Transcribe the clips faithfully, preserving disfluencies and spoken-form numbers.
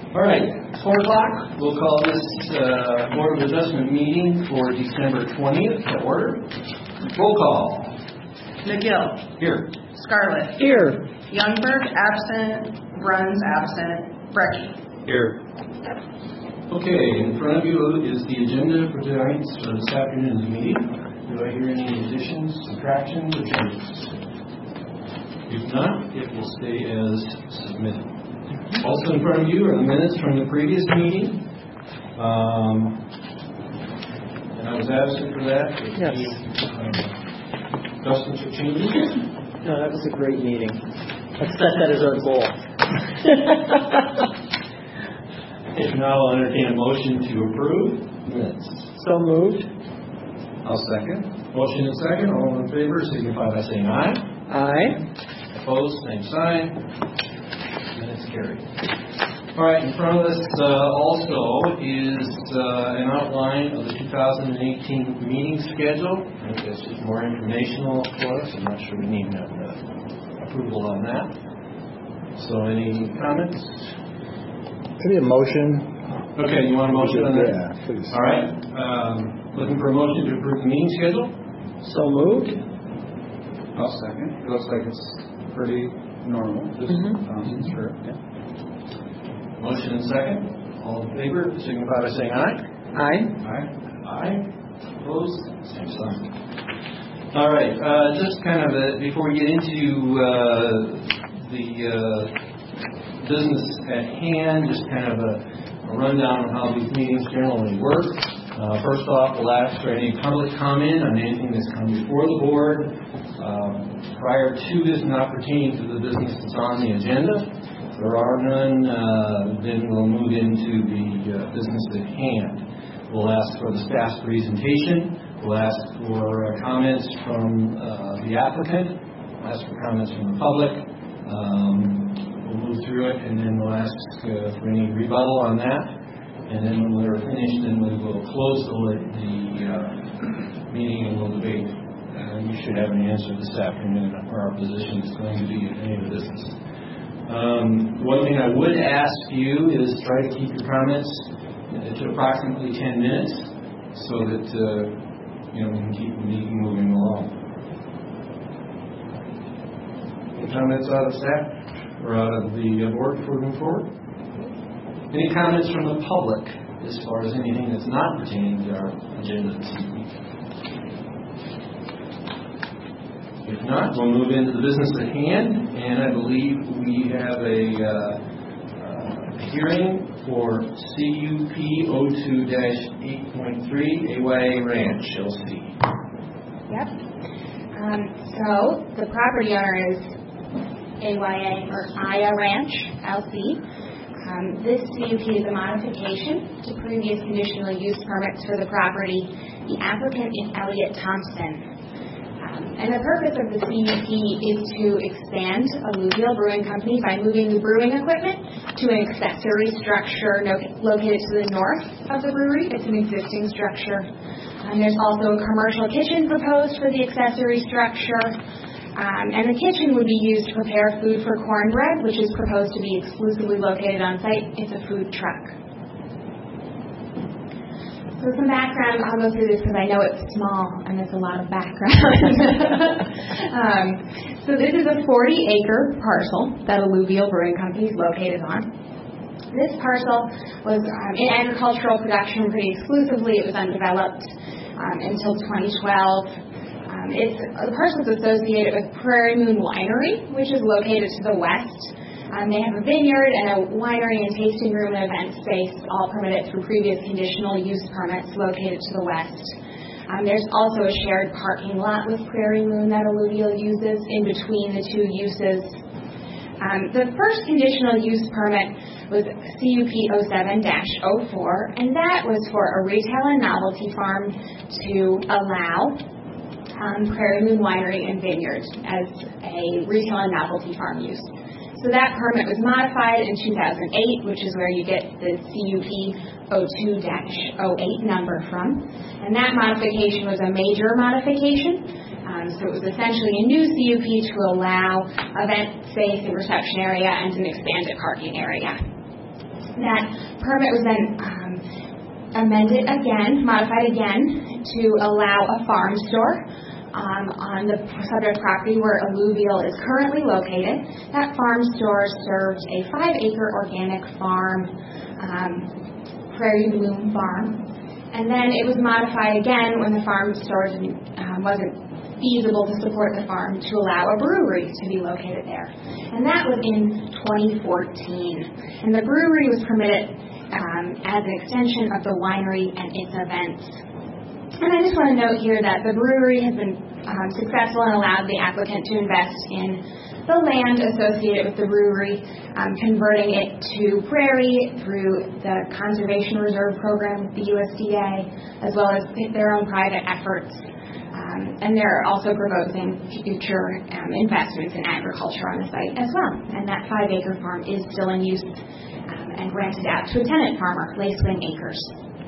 All right, four o'clock. We'll call this uh, Board of Adjustment meeting for December twentieth to order. Roll call. McGill. Here. Scarlett. Here. Youngberg, absent. Bruns, absent. Brecky. Here. Okay, in front of you is the agenda for tonight's for this afternoon's meeting. Do I hear any additions, subtractions, or changes? If not, it will stay as submitted. Also in front of you are the minutes from the previous meeting. Um, and I was absent for that. Yes. Uh, adjustments or changes? No, that was a great meeting. Let's set that as our goal. If not, I'll entertain a motion to approve minutes. So moved. I'll second. Motion and second. All in favor signify by saying aye. Aye. Opposed, same sign. Minutes carried. All right, in front of us uh, also is uh, an outline of the two thousand eighteen meeting schedule. I think that's just more informational for us. I'm not sure we need uh, approval on that. So any comments? Maybe a motion. Okay, you want a motion on that? Yeah, please. All right. Um, looking for a motion to approve the meeting schedule? So moved. I'll second. It looks like it's pretty normal. Just Mm-hmm. um, sure. Yeah. Motion and second. All in favor, signify by saying aye. Aye. Aye. Aye. Opposed? Same sign. All right. Uh, just kind of a, before we get into uh, the uh, business at hand, just kind of a, a rundown of how these meetings generally work. Uh, first off, we'll ask for any public comment on anything that's come before the board um, prior to this, not pertaining to the business that's on the agenda. If there are none, uh, then we'll move into the uh, business at hand. We'll ask for the staff's presentation. We'll ask for uh, comments from uh, the applicant. We'll ask for comments from the public. Um, we'll move through it, and then we'll ask uh, for any rebuttal on that. And then when we're finished, then we will close the, the uh, meeting and we'll debate. Uh, you should have an answer this afternoon on where our position is going to be in any of the business. Um, one thing I would ask you is try to keep your comments to approximately ten minutes so that uh, you know we can keep the meeting moving along. Any comments out of staff or out of the uh, board before we move forward? Any comments from the public as far as anything that's not pertaining to our agenda this evening? If not, we'll move into the business at hand, and I believe we have a, uh, uh, a hearing for C U P zero two dash eight point three A Y A Ranch, L C. Yep. Um, so the property owner is A Y A or Aya Ranch, L C. Um, this C U P is a modification to previous conditional use permits for the property. The applicant is Elliot Thompson. Um, and the purpose of the C U P is to expand Alluvial Brewing Company by moving the brewing equipment to an accessory structure no- located to the north of the brewery. It's an existing structure. Um, there's also a commercial kitchen proposed for the accessory structure. Um, and the kitchen would be used to prepare food for cornbread, which is proposed to be exclusively located on site. It's a food truck. So some background, I'll go through this because I know it's small and there's a lot of background. um, so this is a forty acre parcel that Alluvial Brewing Company is located on. This parcel was um, in agricultural production pretty exclusively. It was undeveloped um, until twenty twelve. Um, it's, the parcel is associated with Prairie Moon Winery, which is located to the west. Um, they have a vineyard and a winery and tasting room and event space, all permitted through previous conditional use permits located to the west. Um, there's also a shared parking lot with Prairie Moon that Alluvial uses in between the two uses. Um, the first conditional use permit was C U P zero seven dash zero four, and that was for a retail and novelty farm to allow Um, Prairie Moon Winery and Vineyard as a retail and novelty farm use. So that permit was modified in two thousand eight, which is where you get the C U P zero two dash zero eight number from. And that modification was a major modification. Um, so it was essentially a new C U P to allow event space and reception area and an expanded parking area. That permit was then um, amended again, modified again, to allow a farm store um, on the subject property where Alluvial is currently located. That farm store served a five-acre organic farm, um, Prairie Bloom Farm. And then it was modified again when the farm store um, wasn't feasible to support the farm to allow a brewery to be located there. And that was in twenty fourteen. And the brewery was permitted um, as an extension of the winery and its events. And I just want to note here that the brewery has been um, successful and allowed the applicant to invest in the land associated with the brewery, um, converting it to prairie through the Conservation Reserve Program with the U S D A, as well as their own private efforts. Um, and they're also proposing future um, investments in agriculture on the site as well. And that five-acre farm is still in use um, and rented out to a tenant farmer, Lacewing Acres.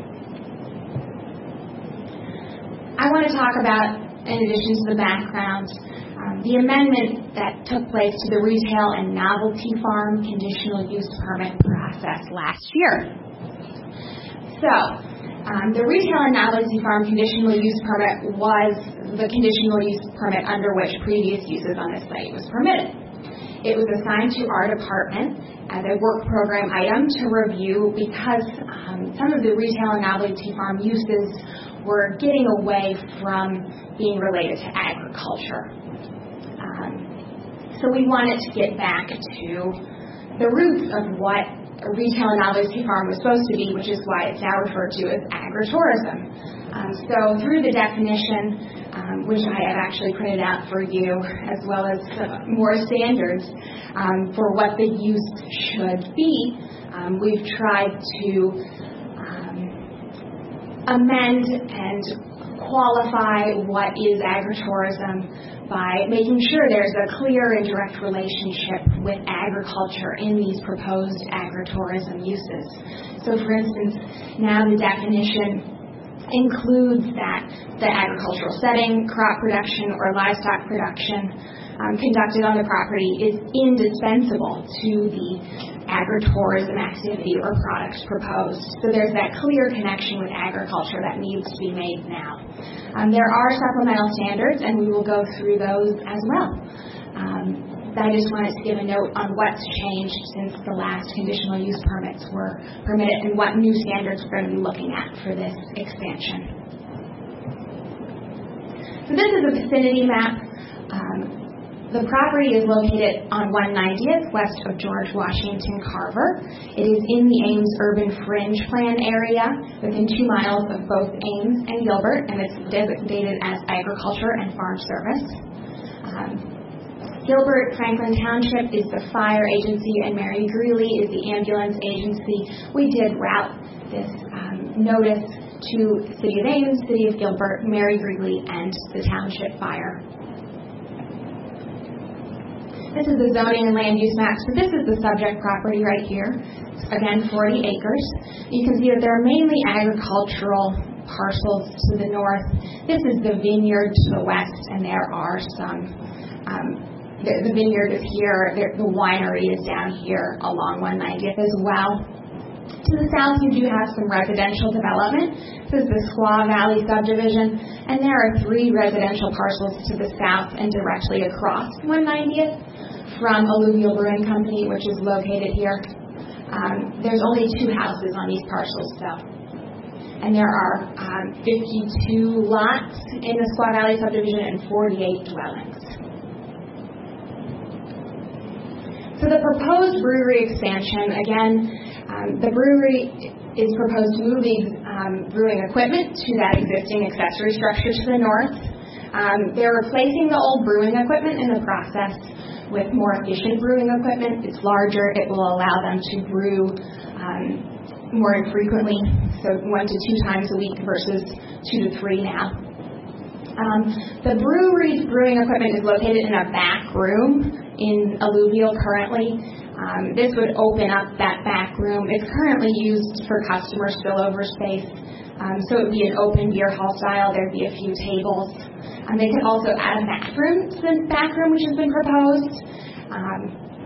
I want to talk about, in addition to the background, um, the amendment that took place to the Retail and Novelty Farm conditional use permit process last year. So, um, the Retail and Novelty Farm conditional use permit was the conditional use permit under which previous uses on the site was permitted. It was assigned to our department as a work program item to review because um, some of the Retail and Novelty Farm uses were getting away from being related to agriculture. Um, so we wanted to get back to the roots of what a retail and novelty farm was supposed to be, which is why it's now referred to as agritourism. Um, so through the definition, um, which I have actually printed out for you, as well as uh, more standards um, for what the use should be, um, we've tried to um, amend and qualify what is agritourism by making sure there's a clear and direct relationship with agriculture in these proposed agritourism uses. So for instance, now the definition includes that the agricultural setting, crop production, or livestock production um, conducted on the property is indispensable to the agritourism activity or products proposed. So there's that clear connection with agriculture that needs to be made now. Um, there are supplemental standards, and we will go through those as well. Um, but I just wanted to give a note on what's changed since the last conditional use permits were permitted and what new standards we're going to be looking at for this expansion. So this is a vicinity map. Um, The property is located on one ninetieth west of George Washington Carver. It is in the Ames Urban Fringe Plan area within two miles of both Ames and Gilbert, and it's designated as agriculture and farm service. Um, Gilbert Franklin Township is the fire agency, and Mary Greeley is the ambulance agency. We did route this um, notice to City of Ames, City of Gilbert, Mary Greeley, and the Township Fire. This is the zoning and land use map. So this is the subject property right here. Again, forty acres. You can see that there are mainly agricultural parcels to the north. This is the vineyard to the west, and there are some, um, the, the vineyard is here, there, the winery is down here along one ninetieth as well. To the south, you do have some residential development. This is the Squaw Valley subdivision, and there are three residential parcels to the south and directly across one ninetieth from Alluvial Brewing Company, which is located here. Um, there's only two houses on these parcels, though. And there are um, fifty-two lots in the Squaw Valley subdivision and forty-eight dwellings. So the proposed brewery expansion, again, um, the brewery is proposed to move the um, brewing equipment to that existing accessory structure to the north. Um, they're replacing the old brewing equipment in the process with more efficient brewing equipment. It's larger. It will allow them to brew um, more infrequently, so one to two times a week versus two to three now. Um, the brewery's brewing equipment is located in a back room in Alluvial currently. Um, this would open up that back room. It's currently used for customer spillover space, um, so it would be an open beer hall style. There'd be a few tables. Um, they could also add a bathroom to the back room, which has been proposed. Um,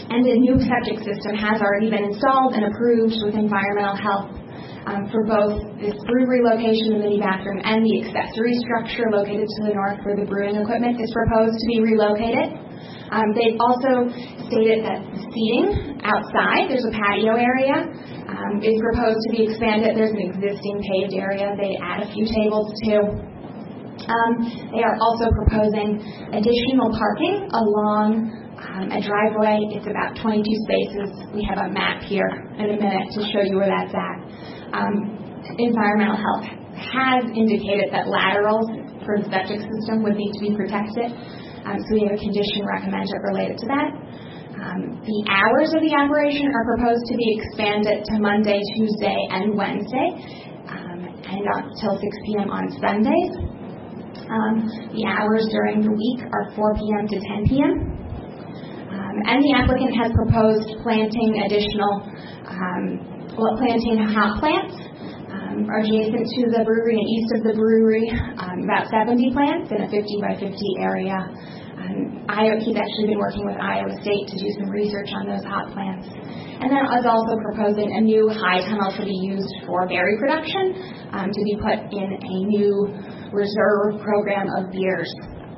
And a new septic system has already been installed and approved with environmental health um, for both this brewery location, the mini bathroom, and the accessory structure located to the north where the brewing equipment is proposed to be relocated. Um, they've also stated that the seating outside, there's a patio area, um, is proposed to be expanded. There's an existing paved area. They add a few tables too. Um, they are also proposing additional parking along Um, a driveway. It's about twenty-two spaces. We have a map here in a minute to show you where that's at. Um, environmental health has indicated that laterals for the septic system would need to be protected. Um, so we have a condition recommended related to that. Um, the hours of the operation are proposed to be expanded to Monday, Tuesday, and Wednesday, um, and until six p.m. on Sundays. Um, the hours during the week are four p.m. to ten p.m. Um, and the applicant has proposed planting additional, um, well, planting hot plants um, adjacent to the brewery and east of the brewery, um, about seventy plants in a fifty by fifty area. Um, Iowa, he's actually been working with Iowa State to do some research on those hot plants. And then is also proposing a new high tunnel to be used for berry production um, to be put in a new reserve program of beers.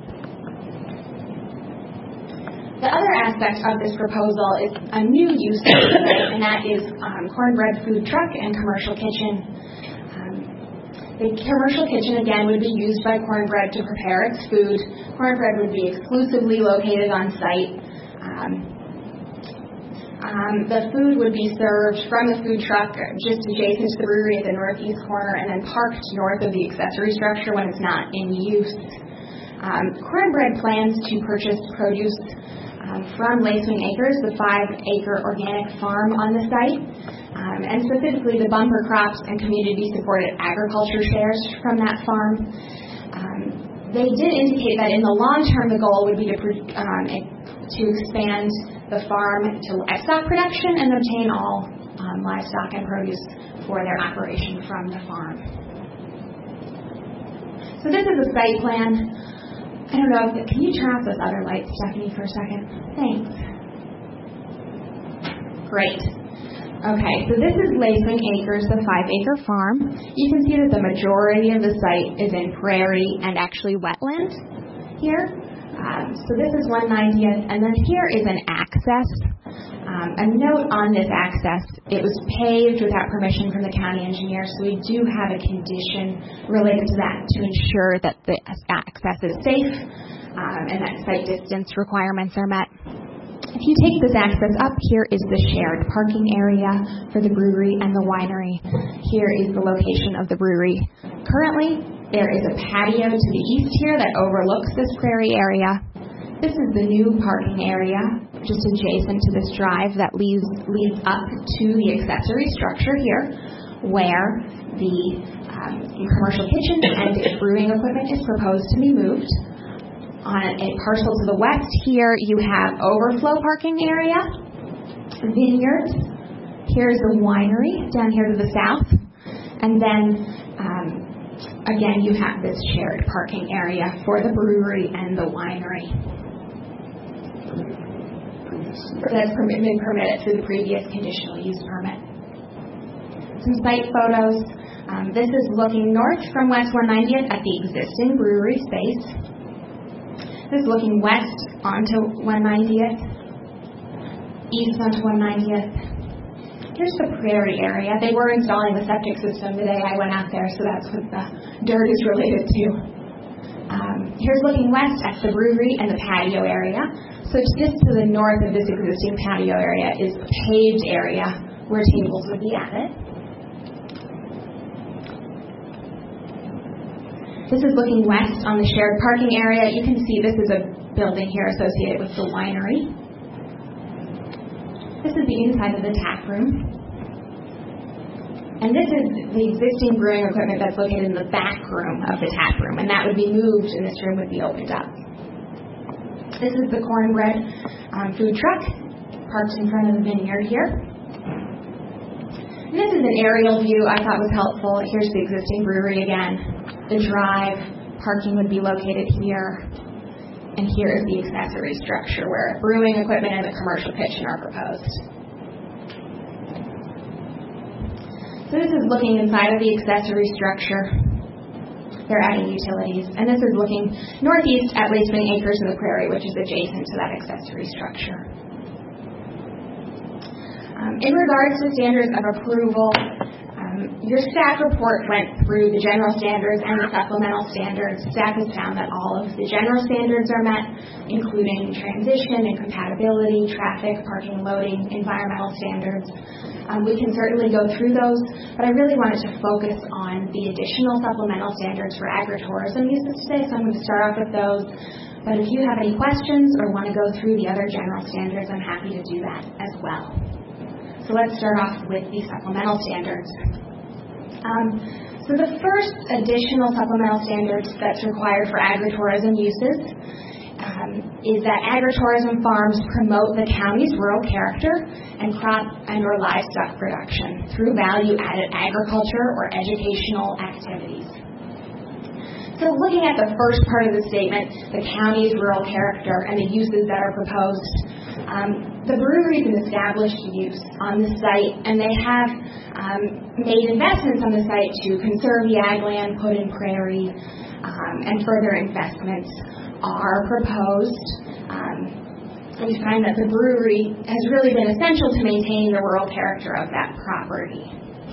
The other aspect of this proposal is a new use of the site, and that is um, cornbread food truck and commercial kitchen. Um, the commercial kitchen, again, would be used by Cornbread to prepare its food. Cornbread would be exclusively located on site. Um, um, the food would be served from the food truck just adjacent to the brewery at the northeast corner and then parked north of the accessory structure when it's not in use. Um, Cornbread plans to purchase produce Um, from Lacewing Acres, the five-acre organic farm on the site, um, and specifically the bumper crops and community-supported agriculture shares from that farm. Um, they did indicate that in the long term, the goal would be to, um, to expand the farm to livestock production and obtain all um, livestock and produce for their operation from the farm. So this is a site plan. I don't know, if, can you turn off those other lights, Stephanie, for a second? Thanks. Great. Okay, so this is Lacewing Acres, the five-acre farm. You can see that the majority of the site is in prairie and actually wetland here. Um, so this is one ninetieth, and then here is an access. Um, a note on this access, it was paved without permission from the county engineer, so we do have a condition related to that to ensure that the access is safe um, and that site distance requirements are met. If you take this access up, here is the shared parking area for the brewery and the winery. Here is the location of the brewery. Currently, there is a patio to the east here that overlooks this prairie area. This is the new parking area just adjacent to this drive that leads, leads up to the accessory structure here where the um, commercial kitchen and brewing equipment is proposed to be moved. On a parcel to the west here, you have overflow parking area, vineyards. Here's the winery down here to the south. And then, um, again, you have this shared parking area for the brewery and the winery. That's been permitted through the previous conditional use permit. Some site photos. Um, this is looking north from West one ninetieth at the existing brewery space. This is looking west onto one ninetieth, east onto one ninetieth. Here's the prairie area. They were installing the septic system the day I went out there, so that's what the dirt is related to. Um, here's looking west at the brewery and the patio area. So just to the north of this existing patio area is a paved area where tables would be added. This is looking west on the shared parking area. You can see this is a building here associated with the winery. This is the inside of the tap room. And this is the existing brewing equipment that's located in the back room of the tap room, and that would be moved and this room would be opened up. This is the Cornbread um, food truck parked in front of the vineyard here. And this is an aerial view I thought was helpful. Here's the existing brewery again. The drive, parking would be located here. And here is the accessory structure where brewing equipment and the commercial kitchen are proposed. So this is looking inside of the accessory structure. They're adding utilities. And this is looking northeast at Lacewing Acres of the Prairie, which is adjacent to that accessory structure. Um, in regards to standards of approval, um, your staff report went through the general standards and the supplemental standards. Staff has found that all of the general standards are met, including transition and compatibility, traffic, parking, loading, environmental standards. Um, we can certainly go through those, but I really wanted to focus on the additional supplemental standards for agritourism uses today, so I'm going to start off with those. But if you have any questions or want to go through the other general standards, I'm happy to do that as well. So let's start off with the supplemental standards. Um, so the first additional supplemental standards that's required for agritourism uses Um, is that agritourism farms promote the county's rural character and crop and or livestock production through value-added agriculture or educational activities. So looking at the first part of the statement, the county's rural character and the uses that are proposed, um, the brewery is an established use on the site, and they have um, made investments on the site to conserve the ag land, put in prairie, um, and further investments are proposed. Um, we find that the brewery has really been essential to maintaining the rural character of that property.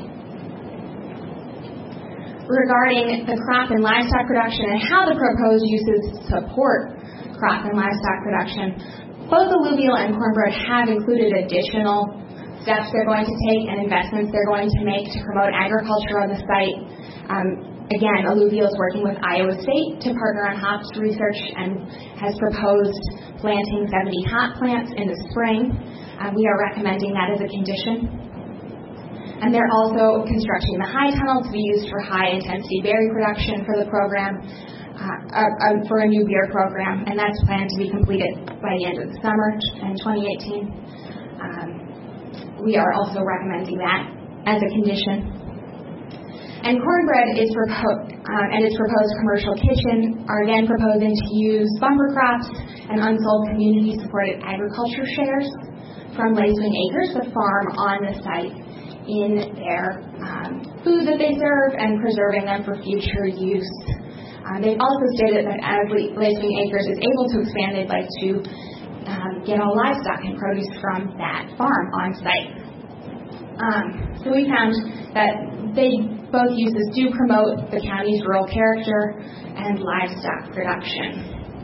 Regarding the crop and livestock production and how the proposed uses support crop and livestock production, both Alluvial and Cornbread have included additional steps they're going to take and investments they're going to make to promote agriculture on the site. Um, Again, Alluvial is working with Iowa State to partner on hops research and has proposed planting seventy hop plants in the spring. Uh, we are recommending that as a condition. And they're also constructing the high tunnel to be used for high-intensity berry production for the program, uh, uh, uh, for a new beer program, and that's planned to be completed by the end of the summer in twenty eighteen. Um, we are also recommending that as a condition. And Cornbread is proposed, uh, and its proposed commercial kitchen are again proposing to use bumper crops and unsold community-supported agriculture shares from Lacewing Acres, the farm on the site, in their um, food that they serve and preserving them for future use. Uh, they've also stated that as Lacewing Acres is able to expand, they'd like to um, get all livestock and produce from that farm on site. Um, so we found that they both uses do promote the county's rural character and livestock production.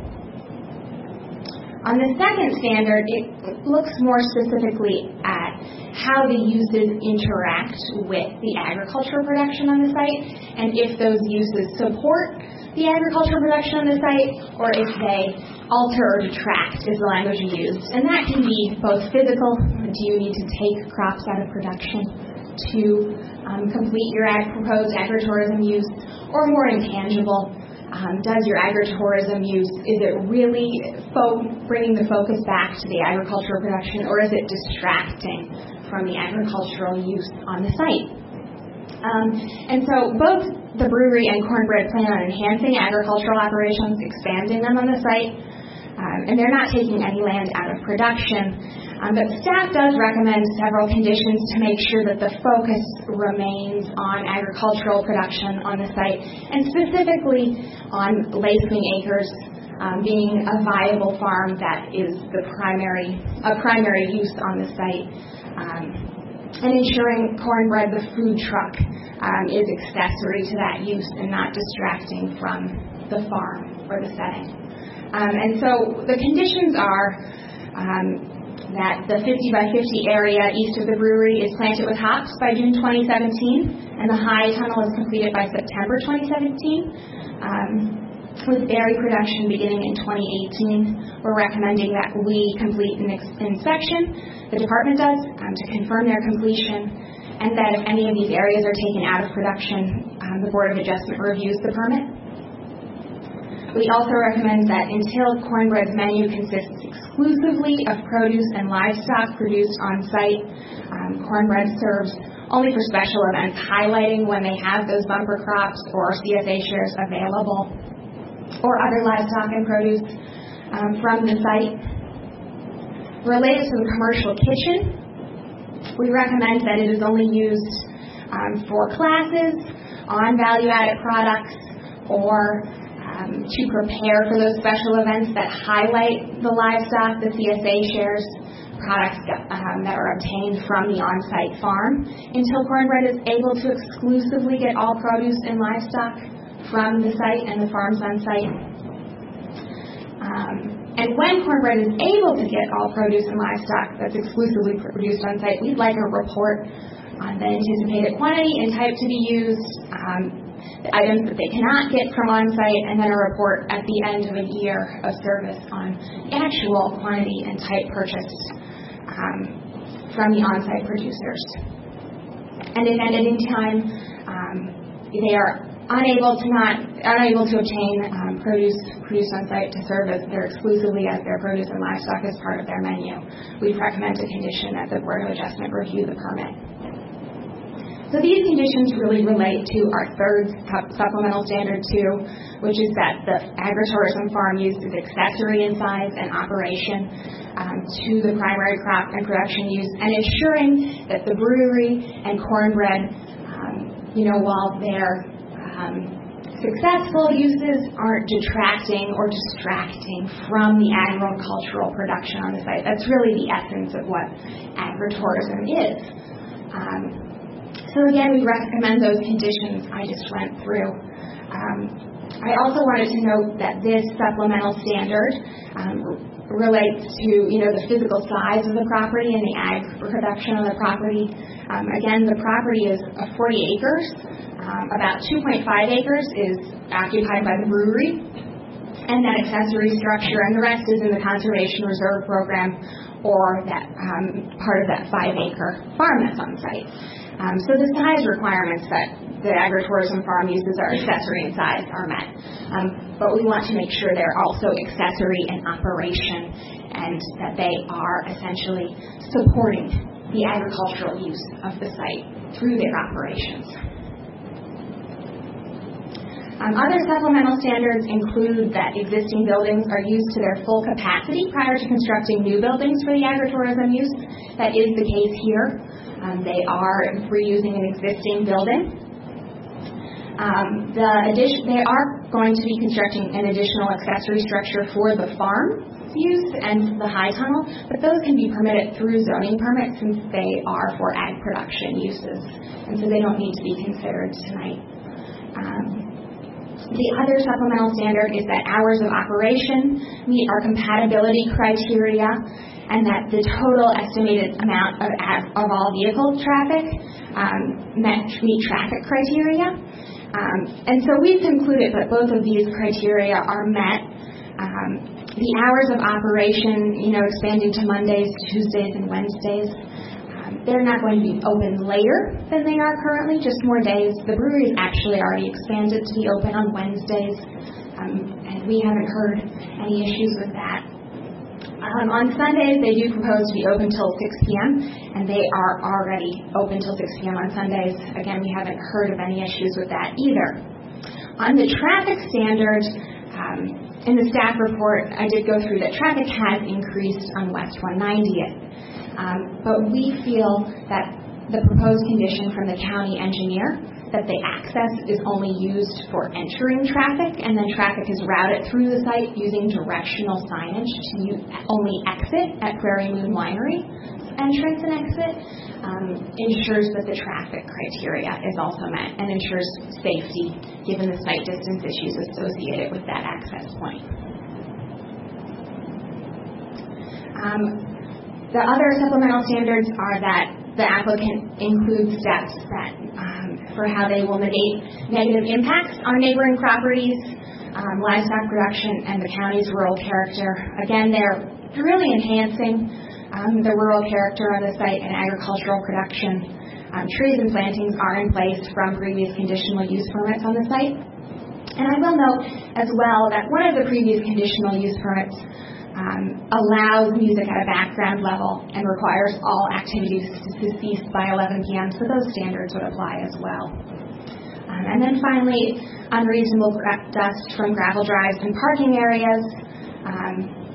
On the second standard, it looks more specifically at how the uses interact with the agricultural production on the site, and if those uses support the agricultural production on the site, or if they alter or detract is the language used. And that can be both physical, do you need to take crops out of production to um, complete your ag- proposed agritourism use, or more intangible, um, does your agritourism use, is it really fo- bringing the focus back to the agricultural production, or is it distracting from the agricultural use on the site? Um, and so both the brewery and Cornbread plan on enhancing agricultural operations, expanding them on the site, um, and they're not taking any land out of production. Um, but staff does recommend several conditions to make sure that the focus remains on agricultural production on the site, and specifically on Lacewing Acres um, being a viable farm that is the primary, a primary use on the site, um, and ensuring Cornbread, the food truck, um, is accessory to that use and not distracting from the farm or the setting. Um, and so the conditions are um, that the fifty by fifty area east of the brewery is planted with hops by June twenty seventeen, and the high tunnel is completed by September twenty seventeen. Um, with berry production beginning in twenty eighteen, we're recommending that we complete an ex- inspection, the department does, um, to confirm their completion, and that if any of these areas are taken out of production, um, the Board of Adjustment reviews the permit. We also recommend that until Cornbread's menu consists exclusively of produce and livestock produced on site, um, Cornbread serves only for special events, highlighting when they have those bumper crops or C S A shares available, or other livestock and produce. um, from the site. Related to the commercial kitchen, we recommend that it is only used um, for classes, on value-added products, or um, to prepare for those special events that highlight the livestock. The C S A shares products um, that are obtained from the on-site farm, until Cornbread is able to exclusively get all produce and livestock from the site and the farms on site. Um, and when Cornbread is able to get all produce and livestock that's exclusively produced on site, we'd like a report on the anticipated quantity and type to be used, um, the items that they cannot get from on-site, and then a report at the end of a year of service on actual quantity and type purchased um, from the on-site producers. And if at any time um, they are unable to not unable to obtain um, produce produced on-site to serve as their exclusively as their produce and livestock as part of their menu, we recommend a condition that the Board of Adjustment review the permit. So these conditions really relate to our third supplemental standard two, which is that the agritourism farm use is accessory in size and operation um, to the primary crop and production use, and ensuring that the brewery and Cornbread, um, you know, while they're um, successful uses, aren't detracting or distracting from the agricultural production on the site. That's really the essence of what agritourism is. Um, So again, we recommend those conditions I just went through. Um, I also wanted to note that this supplemental standard um, relates to, you know, the physical size of the property and the ag production of the property. Um, again, the property is uh, forty acres. Um, about two point five acres is occupied by the brewery and that accessory structure, and the rest is in the Conservation Reserve Program or that um, part of that five-acre farm that's on site. Um, so the size requirements that the agritourism farm uses are accessory in size are met. Um, but we want to make sure they're also accessory in operation and that they are essentially supporting the agricultural use of the site through their operations. Um, other supplemental standards include that existing buildings are used to their full capacity prior to constructing new buildings for the agritourism use. That is the case here. Um, they are reusing an existing building. Um, the addition, they are going to be constructing an additional accessory structure for the farm use and the high tunnel, but those can be permitted through zoning permits since they are for ag production uses, and so they don't need to be considered tonight. Um, The other supplemental standard is that hours of operation meet our compatibility criteria and that the total estimated amount of, of all vehicle traffic um, met, meet traffic criteria. Um, and so we've concluded that both of these criteria are met. Um, the hours of operation, you know, expanding to Mondays, Tuesdays, and Wednesdays. They're not going to be open later than they are currently, just more days. The brewery is actually already expanded to be open on Wednesdays, um, and we haven't heard any issues with that. Um, on Sundays, they do propose to be open till six p.m., and they are already open till six p.m. on Sundays. Again, we haven't heard of any issues with that either. On the traffic standard, um, in the staff report, I did go through that traffic has increased on West one ninetieth. Um, but we feel that the proposed condition from the county engineer that the access is only used for entering traffic and then traffic is routed through the site using directional signage to use, only exit at Prairie Moon Winery entrance and exit um, ensures that the traffic criteria is also met and ensures safety given the site distance issues associated with that access point. Um, The other supplemental standards are that the applicant includes steps that um, for how they will negate negative impacts on neighboring properties, um, livestock production, and the county's rural character. Again, they're really enhancing um, the rural character of the site and agricultural production. Um, trees and plantings are in place from previous conditional use permits on the site. And I will note as well that one of the previous conditional use permits Um, allows music at a background level and requires all activities to cease by eleven p.m., so those standards would apply as well. Um, and then finally, unreasonable gra- dust from gravel drives and parking areas. Um,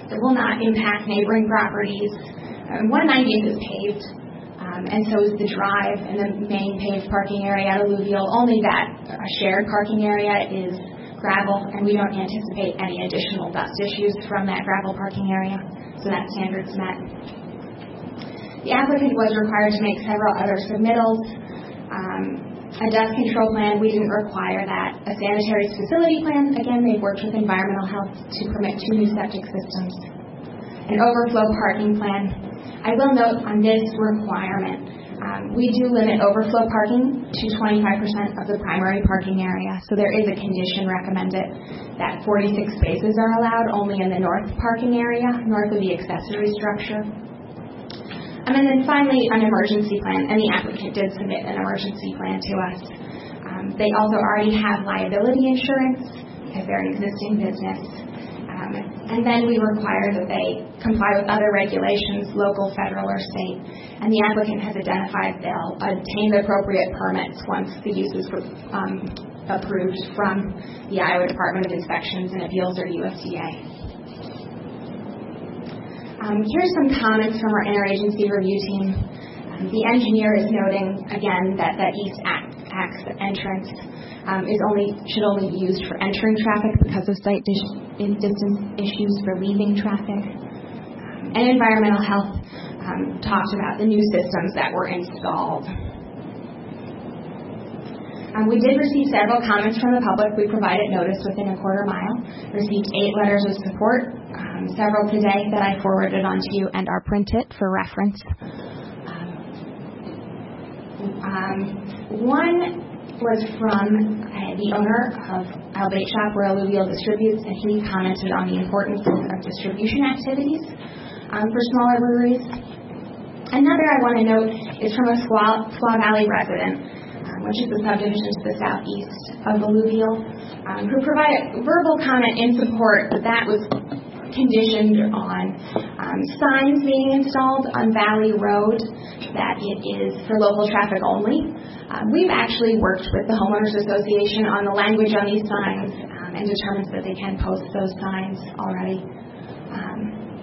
It will not impact neighboring properties. Um, one ninetieth is paved, um, and so is the drive and the main paved parking area at Alluvial. Only that uh, shared parking area is gravel, and we don't anticipate any additional dust issues from that gravel parking area, so that standard's met. The applicant was required to make several other submittals. Um, a dust control plan, we didn't require that. A sanitary facility plan, again, they've worked with environmental health to permit two new septic systems. An overflow parking plan. I will note on this requirement, um, we do limit overflow parking to twenty-five percent of the primary parking area. So there is a condition recommended that forty-six spaces are allowed only in the north parking area, north of the accessory structure. Um, and then finally, an emergency plan, and the applicant did submit an emergency plan to us. Um, they also already have liability insurance because they're an existing business. Um, and then we require that they comply with other regulations, local, federal, or state. And the applicant has identified they'll obtain the appropriate permits once the use is um, approved from the Iowa Department of Inspections and Appeals, or U S D A. Um, here's some comments from our interagency review team. Um, the engineer is noting, again, that that east access entrance um, is only should only be used for entering traffic because of site dis- distance issues for leaving traffic. Um, and environmental health um, talked about the new systems that were installed. Um, we did receive several comments from the public. We provided notice within a quarter mile. Received eight letters of support, um, several today that I forwarded on to you and are printed for reference. Um, um, one was from uh, the owner of Al Bait Shop, where Alluvial distributes, and he commented on the importance of distribution activities um, for smaller breweries. Another I want to note is from a Squaw, Squaw Valley resident, which is the subdivision to the southeast of Alluvial, um, who provided verbal comment in support, but that was conditioned on um, signs being installed on Valley Road, that it is for local traffic only. Um, we've actually worked with the Homeowners Association on the language on these signs um, and determined that they can post those signs already. Um,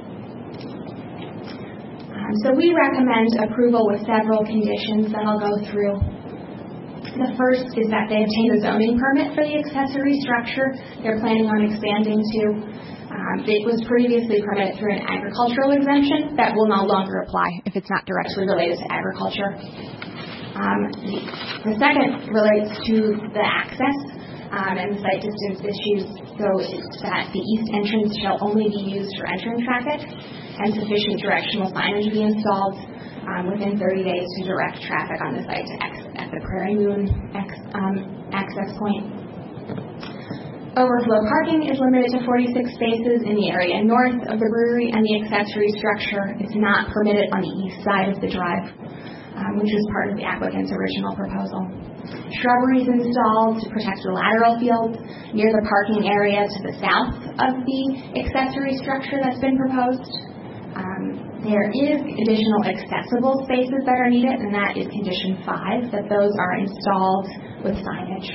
um, so we recommend approval with several conditions that I'll go through. The first is that they obtain a zoning permit for the accessory structure they're planning on expanding to. Um, it was previously permitted through an agricultural exemption that will no longer apply if it's not directly related to agriculture. Um, the, the second relates to the access um, and the site distance issues. So it's that the east entrance shall only be used for entering traffic, and sufficient directional signage be installed Um, within thirty days to direct traffic on the site to exit at the Prairie Moon ex, um, access point. Overflow parking is limited to forty-six spaces in the area north of the brewery, and the accessory structure is not permitted on the east side of the drive, um, which was part of the applicant's original proposal. Shrubbery is installed to protect the lateral fields near the parking area to the south of the accessory structure that's been proposed. Um, There is additional accessible spaces that are needed, and that is condition five, that those are installed with signage.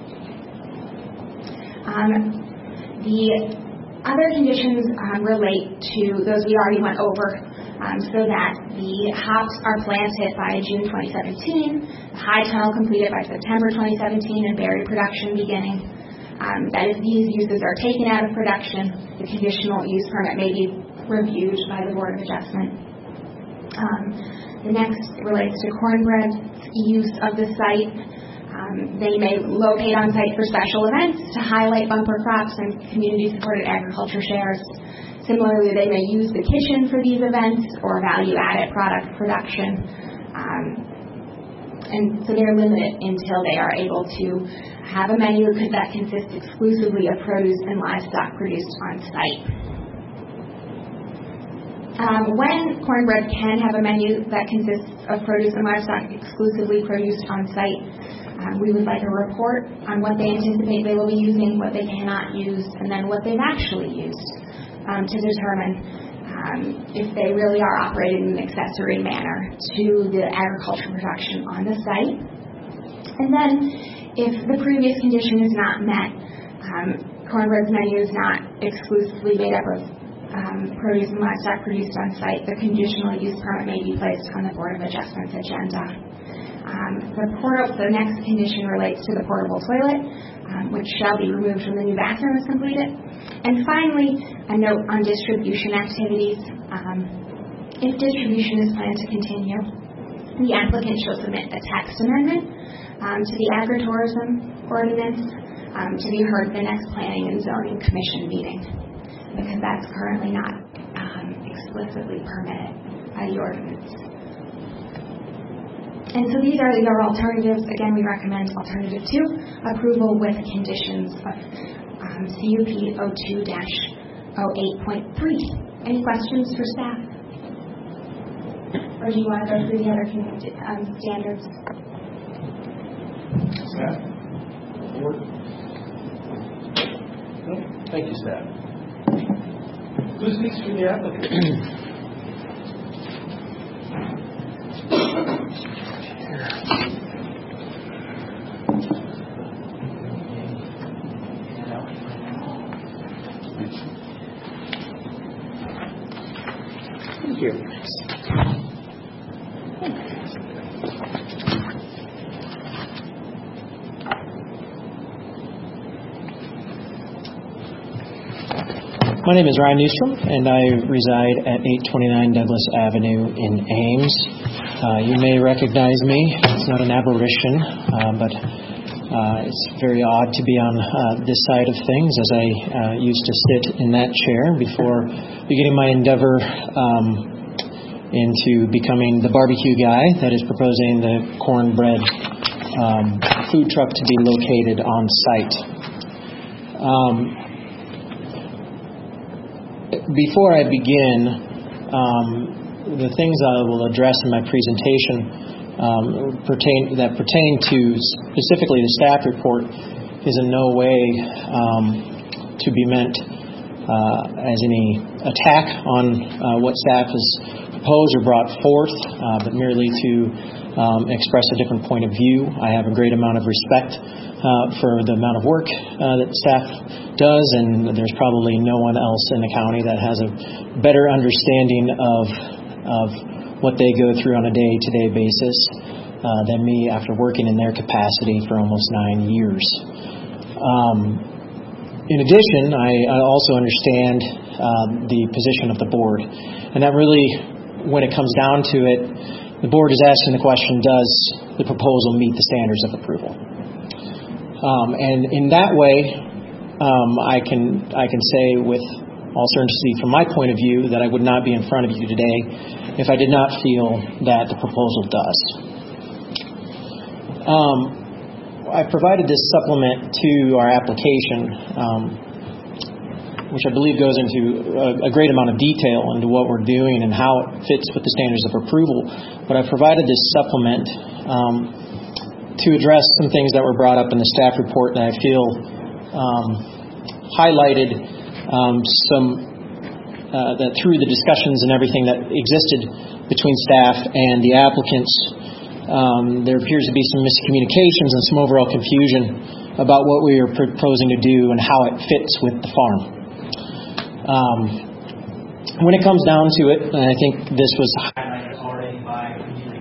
Um, the other conditions um, relate to those we already went over, um, so that the hops are planted by June twenty seventeen, the high tunnel completed by September twenty seventeen, and berry production beginning. Um, that if these uses are taken out of production, the conditional use permit may be reviewed by the Board of Adjustment. Um, the next relates to Cornbread's use of the site. Um, they may locate on site for special events to highlight bumper crops and community-supported agriculture shares. Similarly, they may use the kitchen for these events or value-added product production. Um, and so they're limited until they are able to have a menu that consists exclusively of produce and livestock produced on site. Um, when Cornbread can have a menu that consists of produce and livestock exclusively produced on site, um, we would like a report on what they anticipate they will be using, what they cannot use, and then what they've actually used um, to determine um, if they really are operating in an accessory manner to the agriculture production on the site. And then if the previous condition is not met, um, Cornbread's menu is not exclusively made up of um, produce and livestock produced on site, the conditional use permit may be placed on the Board of Adjustments agenda. Um, the, port- the next condition relates to the portable toilet, um, which shall be removed when the new bathroom is completed. And finally, a note on distribution activities. Um, if distribution is planned to continue, the applicant shall submit a text amendment um, to the agritourism ordinance um, to be heard at the next Planning and Zoning Commission meeting, because that's currently not um, explicitly permitted by the ordinance. And so these are your alternatives. Again, we recommend alternative two, approval with conditions of um, C U P oh two dash oh eight point three. Any questions for staff? Or do you want to go through the other um, standards? Staff? Board? No? Thank you, staff. Who speaks for the applicant? Thank you. My name is Ryan Newstrom, and I reside at eight twenty-nine Douglas Avenue in Ames. Uh, you may recognize me. It's not an aberration, uh, but uh, it's very odd to be on uh, this side of things, as I uh, used to sit in that chair before beginning my endeavor um, into becoming the barbecue guy that is proposing the cornbread um, food truck to be located on site. Um, Before I begin, um, the things I will address in my presentation um, pertain that pertain to specifically the staff report is in no way um, to be meant uh, as any attack on uh, what staff has proposed or brought forth, uh, but merely to um, express a different point of view. I have a great amount of respect Uh, for the amount of work uh, that staff does, and there's probably no one else in the county that has a better understanding of of what they go through on a day-to-day basis uh, than me after working in their capacity for almost nine years. Um, in addition, I, I also understand uh, the position of the board, and that really, when it comes down to it, the board is asking the question, does the proposal meet the standards of approval? Um, and in that way, um, I can I can say with all certainty from my point of view that I would not be in front of you today if I did not feel that the proposal does. Um, I've provided this supplement to our application, um, which I believe goes into a, a great amount of detail into what we're doing and how it fits with the standards of approval. But I've provided this supplement um, to address some things that were brought up in the staff report that I feel um, highlighted um, some uh, that through the discussions and everything that existed between staff and the applicants, um, there appears to be some miscommunications and some overall confusion about what we are proposing to do and how it fits with the farm. Um, when it comes down to it, and I think this was highlighted already by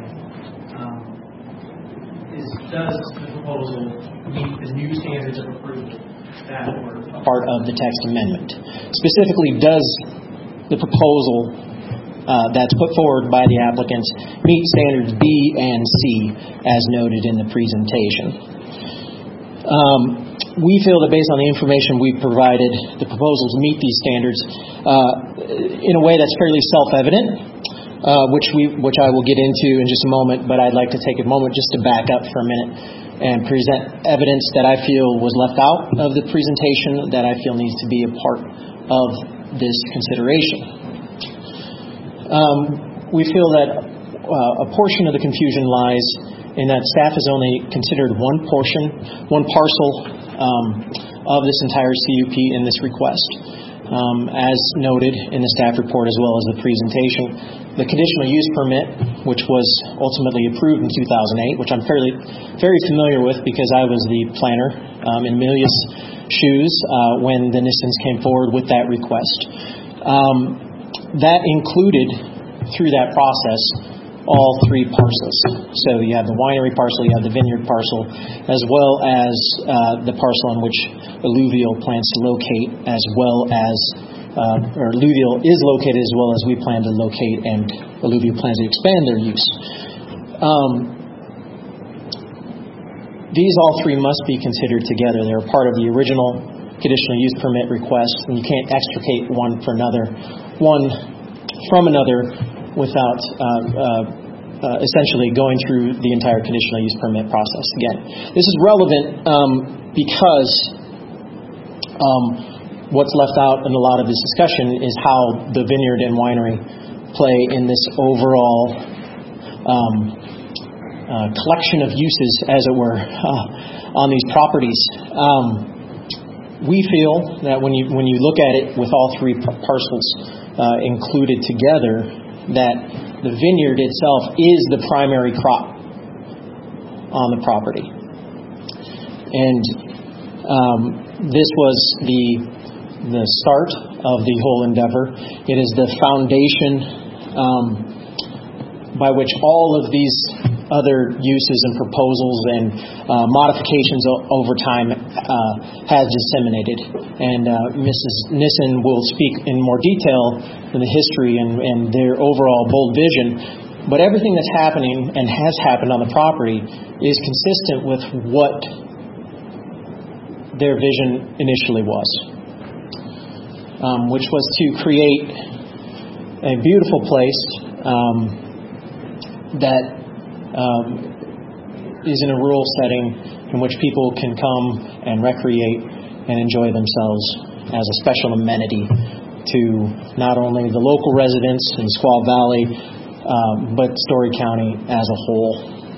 does the proposal meet the new standards of approval that were part of the text amendment? Specifically, does the proposal uh, that's put forward by the applicants meet standards B and C as noted in the presentation? Um, we feel that based on the information we've provided, the proposals meet these standards uh, in a way that's fairly self-evident. Uh, which we, which I will get into in just a moment, but I'd like to take a moment just to back up for a minute and present evidence that I feel was left out of the presentation that I feel needs to be a part of this consideration. Um, we feel that uh, a portion of the confusion lies in that staff has only considered one portion, one parcel um, of this entire C U P in this request. Um, as noted in the staff report as well as the presentation, the conditional use permit, which was ultimately approved in two thousand eight, which I'm fairly very familiar with because I was the planner um, in Amelia's shoes uh, when the Nissens came forward with that request. Um, that included, through that process, all three parcels. So you have the winery parcel, you have the vineyard parcel, as well as uh, the parcel on which Alluvial plans to locate, as well as, uh, or Alluvial is located as well as we plan to locate, and Alluvial plans to expand their use. Um, these all three must be considered together. They're part of the original conditional use permit request, and you can't extricate one for another, one from another, without uh, uh, uh, essentially going through the entire conditional use permit process again. This is relevant um, because um, what's left out in a lot of this discussion is how the vineyard and winery play in this overall um, uh, collection of uses, as it were, uh, on these properties. Um, we feel that when you when you look at it with all three parcels uh, included together, that the vineyard itself is the primary crop on the property. And um, this was the the start of the whole endeavor. It is the foundation um, by which all of these other uses and proposals and uh, modifications o- over time uh, has disseminated. And uh, Missus Nissen will speak in more detail in the history and, and their overall bold vision. But everything that's happening and has happened on the property is consistent with what their vision initially was, um, which was to create a beautiful place um, that Um, is in a rural setting in which people can come and recreate and enjoy themselves as a special amenity to not only the local residents in Squaw Valley, um, but Story County as a whole.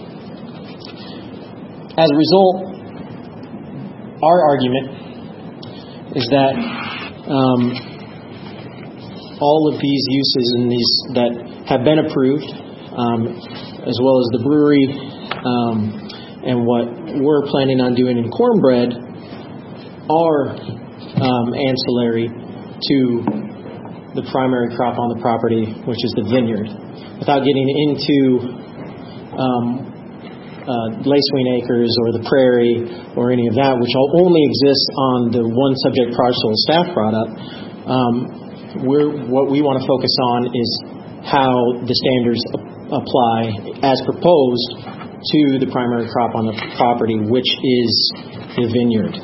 As a result, our argument is that um, all of these uses and these that have been approved, um, as well as the brewery um, and what we're planning on doing in Cornbread, are um, ancillary to the primary crop on the property, which is the vineyard. Without getting into um, uh, Lacewing Acres or the Prairie or any of that, which only exists on the one subject parcel staff brought up, um, we're, what we want to focus on is how the standards apply as proposed to the primary crop on the property, which is the vineyard.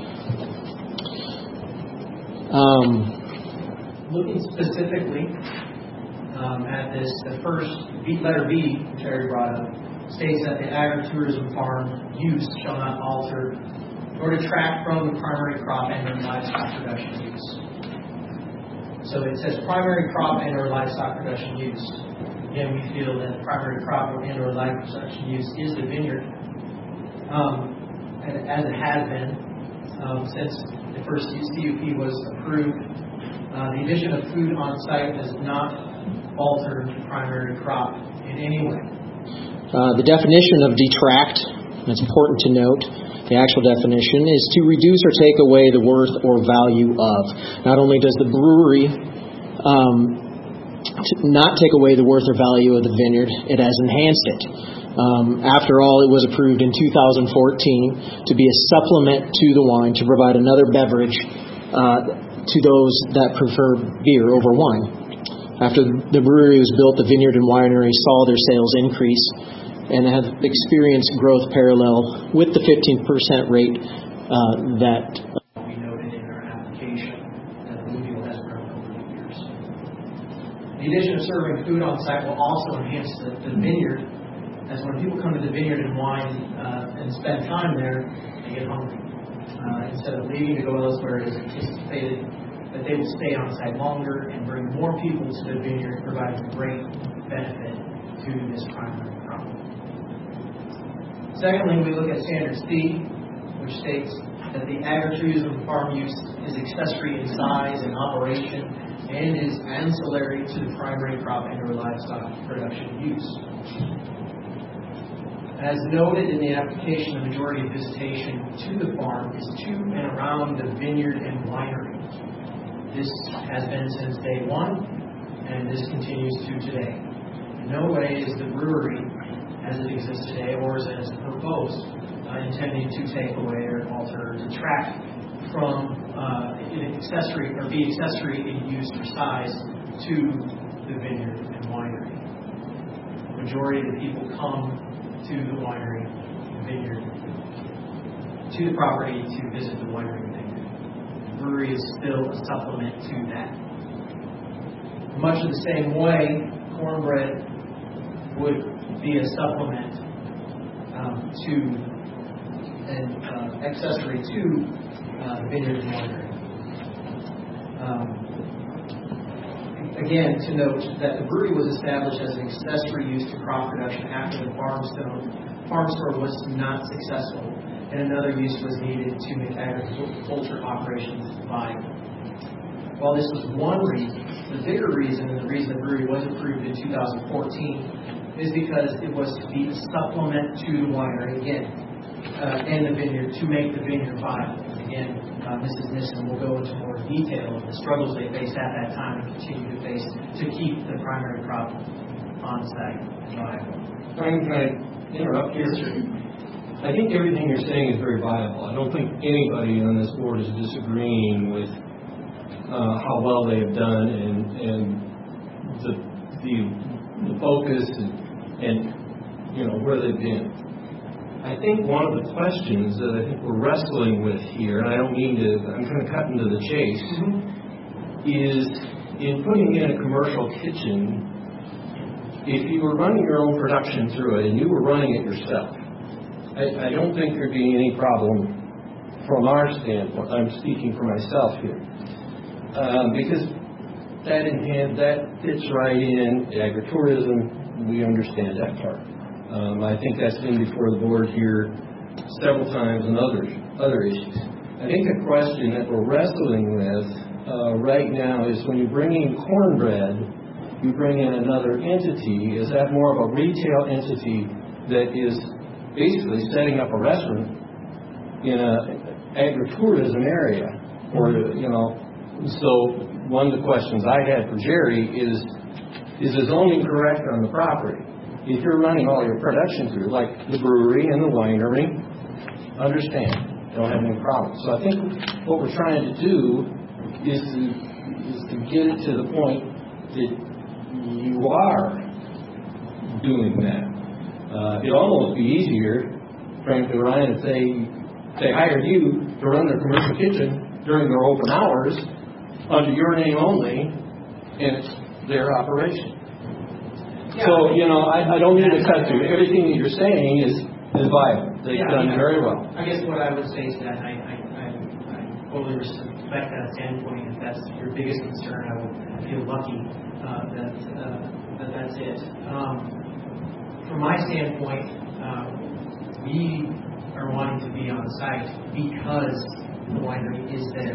Um, Looking specifically um, at this, the first B, letter B, which I already brought up, states that the agritourism farm use shall not alter or detract from the primary crop and or livestock production use. So it says primary crop and or livestock production use. Again, we feel that the primary crop and or livestock use is the vineyard, um, as it has been um, since the first C U P was approved. Uh, the addition of food on site does not alter the primary crop in any way. Uh, the definition of detract, and it's important to note, the actual definition is to reduce or take away the worth or value of. Not only does the brewery um, to not take away the worth or value of the vineyard, it has enhanced it. Um, after all, it was approved in two thousand fourteen to be a supplement to the wine, to provide another beverage uh, to those that prefer beer over wine. After the brewery was built, the vineyard and winery saw their sales increase and have experienced growth parallel with the fifteen percent rate uh, that we noted in our application that Alluvial has grown over the years. The addition of serving food on site will also enhance the, the vineyard, as when people come to the vineyard and wine uh, and spend time there, they get hungry. Uh, instead of leaving to go elsewhere, it is anticipated that they will stay on site longer and bring more people to the vineyard, providing great benefit to this primary crop. Secondly, we look at standard C, which states that the agritourism farm use is accessory in size and operation and is ancillary to the primary crop and or livestock production use. As noted in the application, the majority of visitation to the farm is to and around the vineyard and winery. This has been since day one, and this continues to today. In no way is the brewery, as it exists today, or as it is proposed, uh, intending to take away or alter or detract from uh, an accessory or be accessory in use or size to the vineyard and winery. The majority of the people come to the winery and vineyard, to the property to visit the winery and vineyard. The brewery is still a supplement to that. Much of the same way, cornbread would be a supplement um, to an uh, accessory to uh, vineyard and winery. Um, again, to note that the brewery was established as an accessory use to crop production after the farm store, farm store was not successful, and another use was needed to make agriculture operations viable. While this was one reason, the bigger reason, and the reason the brewery was approved in two thousand fourteen, is because it was to be a supplement to the winery, again, uh, and the vineyard, to make the vineyard viable. Again, uh, Missus Nissen will go into more detail of the struggles they faced at that time and continue to face to keep the primary crop on site and viable. Brian, can I interrupt here? I think everything you're saying is very viable. I don't think anybody on this board is disagreeing with uh, how well they have done and, and the, the the focus and, and you know where they've been. I think one of the questions that I think we're wrestling with here, and I don't mean to, I'm kind of cutting to the chase, mm-hmm. is in putting in a commercial kitchen, if you were running your own production through it and you were running it yourself, I, I don't think there'd be any problem from our standpoint. I'm speaking for myself here. Um, because that enhance, that fits right in agritourism, we understand that part. Um, I think that's been before the board here several times and other, other issues. I think the question that we're wrestling with uh, right now is when you bring in cornbread, you bring in another entity. Is that more of a retail entity that is basically setting up a restaurant in an agritourism area? Or, you know, so one of the questions I had for Jerry is, is the zoning correct on the property? If you're running all your production through, like the brewery and the winery, understand, don't have any problems. So I think what we're trying to do is to, is to get it to the point that you are doing that. Uh, it'd almost be easier, frankly, Ryan, if they, they hired you to run their commercial kitchen during their open hours under your name only, and it's their operation. Yeah. So, you know, I, I don't need to cut through. Everything that you're saying is, is viable. They've yeah, done yeah. very well. I guess what I would say is that I, I, I, I totally respect that standpoint. If that's your biggest concern, I would feel lucky uh, that, uh, that that's it. Um, from my standpoint, uh, we are wanting to be on site because the winery is there.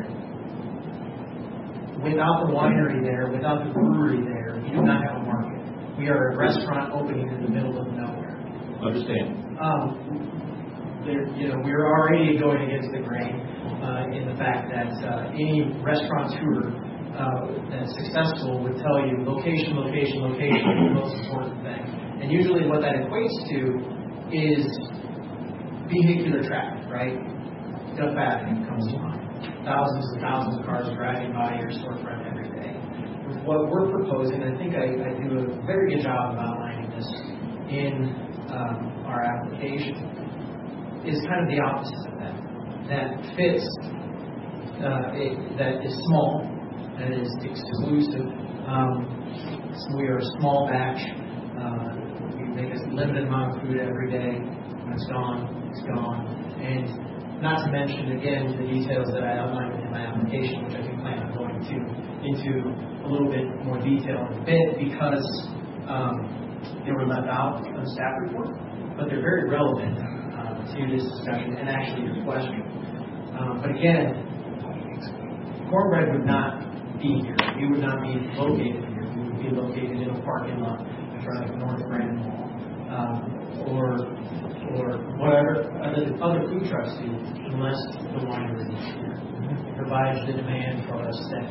Without the winery there, without the brewery there, you do not have a market. We are a restaurant opening in the middle of nowhere. Understand. Um, there, you know, we're already going against the grain uh, in the fact that uh, any restaurateur uh, that's successful would tell you location, location, location is the most important thing. And usually what that equates to is vehicular traffic, right? Stuff happening comes to mind. Thousands and thousands of cars driving by your storefront every day. What we're proposing, I think I, I do a very good job of outlining this in um, our application, is kind of the opposite of that. That fits, uh, it, that is small, that is exclusive. Um, so we are a small batch. Uh, we make a limited amount of food every day. When it's gone, it's gone. And not to mention, again, the details that I outlined in my application, which I do plan on going to, into a little bit more detail in a bit, because um, they were left out of the staff report, but they're very relevant uh, to this discussion and actually your question. Um, but again, cornbread would not be here. We would not be located here. We would be located in a parking lot in front of North Brandon Mall, um, or or whatever other, other food trucks do, unless the winery is here. It provides the demand for us that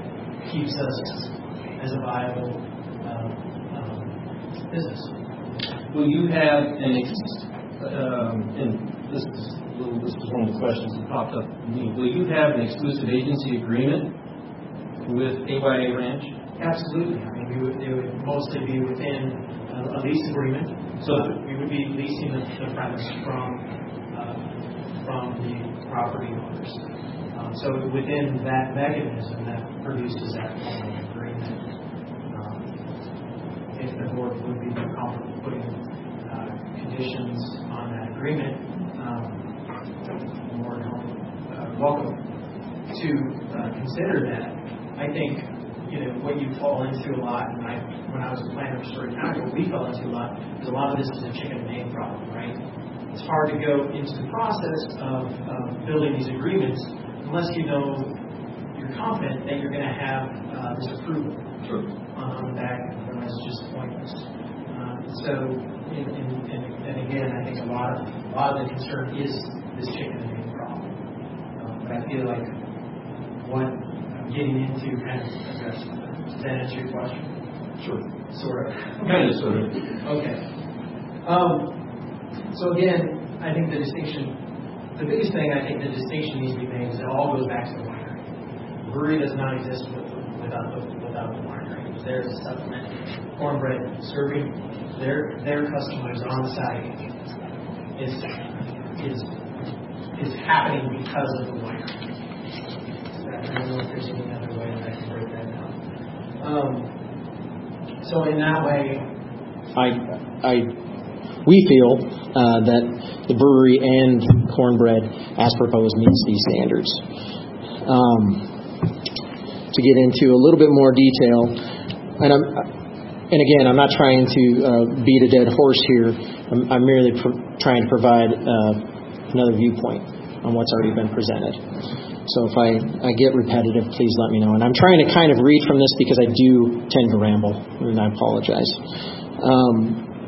keeps us as a viable uh, um, business. Will you have an ex- um, and this is a little, this was one of the questions that popped up to me. Will you have an exclusive agency agreement with A Y A Ranch? Absolutely. I mean, we would, it would mostly be within a, a lease agreement. So we would be leasing the, the premise from uh, from the property owners. Um, so within that mechanism, that produces that form of agreement. Um, if the board would be more comfortable putting uh, conditions on that agreement, um, more uh, welcome to uh, consider that. I think, you know, what you fall into a lot, and I, when I was a planner for Story County, what we fell into a lot, is a lot of this is a chicken and egg problem, right? It's hard to go into the process of, of building these agreements unless you know you're confident that you're going to have uh, this approval Sure. on the back end, otherwise it's just pointless. Um, so, in, in, in, and again, I think a lot of a lot of the concern is this chicken and egg problem. Um, but I feel like what I'm getting into kind of addresses that. Does that answer your question? Sure. Sort of. Kind of, sort of. Okay. Um, so again, I think the distinction, the biggest thing I think the distinction needs to be made is it all goes back to the winery. The brewery does not exist with, without the without the winery. It's there as a supplement. Cornbread serving their their customers on site is is is happening because of the winery. I don't know if there's any other way that I can break that down. Um, so in that way, I, I, we feel uh, that the brewery and Cornbread, as proposed, meets these standards. Um, to get into a little bit more detail, and I'm, and again, I'm not trying to uh, beat a dead horse here. I'm, I'm merely pr- trying to provide uh, another viewpoint on what's already been presented. So if I, I get repetitive, please let me know. And I'm trying to kind of read from this because I do tend to ramble, and I apologize. Um,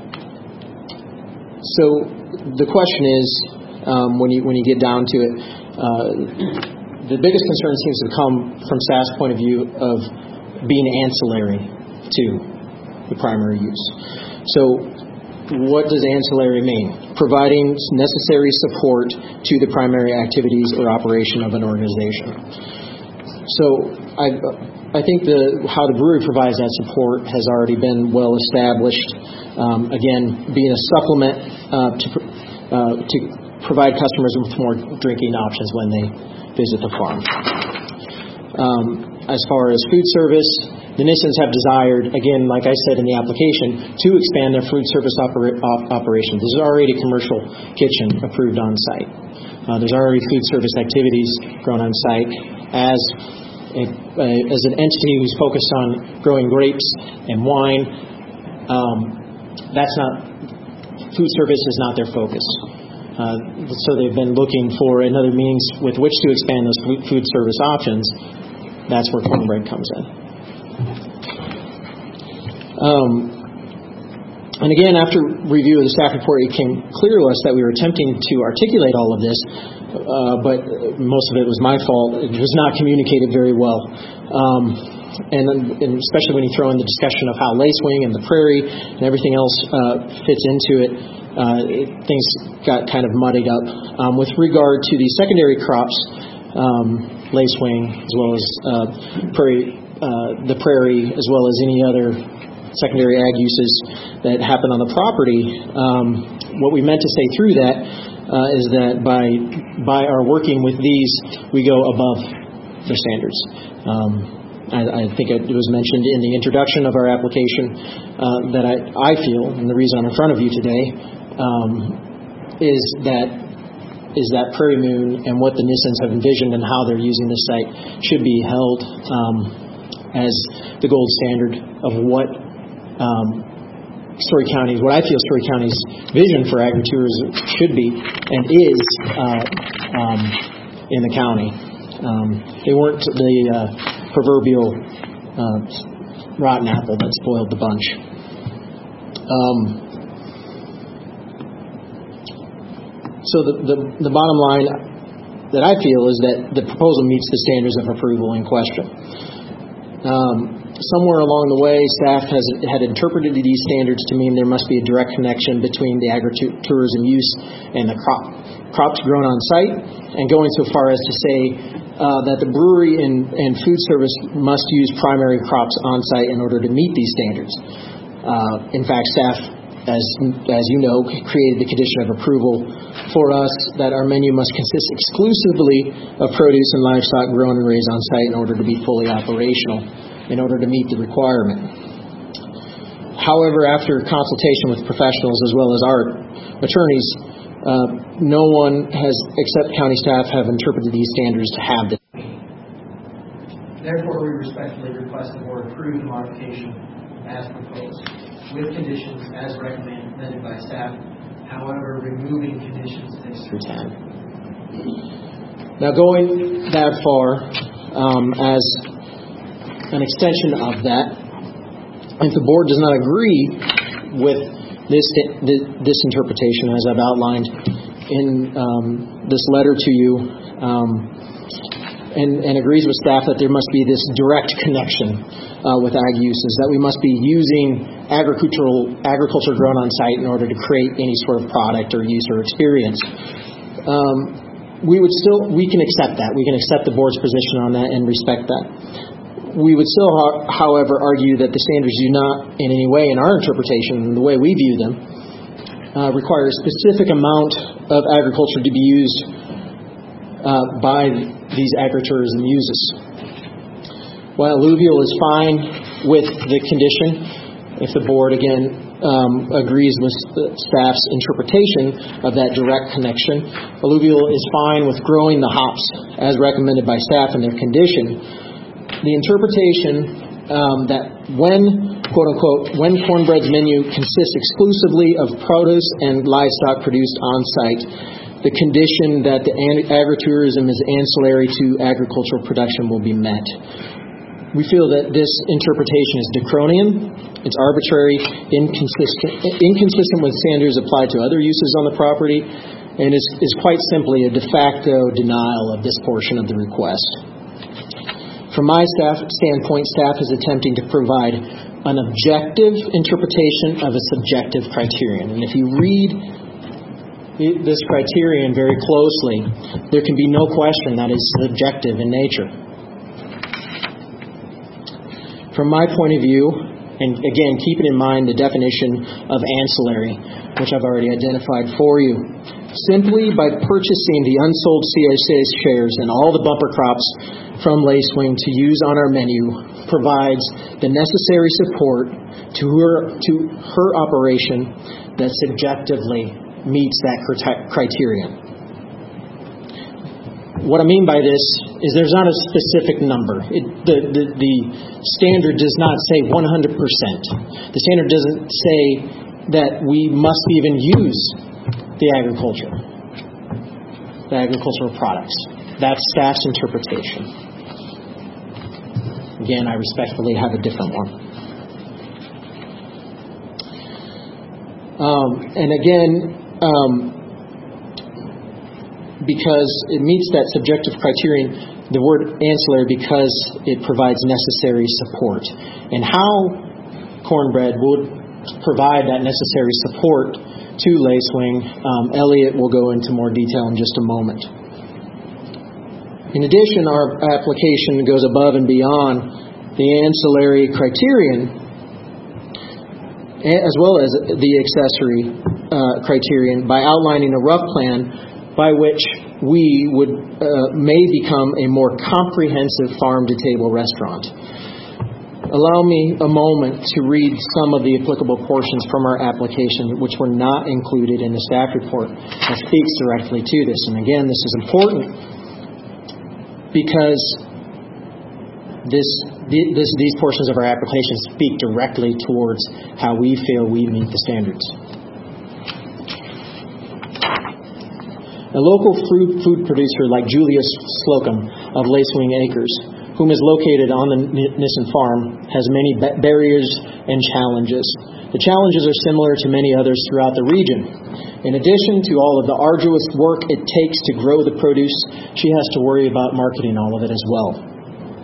so the question is, um, when you when you get down to it, uh, the biggest concern seems to come from staff's point of view of being ancillary to the primary use. So what does ancillary mean? Providing necessary support to the primary activities or operation of an organization. So I, I think the how the brewery provides that support has already been well established. Um, again, being a supplement uh, to uh, to provide customers with more drinking options when they visit the farm. Um, as far as food service, the Nissens have desired, again, like I said in the application, to expand their food service opera- op- operation. There's already a commercial kitchen approved on site. Uh, there's already food service activities grown on site. As a, a, as an entity who's focused on growing grapes and wine, um, that's not food service is not their focus. Uh, so they've been looking for another means with which to expand those food service options. That's where Cornbread comes in. Um, and again, after review of the staff report, it came clear to us that we were attempting to articulate all of this, uh, but most of it was my fault. It was not communicated very well. Um, and, and especially when you throw in the discussion of how lacewing and the prairie and everything else uh, fits into it, uh, it, things got kind of muddied up. Um, with regard to the secondary crops, um, lacewing, as well as uh, prairie, uh, the prairie, as well as any other secondary ag uses that happen on the property, um, what we meant to say through that uh, is that by by our working with these, we go above the standards. Um, I, I think it was mentioned in the introduction of our application uh, that I, I feel, and the reason I'm in front of you today, um, is that is that Prairie Moon and what the Nissens have envisioned and how they're using this site should be held um, as the gold standard of what um, Story County's, what I feel Story County's vision for agritourism should be and is uh, um, in the county. Um, they weren't the uh, proverbial uh, rotten apple that spoiled the bunch. Um, so the, the the bottom line that I feel is that the proposal meets the standards of approval in question. Um, somewhere along the way, staff has had interpreted these standards to mean there must be a direct connection between the agritourism use and the crop, crops grown on site, and going so far as to say uh, that the brewery and, and food service must use primary crops on site in order to meet these standards. Uh, in fact, staff, as as you know, created the condition of approval for us that our menu must consist exclusively of produce and livestock grown and raised on site in order to be fully operational, in order to meet the requirement. However, after consultation with professionals as well as our attorneys, uh, no one has, except county staff, have interpreted these standards to have this. Therefore, we respectfully request the board approve the modification as proposed, with conditions as recommended by staff, however, removing conditions six through ten. Now, going that far, um, as an extension of that, if the board does not agree with this this interpretation, as I've outlined in um, this letter to you, um, and, and agrees with staff that there must be this direct connection uh, with ag uses, that we must be using agricultural agriculture grown on site in order to create any sort of product or use or experience. Um, we would still we can accept that. We can accept the board's position on that and respect that. We would still, however, argue that the standards do not in any way, in our interpretation, the way we view them, uh, require a specific amount of agriculture to be used uh, by these agritourism uses. While alluvial is fine with the condition, if the board, again, um, agrees with staff's interpretation of that direct connection, alluvial is fine with growing the hops as recommended by staff in their condition. The interpretation um, that when, quote-unquote, when Cornbread's menu consists exclusively of produce and livestock produced on-site, the condition that the agritourism is ancillary to agricultural production will be met. We feel that this interpretation is draconian, it's arbitrary, inconsistent, inconsistent with standards applied to other uses on the property, and is, is quite simply a de facto denial of this portion of the request. From my staff standpoint, staff is attempting to provide an objective interpretation of a subjective criterion. And if you read this criterion very closely, there can be no question that it's subjective in nature. From my point of view, and again, keeping in mind the definition of ancillary, which I've already identified for you, simply by purchasing the unsold C S A shares and all the bumper crops from Lacewing to use on our menu provides the necessary support to her to her operation that subjectively meets that criterion. What I mean by this is there's not a specific number. It, the, the, the standard does not say one hundred percent. The standard doesn't say that we must even use the agriculture, the agricultural products. That's staff's interpretation. Again, I respectfully have a different one. Um, and again, um, because it meets that subjective criterion, the word ancillary because it provides necessary support. And how Cornbread would provide that necessary support to Lacewing, um, Elliot will go into more detail in just a moment. In addition, our application goes above and beyond the ancillary criterion, as well as the accessory uh, criterion, by outlining a rough plan by which we would uh, may become a more comprehensive farm-to-table restaurant. Allow me a moment to read some of the applicable portions from our application which were not included in the staff report that speaks directly to this. And again, this is important because this, this, these portions of our application speak directly towards how we feel we meet the standards. A local food, food producer like Julius Slocum of Lacewing Acres, whom is located on the Nissen farm, has many barriers and challenges. The challenges are similar to many others throughout the region. In addition to all of the arduous work it takes to grow the produce, she has to worry about marketing all of it as well.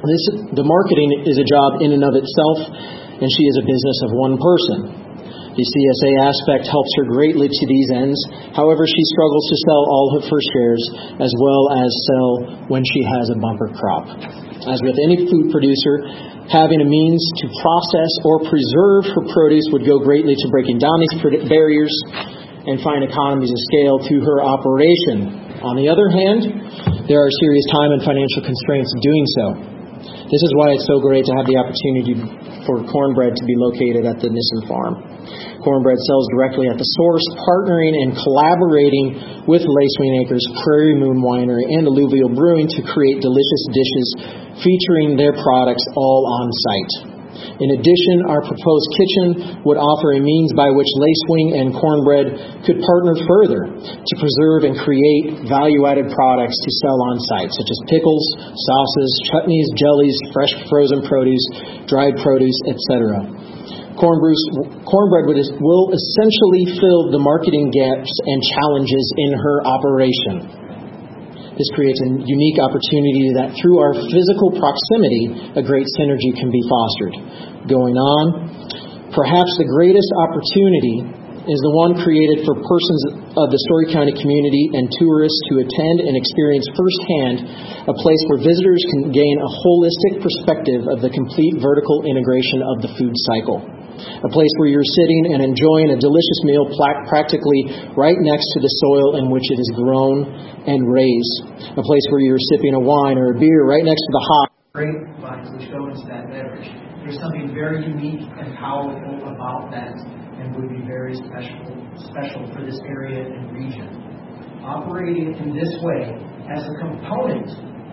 This, the marketing is a job in and of itself, and she is a business of one person. The C S A aspect helps her greatly to these ends. However, she struggles to sell all of her shares as well as sell when she has a bumper crop. As with any food producer, having a means to process or preserve her produce would go greatly to breaking down these barriers and find economies of scale to her operation. On the other hand, there are serious time and financial constraints of doing so. This is why it's so great to have the opportunity for Cornbread to be located at the Nissen Farm. Cornbread sells directly at the source, partnering and collaborating with Lacewing Acres, Prairie Moon Winery, and Alluvial Brewing to create delicious dishes featuring their products all on site. In addition, our proposed kitchen would offer a means by which Lacewing and Cornbread could partner further to preserve and create value-added products to sell on site, such as pickles, sauces, chutneys, jellies, fresh frozen produce, dried produce, et cetera. Cornbread will essentially fill the marketing gaps and challenges in her operation. This creates a unique opportunity that through our physical proximity, a great synergy can be fostered. Going on, perhaps the greatest opportunity is the one created for persons of the Story County community and tourists to attend and experience firsthand a place where visitors can gain a holistic perspective of the complete vertical integration of the food cycle. A place where you're sitting and enjoying a delicious meal practically right next to the soil in which it is grown and raised. A place where you're sipping a wine or a beer right next to the hop. Grapevines which go into that beverage. There's something very unique and powerful about that and would be very special, special for this area and region. Operating in this way as a component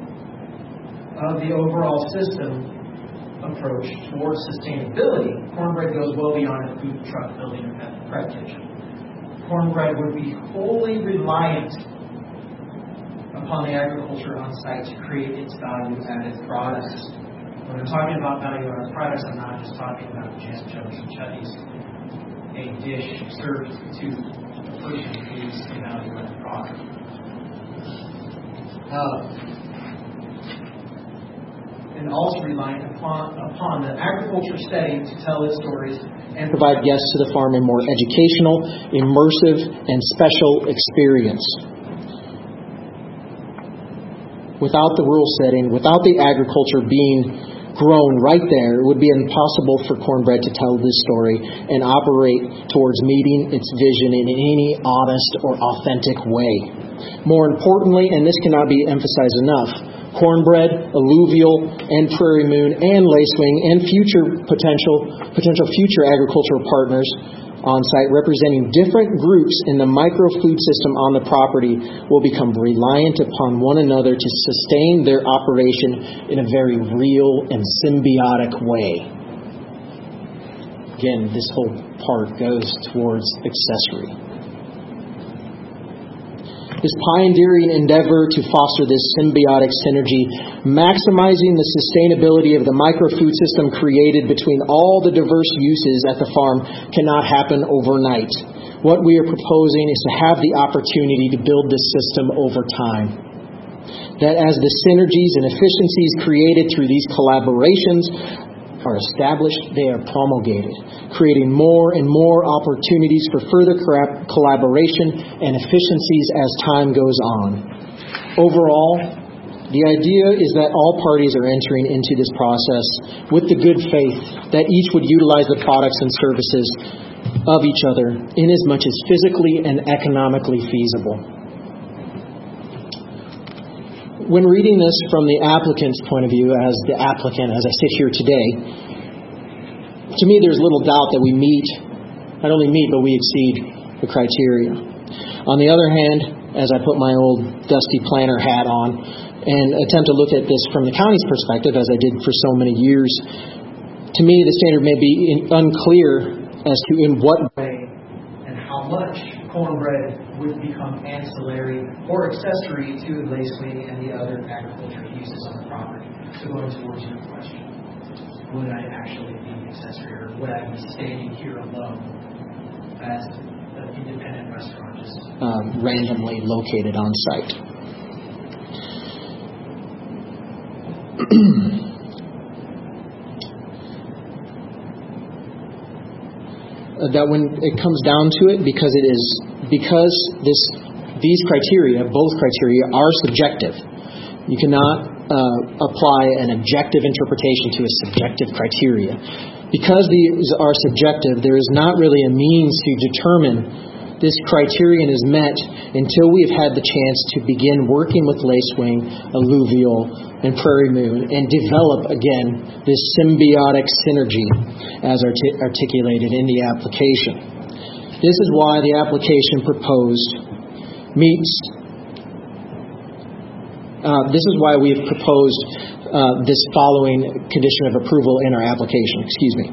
of the overall system approach towards sustainability, Cornbread goes well beyond a food truck building or prep kitchen. Cornbread would be wholly reliant upon the agriculture on site to create its value-added products. When I'm talking about value-added products, I'm not just talking about jam, jellies, and chutneys. A dish served to a person is a value-added product. Uh, and also reliant upon, upon the agriculture setting to tell its stories and provide guests to the farm a more educational, immersive, and special experience. Without the rural setting, without the agriculture being grown right there, it would be impossible for Cornbread to tell this story and operate towards meeting its vision in any honest or authentic way. More importantly, and this cannot be emphasized enough, Cornbread, Alluvial, and Prairie Moon, and Lacewing, and future potential potential future agricultural partners on site representing different groups in the micro-food system on the property will become reliant upon one another to sustain their operation in a very real and symbiotic way. Again, this whole part goes towards accessory. This pioneering endeavor to foster this symbiotic synergy, maximizing the sustainability of the micro-food system created between all the diverse uses at the farm, cannot happen overnight. What we are proposing is to have the opportunity to build this system over time. That as the synergies and efficiencies created through these collaborations are established, they are promulgated, creating more and more opportunities for further collaboration and efficiencies as time goes on. Overall, the idea is that all parties are entering into this process with the good faith that each would utilize the products and services of each other in as much as physically and economically feasible. When reading this from the applicant's point of view, as the applicant, as I sit here today, to me there's little doubt that we meet, not only meet, but we exceed the criteria. On the other hand, as I put my old dusty planner hat on and attempt to look at this from the county's perspective, as I did for so many years, to me the standard may be unclear as to in what way and how much Cornbread would become ancillary or accessory to Lacewing and the other agriculture uses on the property. So going towards your question, would I actually be accessory, or would I be standing here alone as an independent restaurant just um, randomly located on site? that when it comes down to it, because it is because this these criteria, both criteria, are subjective. You cannot uh, apply an objective interpretation to a subjective criteria. Because these are subjective, there is not really a means to determine this criterion is met until we have had the chance to begin working with lacewing, alluvial, and prairie moon and develop, again, this symbiotic synergy as artic- articulated in the application. This is why the application proposed meets, uh, this is why we have proposed uh, this following condition of approval in our application, excuse me.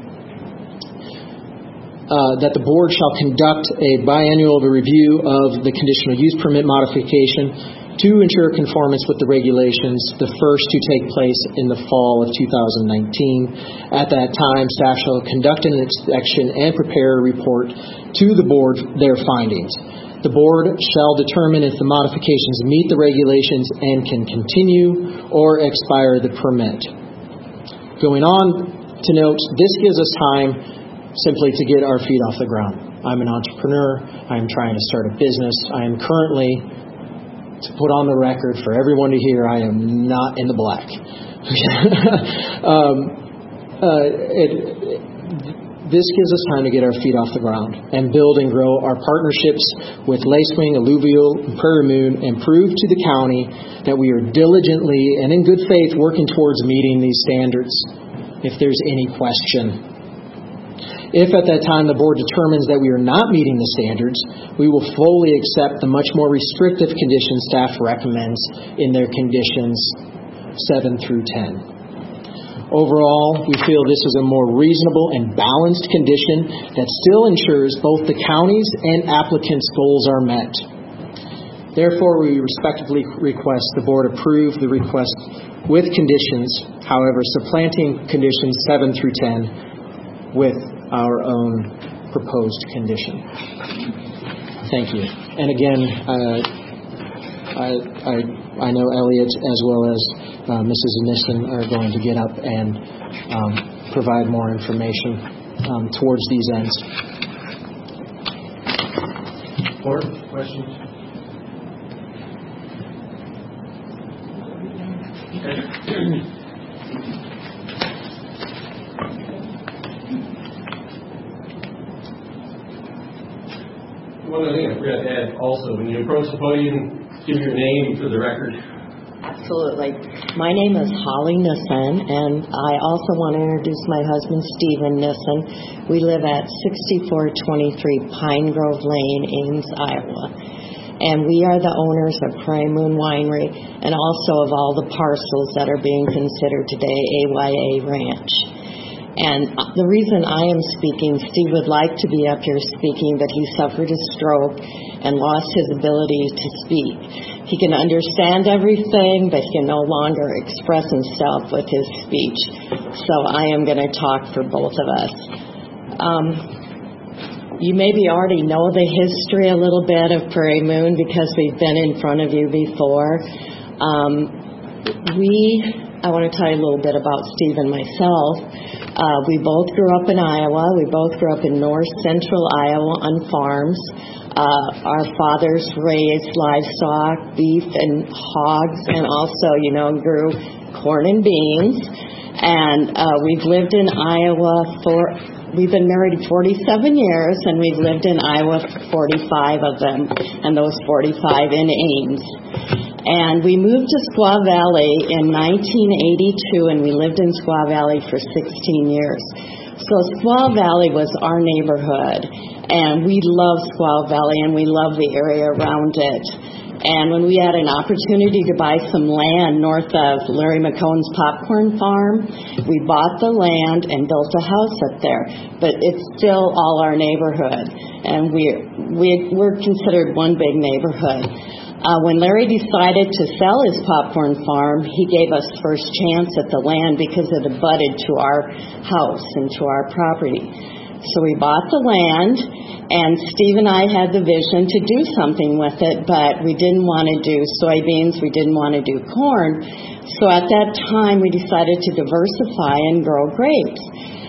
Uh, that the board shall conduct a biannual review of the conditional use permit modification to ensure conformance with the regulations, the first to take place in the fall of two thousand nineteen. At that time, staff shall conduct an inspection and prepare a report to the board their findings. The board shall determine if the modifications meet the regulations and can continue or expire the permit. Going on to note, this gives us time simply to get our feet off the ground. I'm an entrepreneur. I'm trying to start a business. I am currently, to put on the record for everyone to hear, I am not in the black. um, uh, it, it, this gives us time to get our feet off the ground and build and grow our partnerships with Lacewing, Alluvial, and Prairie Moon, and prove to the county that we are diligently and in good faith working towards meeting these standards. If there's any question. If at that time the board determines that we are not meeting the standards, we will fully accept the much more restrictive conditions staff recommends in their conditions seven through ten. Overall, we feel this is a more reasonable and balanced condition that still ensures both the county's and applicants' goals are met. Therefore, we respectfully request the board approve the request with conditions, however, supplanting conditions seven through ten with our own proposed condition. Thank you. And again, uh, I, I, I know Elliot as well as uh, Missus Nissen are going to get up and um, provide more information um, towards these ends. Board, questions? Okay. One other thing I forgot to add also, when you approach the podium, give your name for the record. Absolutely. My name is Holly Nissen, and I also want to introduce my husband, Stephen Nissen. We live at sixty-four twenty-three Pine Grove Lane, Ames, Iowa. And we are the owners of Prairie Moon Winery and also of all the parcels that are being considered today A Y A Ranch. And the reason I am speaking, Steve would like to be up here speaking, but he suffered a stroke and lost his ability to speak. He can understand everything, but he can no longer express himself with his speech. So I am going to talk for both of us. Um, you maybe already know the history a little bit of Prairie Moon because we've been in front of you before. Um, we, I want to tell you a little bit about Steve and myself. Uh, we both grew up in Iowa. We both grew up in north central Iowa on farms. Uh, our fathers raised livestock, beef and hogs, and also, you know, grew corn and beans. And uh, we've lived in Iowa for, we've been married forty-seven years, and we've lived in Iowa for forty-five of them, and those forty-five in Ames. And we moved to Squaw Valley in nineteen eighty-two, and we lived in Squaw Valley for sixteen years. So Squaw Valley was our neighborhood, and we love Squaw Valley, and we love the area around it. And when we had an opportunity to buy some land north of Larry McCone's popcorn farm, we bought the land and built a house up there. But it's still all our neighborhood, and we, we, we're considered one big neighborhood. Uh, when Larry decided to sell his popcorn farm, he gave us first chance at the land because it abutted to our house and to our property. So we bought the land, and Steve and I had the vision to do something with it, but we didn't want to do soybeans, we didn't want to do corn. So at that time, we decided to diversify and grow grapes.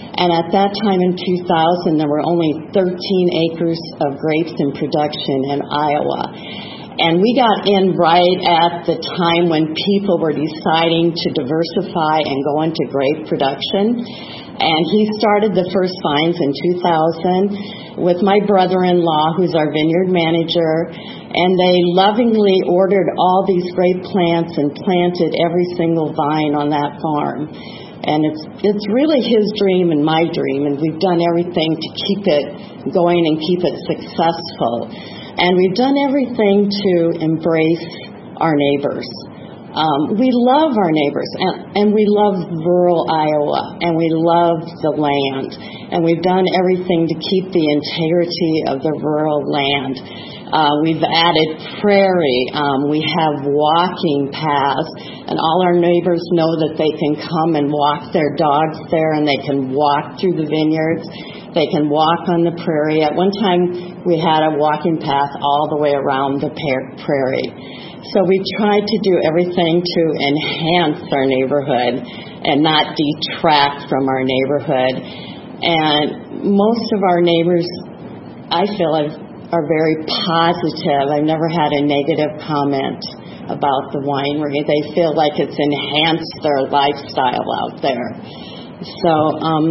And at that time in two thousand, there were only thirteen acres of grapes in production in Iowa. And we got in right at the time when people were deciding to diversify and go into grape production. And he started the first vines in two thousand with my brother-in-law, who's our vineyard manager. And they lovingly ordered all these grape plants and planted every single vine on that farm. And it's it's really his dream and my dream, and we've done everything to keep it going and keep it successful. And we've done everything to embrace our neighbors. Um, we love our neighbors, and, and we love rural Iowa, and we love the land. And we've done everything to keep the integrity of the rural land. Uh, we've added prairie. Um, we have walking paths, and all our neighbors know that they can come and walk their dogs there, and they can walk through the vineyards. They can walk on the prairie. At one time, we had a walking path all the way around the prairie. So we tried to do everything to enhance our neighborhood and not detract from our neighborhood. And most of our neighbors, I feel, have are very positive. I've never had a negative comment about the winery. They feel like it's enhanced their lifestyle out there. So, um,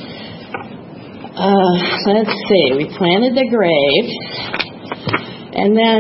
uh, let's see. We planted the grapes, and then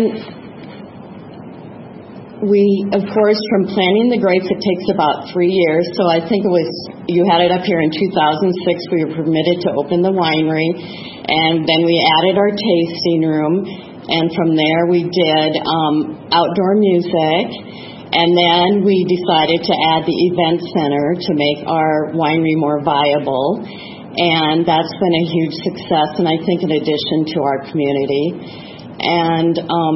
we, of course, from planting the grapes, it takes about three years. So I think it was, you had it up here in two thousand six, we were permitted to open the winery. And then we added our tasting room, and from there we did um, outdoor music, and then we decided to add the event center to make our winery more viable, and that's been a huge success, and I think an addition to our community. And um,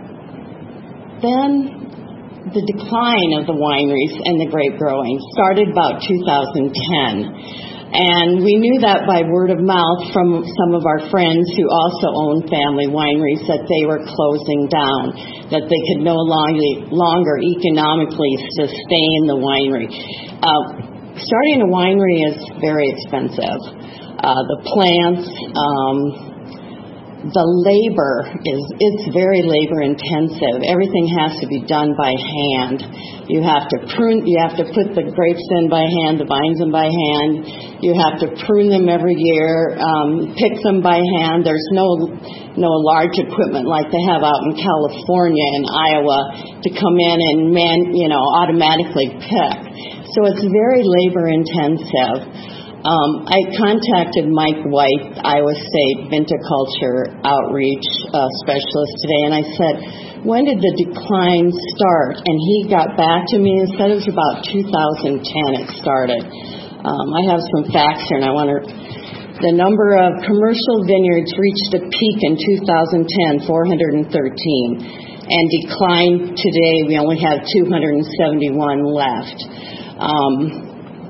then the decline of the wineries and the grape growing started about two thousand ten. And we knew that by word of mouth from some of our friends who also own family wineries that they were closing down, that they could no longer, longer economically sustain the winery. Uh, starting a winery is very expensive. Uh, the plants, um, the labor is, it's very labor intensive. Everything has to be done by hand. You have to prune, you have to put the grapes in by hand, the vines in by hand. You have to prune them every year, um, pick them by hand. There's no, no large equipment like they have out in California and Iowa to come in and man, you know, automatically pick. So it's very labor intensive. Um, I contacted Mike White, Iowa State Viticulture Outreach uh, Specialist today, and I said, when did the decline start? And he got back to me and said it was about two thousand ten it started. Um, I have some facts here, and I want to... The number of commercial vineyards reached a peak in two thousand ten, four hundred thirteen, and declined today. We only have two hundred seventy-one left. Um,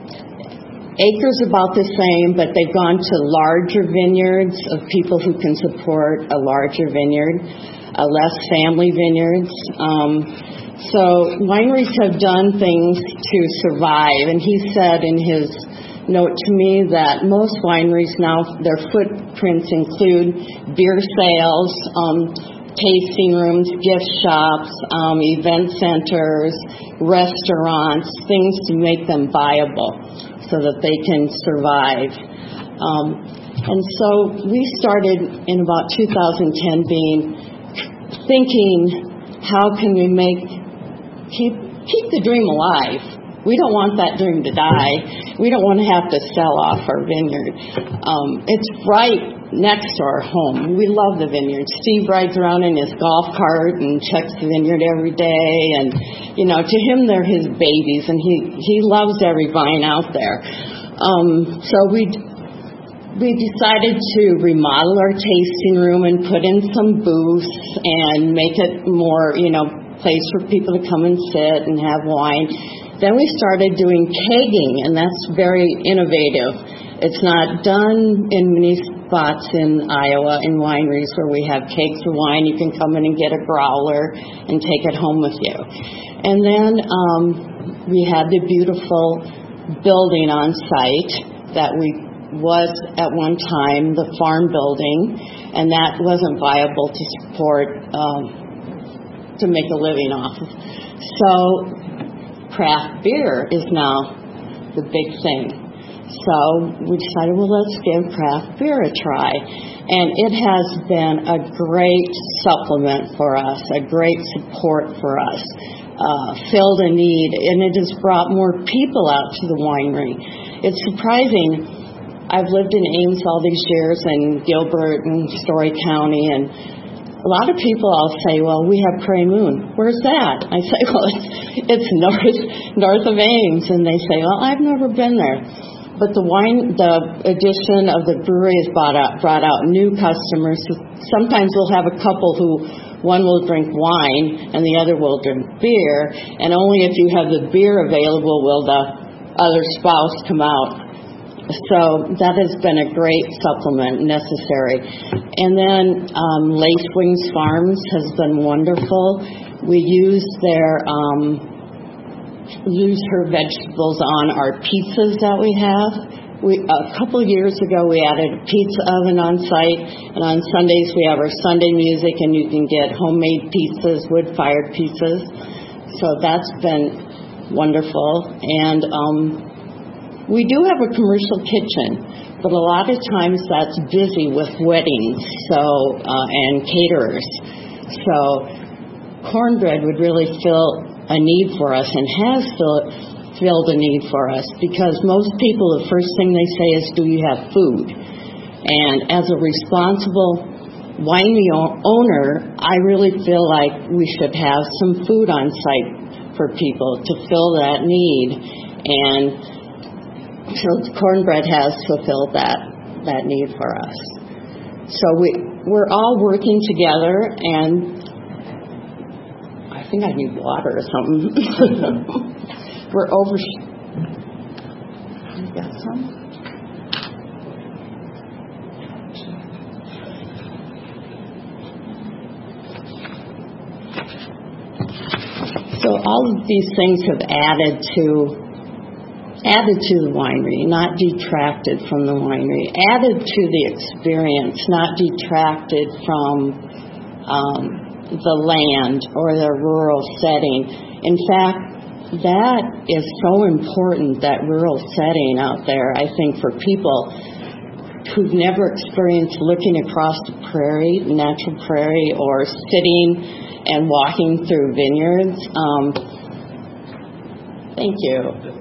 Acres about the same, but they've gone to larger vineyards of people who can support a larger vineyard, uh, less family vineyards. Um, so wineries have done things to survive, and he said in his note to me that most wineries now, their footprints include beer sales, um, tasting rooms, gift shops, um, event centers, restaurants, things to make them viable, so that they can survive. Um, and so we started in about two thousand ten being thinking, how can we make keep keep the dream alive? We don't want that dream to die. We don't want to have to sell off our vineyard. Um, it's right next to our home. We love the vineyard. Steve rides around in his golf cart and checks the vineyard every day, and you know, to him they're his babies, and he he loves every vine out there. Um, so we we decided to remodel our tasting room and put in some booths and make it more, you know, place for people to come and sit and have wine. Then we started doing kegging, and that's very innovative. It's not done in many spots in Iowa in wineries where we have kegs of wine. You can come in and get a growler and take it home with you. And then um, we had the beautiful building on site that we was at one time the farm building, and that wasn't viable to support, um, to make a living off of. So craft beer is now the big thing. So we decided, well, let's give craft beer a try. And it has been a great supplement for us, a great support for us, uh, filled a need, and it has brought more people out to the winery. It's surprising. I've lived in Ames all these years, and Gilbert and Story County, and a lot of people I'll say, well, we have Prairie Moon. Where's that? I say, well, it's, it's north, north of Ames. And they say, well, I've never been there. But the wine, the addition of the brewery has brought out, brought out new customers. Sometimes we'll have a couple who, one will drink wine and the other will drink beer. And only if you have the beer available will the other spouse come out. So that has been a great supplement, necessary. And then um, Lace Wings Farms has been wonderful. We use their um, use her vegetables on our pizzas that we have. We a couple of years ago we added a pizza oven on site, and on Sundays we have our Sunday music, and you can get homemade pizzas, wood-fired pizzas. So that's been wonderful. And um, we do have a commercial kitchen, but a lot of times that's busy with weddings, so uh, and caterers. So cornbread would really fill a need for us, and has filled, filled a need for us, because most people, the first thing they say is, do you have food? And as a responsible winery owner, I really feel like we should have some food on site for people to fill that need. And so cornbread has fulfilled that that need for us. So we we're all working together, and I think I need water or something. We're over. You got some? So all of these things have added to added to the winery, not detracted from the winery, added to the experience, not detracted from um, the land or the rural setting. In fact, that is so important, that rural setting out there, I think, for people who've never experienced looking across the prairie, natural prairie, or sitting and walking through vineyards. Um, thank you.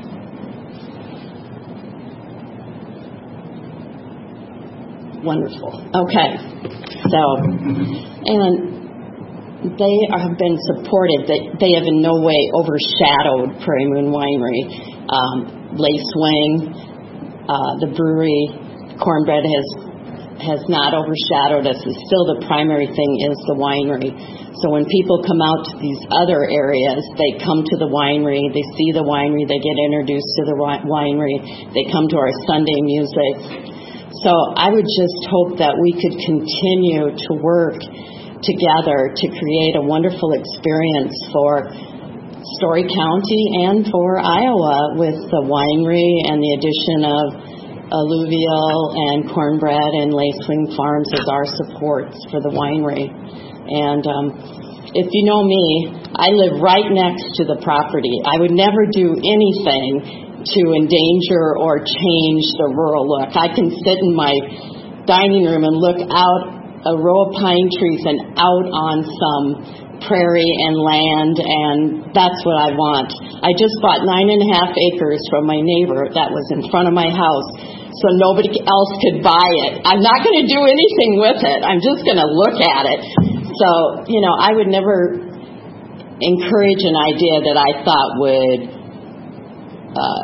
Wonderful. Okay. So, and they have been supported. They, they have in no way overshadowed Prairie Moon Winery. Um, Lace Wing, uh, the brewery, cornbread has has not overshadowed us. It's still the primary thing is the winery. So when people come out to these other areas, they come to the winery, they see the winery, they get introduced to the winery, they come to our Sunday music. So I would just hope that we could continue to work together to create a wonderful experience for Story County and for Iowa, with the winery and the addition of alluvial and cornbread and Lace Wing Farms as our supports for the winery. And um, if you know me, I live right next to the property. I would never do anything to endanger or change the rural look. I can sit in my dining room and look out a row of pine trees and out on some prairie and land, and that's what I want. I just bought nine and a half acres from my neighbor that was in front of my house, so nobody else could buy it. I'm not going to do anything with it. I'm just going to look at it. So, you know, I would never encourage an idea that I thought would uh,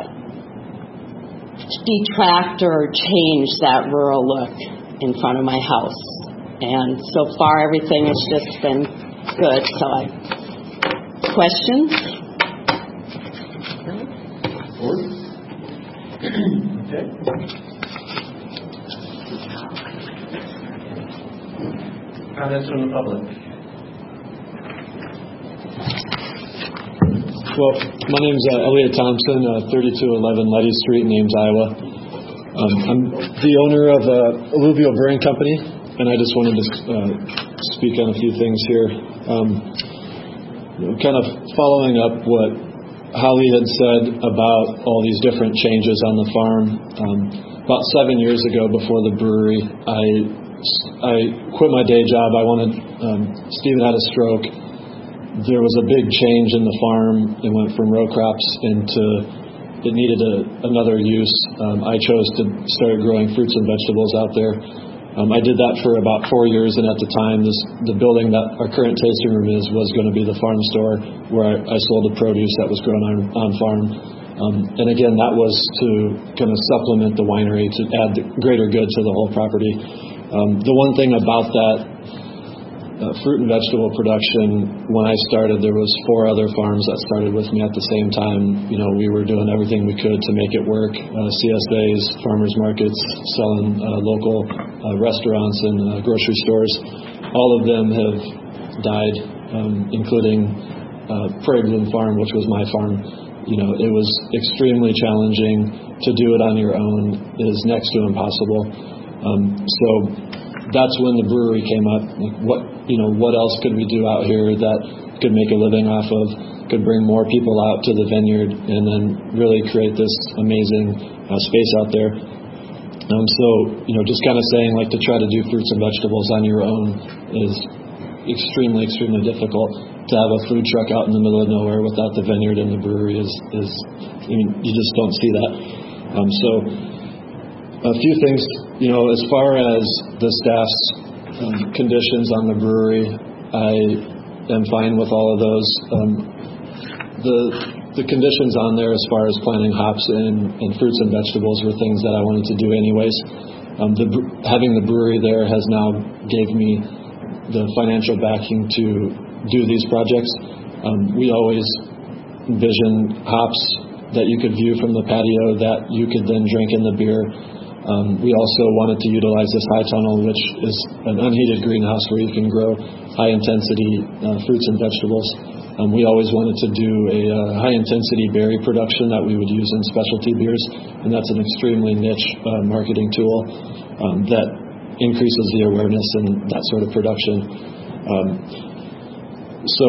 detract or change that rural look in front of my house. And so far, everything has just been good. So, I questions? Okay. Comments from the public. Well, my name's uh, Elliot Thompson, uh, thirty-two eleven Letty Street in Ames, Iowa. Um, I'm the owner of uh, Alluvial Brewing Company, and I just wanted to uh, speak on a few things here. Um, you know, kind of following up what Holly had said about all these different changes on the farm. Um, about seven years ago, before the brewery, I I quit my day job. I wanted um, Stephen had a stroke. There was a big change in the farm. It went from row crops into it needed a, another use. Um, I chose to start growing fruits and vegetables out there. Um, I did that for about four years, and at the time, this, the building that our current tasting room is was going to be the farm store where I, I sold the produce that was grown on, on farm. Um, and again, that was to kind of supplement the winery to add the greater good to the whole property. Um, the one thing about that Uh, fruit and vegetable production, when I started, there was four other farms that started with me at the same time. You know, we were doing everything we could to make it work. Uh, C S As, farmers markets, selling uh, local uh, restaurants and uh, grocery stores. All of them have died, um, including uh, Prairie Bloom Farm, which was my farm. You know, it was extremely challenging to do it on your own. It is next to impossible. Um, so that's when the brewery came up. Like, what you know, what else could we do out here that could make a living off of, could bring more people out to the vineyard, and then really create this amazing uh, space out there. Um, so, you know, just kind of saying, like, to try to do fruits and vegetables on your own is extremely, extremely difficult. To have a food truck out in the middle of nowhere without the vineyard and the brewery is, is I mean, you just don't see that. Um, so, a few things, you know, as far as the staff's um, conditions on the brewery, I am fine with all of those. Um, the the conditions on there as far as planting hops and, and fruits and vegetables were things that I wanted to do anyways. Um, the, having the brewery there has now gave me the financial backing to do these projects. Um, we always envisioned hops that you could view from the patio that you could then drink in the beer. Um, we also wanted to utilize this high tunnel, which is an unheated greenhouse where you can grow high-intensity uh, fruits and vegetables. Um, we always wanted to do a uh, high-intensity berry production that we would use in specialty beers, and that's an extremely niche uh, marketing tool um, that increases the awareness and that sort of production. Um, so,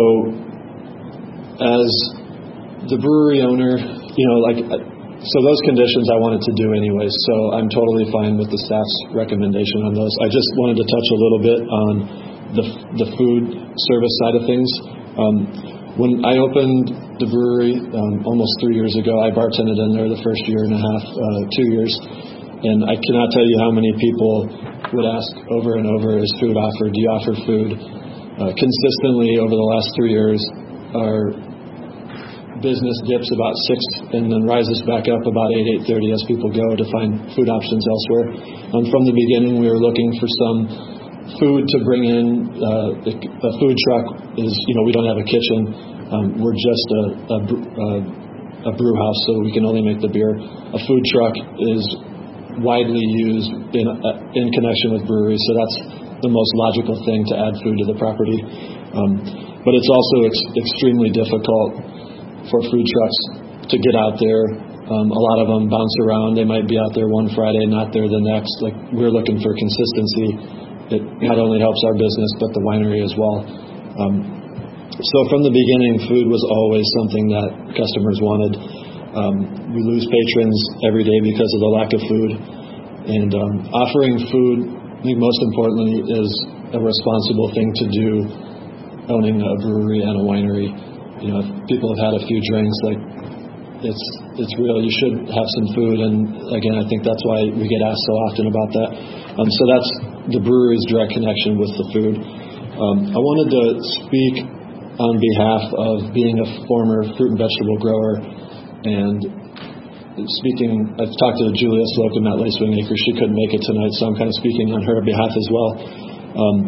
as the brewery owner, you know, like... So those conditions I wanted to do anyways, so I'm totally fine with the staff's recommendation on those. I just wanted to touch a little bit on the the food service side of things. Um, when I opened the brewery um, almost three years ago, I bartended in there the first year and a half, uh, two years, and I cannot tell you how many people would ask over and over, is food offered? Do you offer food? Uh, consistently over the last three years, our business dips about six and then rises back up about eight, eight thirty as people go to find food options elsewhere. Um, from the beginning, we were looking for some food to bring in. Uh, the, a food truck is, you know, we don't have a kitchen. Um, we're just a, a, a, a brew house, so we can only make the beer. A food truck is widely used in, uh, in connection with breweries, so that's the most logical thing to add food to the property. Um, but it's also ex- extremely difficult for food trucks to get out there. Um, a lot of them bounce around. They might be out there one Friday, not there the next. Like, we're looking for consistency. It not only helps our business, but the winery as well. Um, so from the beginning, food was always something that customers wanted. Um, we lose patrons every day because of the lack of food. And um, offering food, I think most importantly, is a responsible thing to do, owning a brewery and a winery. You know, if people have had a few drinks, like, it's it's real. You should have some food, and again, I think that's why we get asked so often about that. Um, so that's the brewery's direct connection with the food. Um, I wanted to speak on behalf of being a former fruit and vegetable grower, and speaking, I've talked to Julia Slocum at Lacewing Acres. She couldn't make it tonight, so I'm kind of speaking on her behalf as well. Um,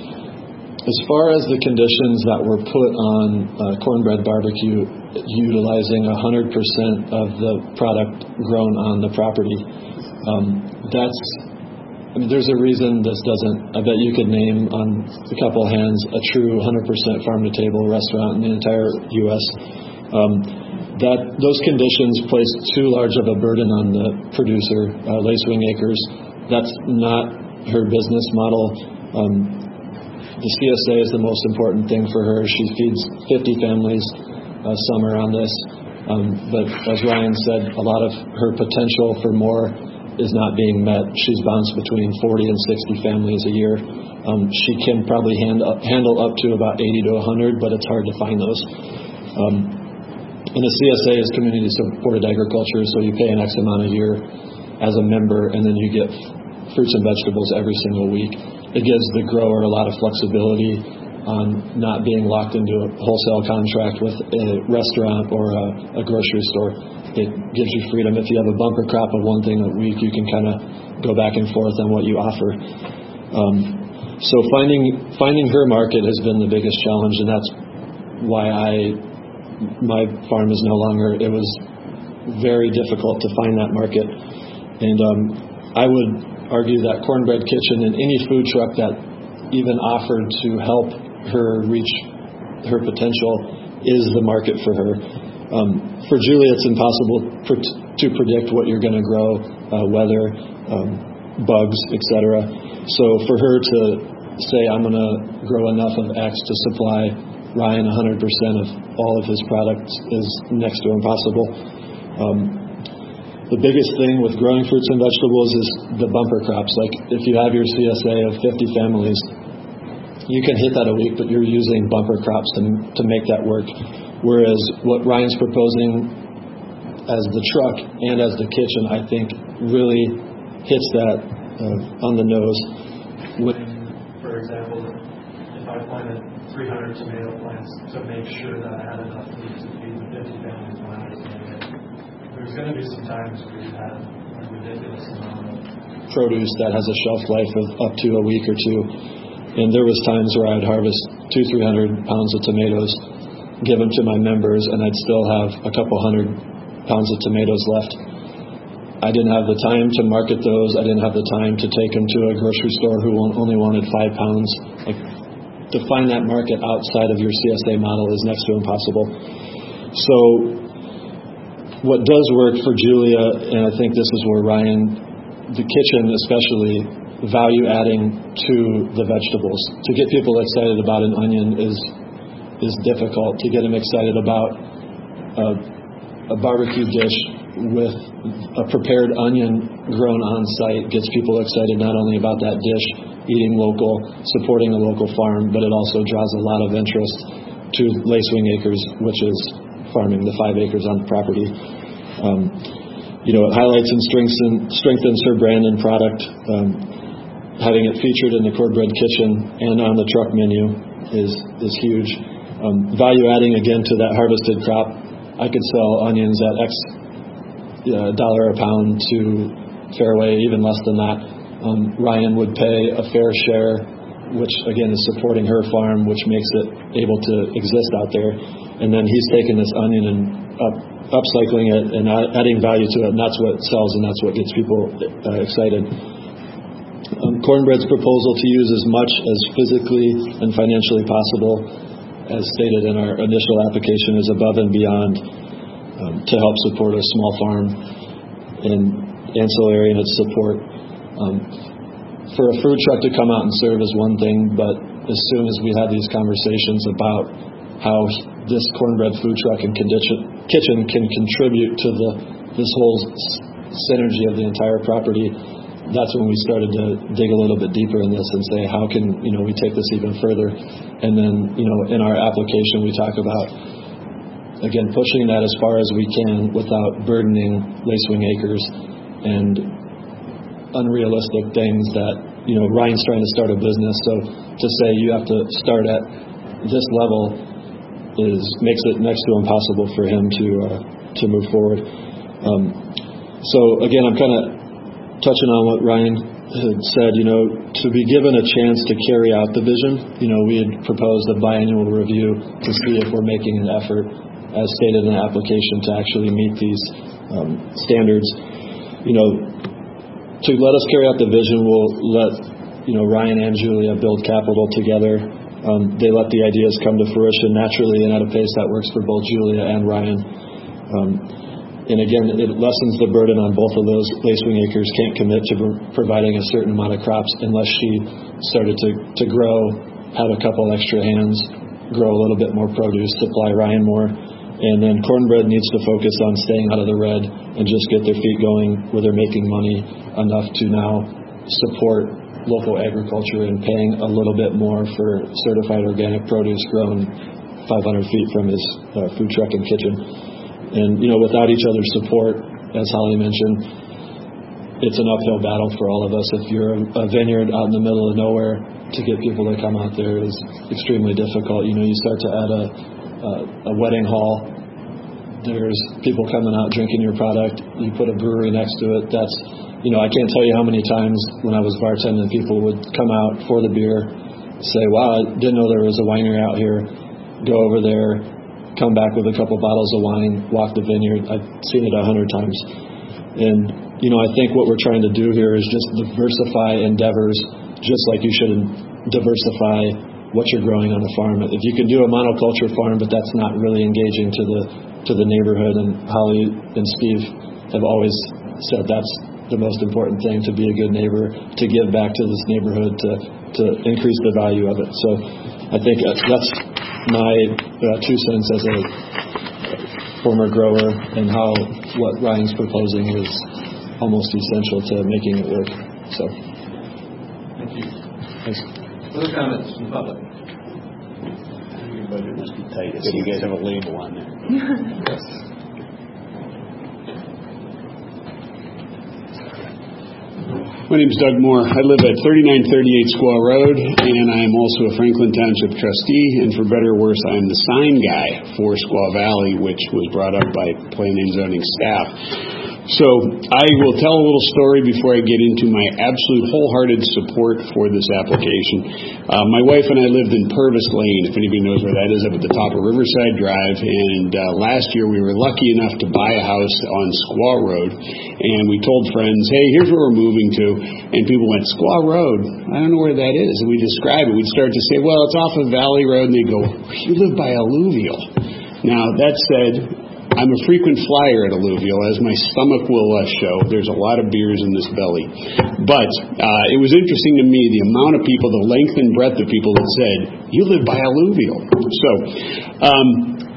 As far as the conditions that were put on uh, Cornbread Barbecue, utilizing one hundred percent of the product grown on the property, um, that's, I mean, there's a reason this doesn't, I bet you could name on a couple hands a true one hundred percent farm-to-table restaurant in the entire U S Um, that those conditions place too large of a burden on the producer, uh, Lacewing Acres. That's not her business model. Um, the C S A is the most important thing for her. She feeds fifty families a summer on this. Um, but as Ryan said, a lot of her potential for more is not being met. She's bounced between forty and sixty families a year. Um, she can probably hand up, handle up to about eighty to one hundred, but it's hard to find those. Um, and the C S A is community supported agriculture, so you pay an X amount a year as a member, and then you get fruits and vegetables every single week. It gives the grower a lot of flexibility on not being locked into a wholesale contract with a restaurant or a, a grocery store. It gives you freedom. If you have a bumper crop of one thing a week, you can kind of go back and forth on what you offer. Um, so finding finding her market has been the biggest challenge, and that's why I my farm is no longer. It was very difficult to find that market, and um, I would argue that Cornbread Kitchen and any food truck that even offered to help her reach her potential is the market for her. Um, for Julia, it's impossible pr- to predict what you're going to grow, uh, weather, um, bugs, et cetera. So for her to say, I'm going to grow enough of X to supply Ryan one hundred percent of all of his products is next to impossible. Um, The biggest thing with growing fruits and vegetables is the bumper crops. Like if you have your C S A of fifty families, you can hit that a week, but you're using bumper crops to to make that work. Whereas what Ryan's proposing as the truck and as the kitchen, I think, really hits that uh, on the nose. When, for example, if I planted three hundred tomato plants to make sure that I had enough food to feed the fifty families when I was doing it, there's going to be some times where you had a ridiculous amount of produce that has a shelf life of up to a week or two. And there was times where I'd harvest two, three hundred pounds of tomatoes, give them to my members, and I'd still have a couple hundred pounds of tomatoes left. I didn't have the time to market those. I didn't have the time to take them to a grocery store who only wanted five pounds. Like, to find that market outside of your C S A model is next to impossible. So what does work for Julia, and I think this is where Ryan, the kitchen especially, value adding to the vegetables. To get people excited about an onion is is difficult. To get them excited about a, a barbecue dish with a prepared onion grown on site gets people excited not only about that dish, eating local, supporting a local farm, but it also draws a lot of interest to Lacewing Acres, which is farming the five acres on the property. Um, you know, it highlights and strengthens, strengthens her brand and product. Um, having it featured in the Cornbread Kitchen and on the truck menu is is huge. Um, value adding again to that harvested crop. I could sell onions at X uh, dollar a pound to Fairway, even less than that. Um, Ryan would pay a fair share, which again is supporting her farm, which makes it able to exist out there. And then he's taking this onion and up, upcycling it and adding value to it, and that's what sells and that's what gets people uh, excited. Um, Cornbread's proposal to use as much as physically and financially possible, as stated in our initial application, is above and beyond um, to help support a small farm and ancillary in its support. Um, for a food truck to come out and serve is one thing, but as soon as we had these conversations about how this Cornbread food truck and kitchen can contribute to the this whole synergy of the entire property, that's when we started to dig a little bit deeper in this and say, how can, you know, we take this even further? And then, you know, in our application, we talk about, again, pushing that as far as we can without burdening Lacewing Acres and unrealistic things that, you know, Ryan's trying to start a business. So to say you have to start at this level is makes it next to impossible for him to uh, to move forward. Um, so again, I'm kind of touching on what Ryan had said, you know, to be given a chance to carry out the vision. You know, we had proposed a biannual review to see if we're making an effort, as stated in the application, to actually meet these um, standards. You know, to let us carry out the vision, we'll let, you know, Ryan and Julia build capital together. Um, they let the ideas come to fruition naturally and at a pace that works for both Julia and Ryan. Um, and again, it lessens the burden on both of those lacewing acres. Can't commit to providing a certain amount of crops unless she started to, to grow, have a couple extra hands, grow a little bit more produce, supply Ryan more. And then Cornbread needs to focus on staying out of the red and just get their feet going where they're making money enough to now support local agriculture and paying a little bit more for certified organic produce grown five hundred feet from his uh, food truck and kitchen. And, you know, without each other's support, as Holly mentioned, it's an uphill battle for all of us. If you're a vineyard out in the middle of nowhere, to get people to come out there is extremely difficult. You know, you start to add a, a, a wedding hall, there's people coming out drinking your product. You put a brewery next to it. That's, you know, I can't tell you how many times when I was bartending, people would come out for the beer, say, wow, I didn't know there was a winery out here, go over there, come back with a couple bottles of wine, walk the vineyard. I've seen it a hundred times. And, you know, I think what we're trying to do here is just diversify endeavors, just like you should diversify what you're growing on a farm. If you can do a monoculture farm, but that's not really engaging to the to the neighborhood, and Holly and Steve have always said that's the most important thing, to be a good neighbor, to give back to this neighborhood, to, to increase the value of it. So I think that's my uh, two cents as a former grower, and how what Ryan's proposing is almost essential to making it work. So, thank you. Thanks. Other comments from the public? Your budget must be tight. So you guys have a label on there. Yes. My name is Doug Moore. I live at thirty-nine thirty-eight Squaw Road, and I'm also a Franklin Township trustee, and for better or worse, I'm the sign guy for Squaw Valley, which was brought up by planning and zoning staff. So I will tell a little story before I get into my absolute wholehearted support for this application. Uh, my wife and I lived in Purvis Lane, if anybody knows where that is, up at the top of Riverside Drive, and uh, last year we were lucky enough to buy a house on Squaw Road, and we told friends, hey, here's where we're moving to, and people went, Squaw Road? I don't know where that is. And we describe it. We'd start to say, well, it's off of Valley Road, and they go, you live by Alluvial. Now, that said, I'm a frequent flyer at Alluvial, as my stomach will uh, show. There's a lot of beers in this belly. But uh, it was interesting to me the amount of people, the length and breadth of people that said, you live by Alluvial. So um,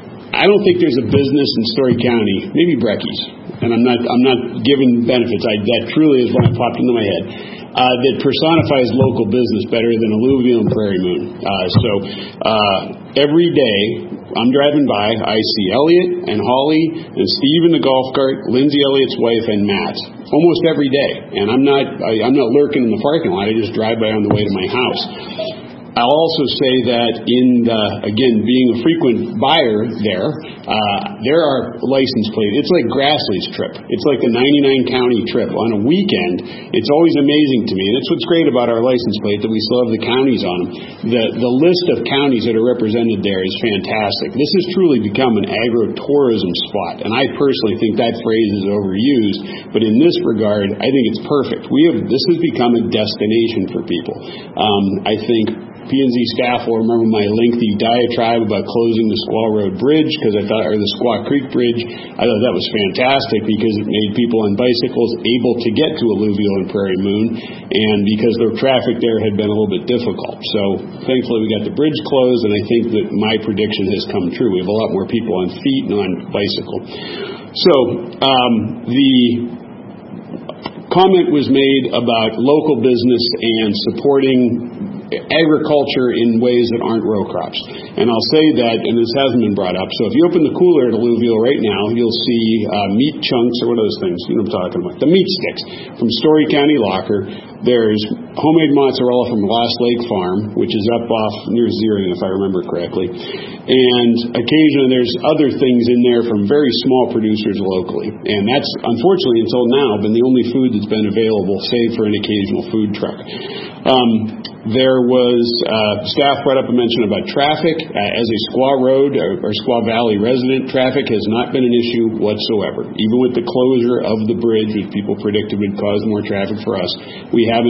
I don't think there's a business in Story County, maybe Brecky's, and I'm not I'm not giving benefits. I, that truly is what popped into my head. Uh, that personifies local business better than Alluvial and Prairie Moon. Uh, so uh, every day I'm driving by, I see Elliot and Holly and Steve in the golf cart, Lindsay Elliott's wife, and Matt almost every day. And I'm not I, I'm not lurking in the parking lot. I just drive by on the way to my house. I'll also say that in the, again, being a frequent buyer there, uh, there are license plates. It's like Grassley's trip. It's like the ninety-nine county trip. On a weekend, it's always amazing to me. And that's what's great about our license plate, that we still have the counties on them. The, the list of counties that are represented there is fantastic. This has truly become an agro-tourism spot. And I personally think that phrase is overused. But in this regard, I think it's perfect. We have, this has become a destination for people. Um, I think P and Z staff will remember my lengthy diatribe about closing the Squaw Road Bridge, because I thought, or the Squaw Creek Bridge. I thought that was fantastic because it made people on bicycles able to get to Alluvial and Prairie Moon, and because the traffic there had been a little bit difficult. So thankfully we got the bridge closed, and I think that my prediction has come true. We have a lot more people on feet and on bicycle. So um, the comment was made about local business and supporting agriculture in ways that aren't row crops. And I'll say that, and this hasn't been brought up, so if you open the cooler at Alluvial right now, you'll see uh, meat chunks, or what are those things? You know what I'm talking about. The meat sticks from Story County Locker. There's homemade mozzarella from Lost Lake Farm, which is up off near Zerian, if I remember correctly. And occasionally there's other things in there from very small producers locally. And that's, unfortunately, until now, been the only food that's been available, save for an occasional food truck. Um, There was, uh, staff brought up a mention about traffic. Uh, as a Squaw Road or, or Squaw Valley resident, traffic has not been an issue whatsoever. Even with the closure of the bridge, which people predicted would cause more traffic for us, we haven't had that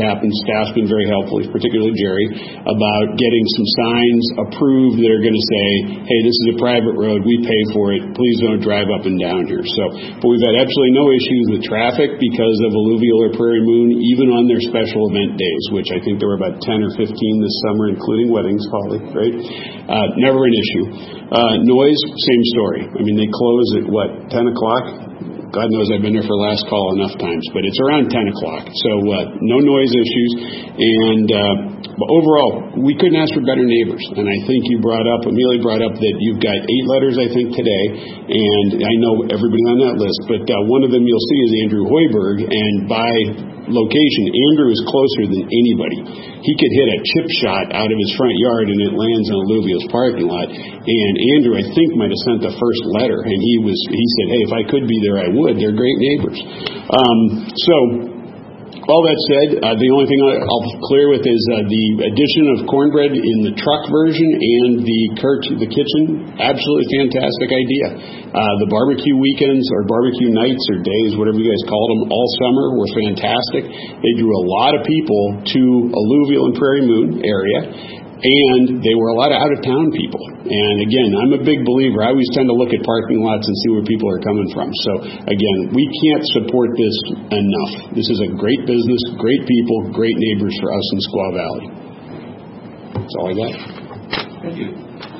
happened. Staff's been very helpful, particularly Jerry, about getting some signs approved that are going to say, hey, this is a private road, we pay for it, please don't drive up and down here. So, but we've had absolutely no issues with traffic because of Alluvial or Prairie Moon, even on their special event days, which I think there were about ten or fifteen this summer, including weddings, Holly, right? Uh, never an issue. Uh, noise, same story. I mean, they close at, what, ten o'clock? God knows I've been there for last call enough times, but it's around ten o'clock. So uh, no noise issues. And uh, but overall, we couldn't ask for better neighbors. And I think you brought up, Amelia brought up that you've got eight letters, I think, today. And I know everybody on that list, but uh, one of them you'll see is Andrew Hoiberg. And by location, Andrew is closer than anybody. He could hit a chip shot out of his front yard and it lands in Alluvial's parking lot. And Andrew, I think, might have sent the first letter, and he was he said, hey, if I could be there, I would. They're great neighbors. Um, so all that said, uh, the only thing I'll clear with is uh, the addition of cornbread in the truck version and the Kurt, the kitchen. Absolutely fantastic idea. Uh, the barbecue weekends or barbecue nights or days, whatever you guys called them, all summer were fantastic. They drew a lot of people to Alluvial and Prairie Moon area. And they were a lot of out-of-town people. And again, I'm a big believer. I always tend to look at parking lots and see where people are coming from. So again, we can't support this enough. This is a great business, great people, great neighbors for us in Squaw Valley. That's all I got. Thank you.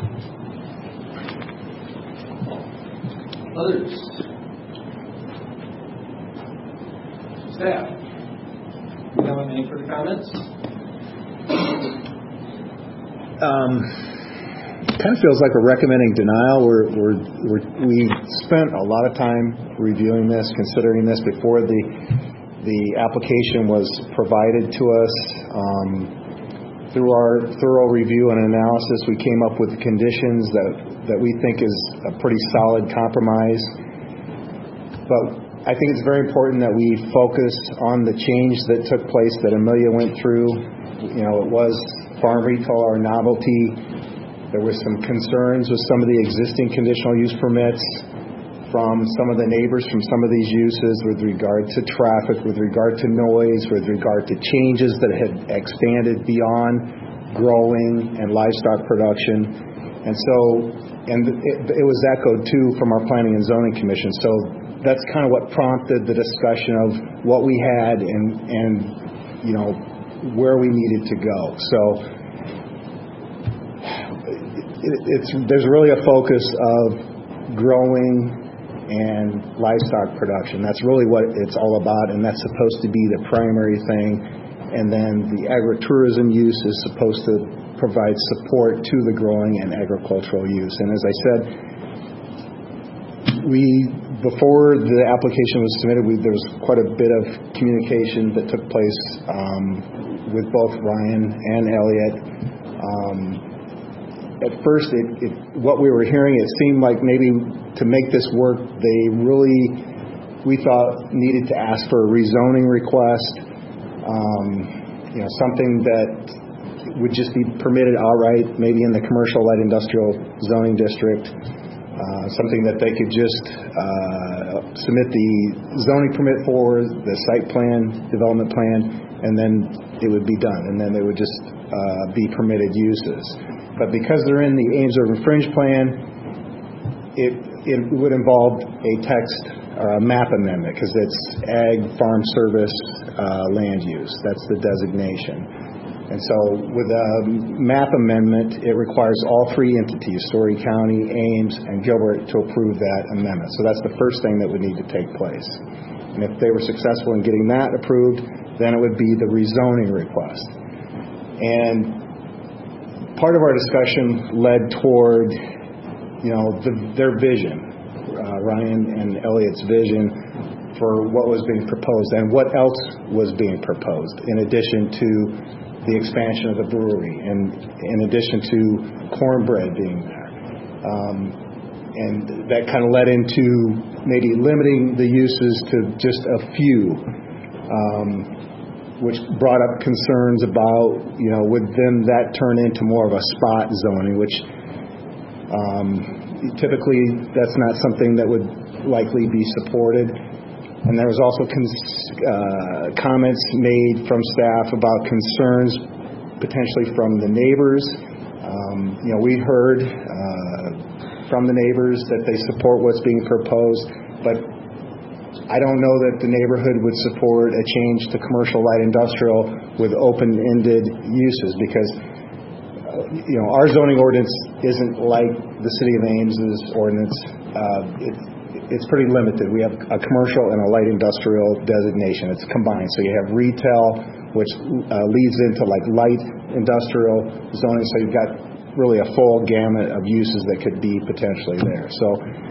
Others? Staff? Do you have any further comments? Um, kind of feels like we're recommending denial. We're, we're, we're, we spent a lot of time reviewing this, considering this before the the application was provided to us. Um, through our thorough review and analysis, we came up with conditions that, that we think is a pretty solid compromise. But I think it's very important that we focus on the change that took place that Amelia went through. You know, it was farm retail or novelty. There was some concerns with some of the existing conditional use permits from some of the neighbors from some of these uses with regard to traffic, with regard to noise, with regard to changes that had expanded beyond growing and livestock production. And so, and it, it was echoed too from our Planning and Zoning Commission. So that's kind of what prompted the discussion of what we had and, and you know, where we needed to go. So it, it's there's really a focus of growing and livestock production. That's really what it's all about, and that's supposed to be the primary thing. And then the agritourism use is supposed to provide support to the growing and agricultural use. And as I said, we before the application was submitted, we, there was quite a bit of communication that took place um, with both Ryan and Elliot. Um, at first, it, it, what we were hearing, it seemed like maybe to make this work, they really, we thought, needed to ask for a rezoning request, um, you know, something that would just be permitted outright, maybe in the commercial light industrial zoning district. Uh, something that they could just uh, submit the zoning permit for, the site plan, development plan, and then it would be done, and then they would just uh, be permitted uses. But because they're in the Ames Urban Fringe Plan, it, it would involve a text or a map amendment because it's ag, farm service, uh, land use. That's the designation. And so with a map amendment, it requires all three entities, Story County, Ames, and Gilbert, to approve that amendment. So that's the first thing that would need to take place. And if they were successful in getting that approved, then it would be the rezoning request. And part of our discussion led toward, you know, the, their vision, uh, Ryan and Elliot's vision for what was being proposed and what else was being proposed in addition to the expansion of the brewery, and in addition to cornbread being there. Um, and that kind of led into maybe limiting the uses to just a few, um, which brought up concerns about, you know, would then that turn into more of a spot zoning, which um, typically that's not something that would likely be supported. And there was also cons- uh, comments made from staff about concerns potentially from the neighbors. Um, you know, we heard uh, from the neighbors that they support what's being proposed, but I don't know that the neighborhood would support a change to commercial light industrial with open-ended uses because, uh, you know, our zoning ordinance isn't like the City of Ames's ordinance. Uh, it, it's pretty limited. We have a commercial and a light industrial designation. It's combined. So you have retail, which uh, leads into like light industrial zoning. So you've got really a full gamut of uses that could be potentially there. So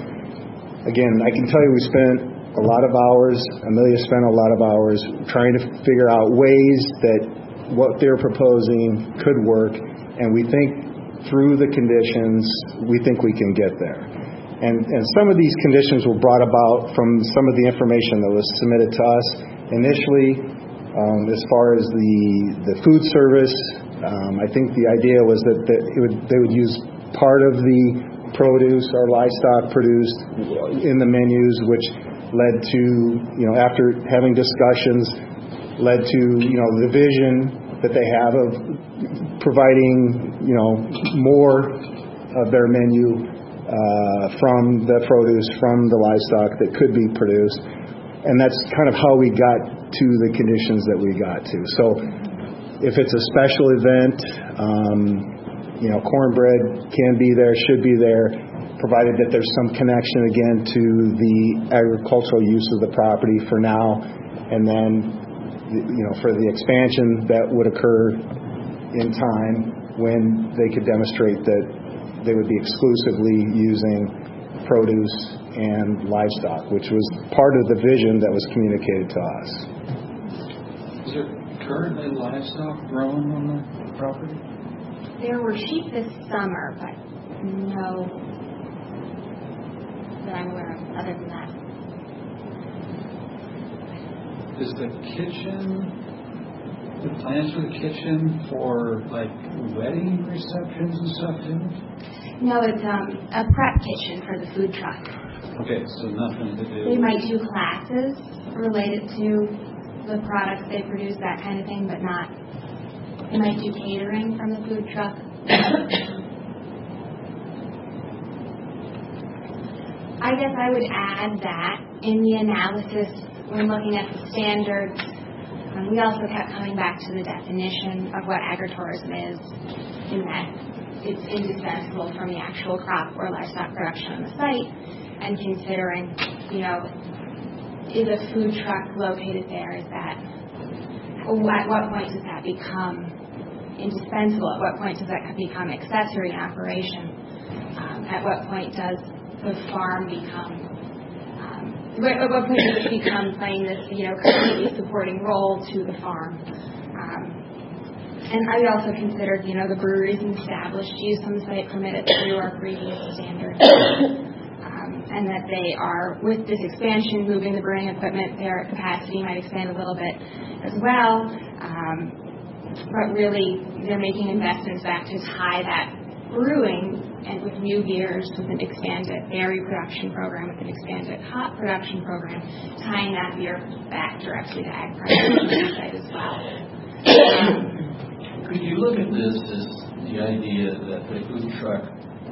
again, I can tell you we spent a lot of hours, Amelia spent a lot of hours trying to figure out ways that what they're proposing could work, and we think through the conditions, we think we can get there. And, and some of these conditions were brought about from some of the information that was submitted to us initially. Um, as far as the the food service, um, I think the idea was that, that it would, they would use part of the produce or livestock produced in the menus, which led to, you know, after having discussions, led to, you know, the vision that they have of providing, you know, more of their menu uh, from the produce, from the livestock that could be produced. And that's kind of how we got to the conditions that we got to. So if it's a special event, um, you know, cornbread can be there, should be there, provided that there's some connection again to the agricultural use of the property for now, and then, you know, for the expansion that would occur in time when they could demonstrate that they would be exclusively using produce and livestock, which was part of the vision that was communicated to us. Is there currently livestock grown on the property? There were sheep this summer, but no that I'm aware of other than that. Is the kitchen, the plans for the kitchen for like wedding receptions and stuff too? No, it's um, a prep kitchen for the food truck. Okay, so nothing to do. They might do classes related to the products they produce, that kind of thing, but not. They might do catering from the food truck. I guess I would add that in the analysis, when looking at the standards, um, we also kept coming back to the definition of what agritourism is, in that it's indispensable from the actual crop or livestock production on the site, and considering, you know, is a food truck located there? Is that, at what point does that become indispensable? At what point does that become accessory operation? Um, at what point does the farm become, um, at what point does it become playing this, you know, completely supporting role to the farm? Um, and I also considered, you know, the breweries and established use on the site permitted through our previous standards. And that they are, with this expansion, moving the brewing equipment, their capacity might expand a little bit as well. Um, but really, they're making investments back to tie that brewing and with new beers, with an expanded dairy production program, with an expanded hop production program, tying that beer back directly to ag production on the site as well. Um, Could you look at this as the idea that the food truck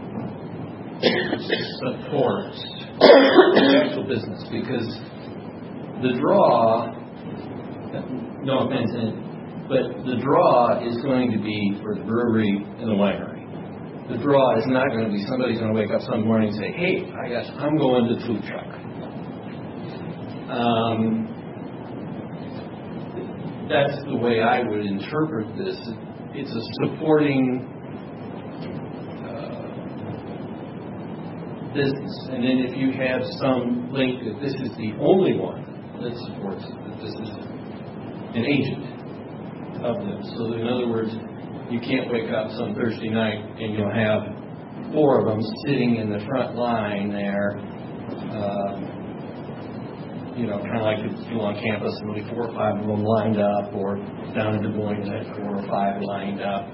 supports the actual business, because the draw, no offense, but the draw is going to be for the brewery and the winery. The draw is not going to be somebody's going to wake up some morning and say, hey, I guess I'm going to the food truck. Um, that's the way I would interpret this. It's a supporting business, and then if you have some link that this is the only one that supports it, that this is an agent of them. So in other words, you can't wake up some Thursday night and you'll have four of them sitting in the front line there, uh, you know, kind of like you do on campus, and there'll be four or five of them lined up, or down in Des Moines at four or five lined up.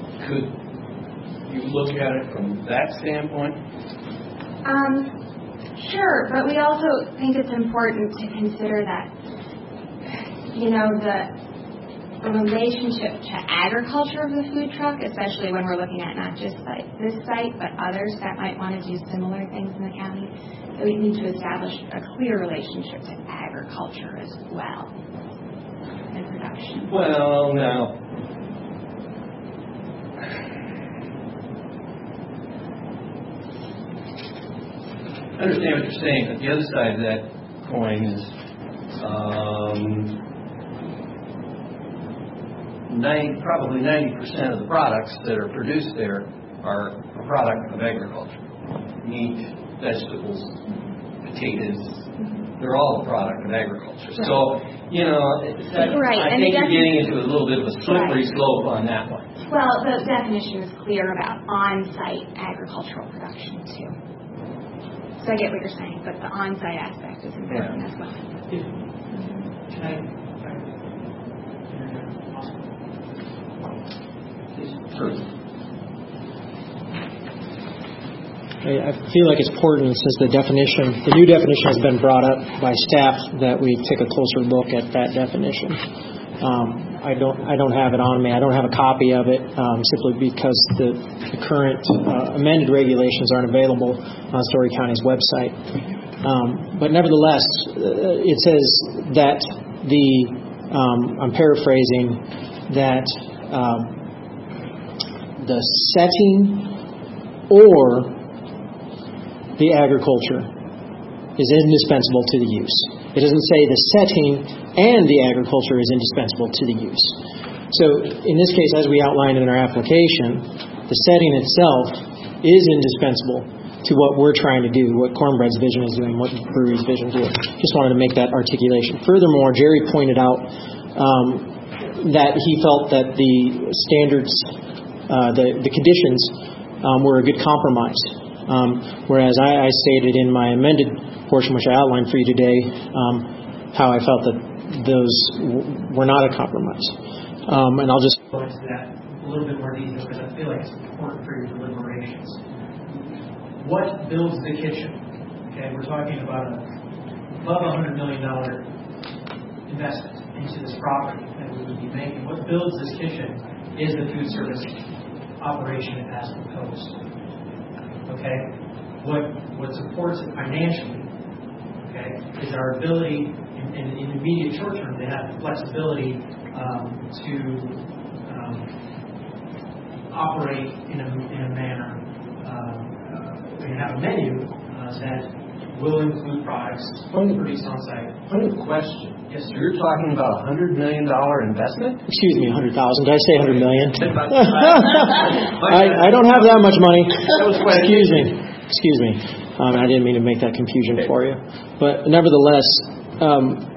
Could you look at it from that standpoint? Um, Sure, but we also think it's important to consider that, you know, the, the relationship to agriculture of the food truck, especially when we're looking at not just like this site, but others that might want to do similar things in the county. So we need to establish a clear relationship to agriculture as well and production. Well, now, I understand what you're saying, but the other side of that coin is um, ninety, probably ninety percent of the products that are produced there are a product of agriculture. Meat, vegetables, potatoes, they're all a product of agriculture. Right. So, you know, that, right. I and think you're def- getting into a little bit of a slippery right. slope on that one. Well, the definition is clear about on-site agricultural production, too. So I get what you're saying, but the on-site aspect is important yeah. as well. Can I? Sure. I feel like it's important since the definition, the new definition has been brought up by staff, that we take a closer look at that definition. Um, I don't, I don't have it on me. I don't have a copy of it um, simply because the, the current uh, amended regulations aren't available on Story County's website. Um, but nevertheless, uh, it says that the, um, I'm paraphrasing, that um, the setting or the agriculture is indispensable to the use. It doesn't say the setting and the agriculture is indispensable to the use. So in this case, as we outlined in our application, the setting itself is indispensable to what we're trying to do, what Cornbread's vision is doing, what Brewery's vision is doing. Just wanted to make that articulation. Furthermore, Jerry pointed out um, that he felt that the standards, uh, the, the conditions um, were a good compromise. Um, whereas I, I stated in my amended portion, which I outlined for you today, um, how I felt that those w- were not a compromise. Um, and I'll just go into that a little bit more detail because I feel like it's important for your deliberations. What builds the kitchen? Okay, we're talking about a above a hundred million dollar investment into this property that we would be making. What builds this kitchen is the food service operation as proposed. Okay, what what supports it financially, okay, is our ability in, in, in the immediate short term to have the flexibility um, to um, operate in a in a manner. Uh, we have a menu uh, that will include products produced on site. One question. Yes, sir. You're talking about a hundred million dollar investment? Excuse me, a hundred thousand. Did I say a hundred million? I, I don't have that much money. Excuse me. Excuse me. Um, I didn't mean to make that confusion for you. But nevertheless, um,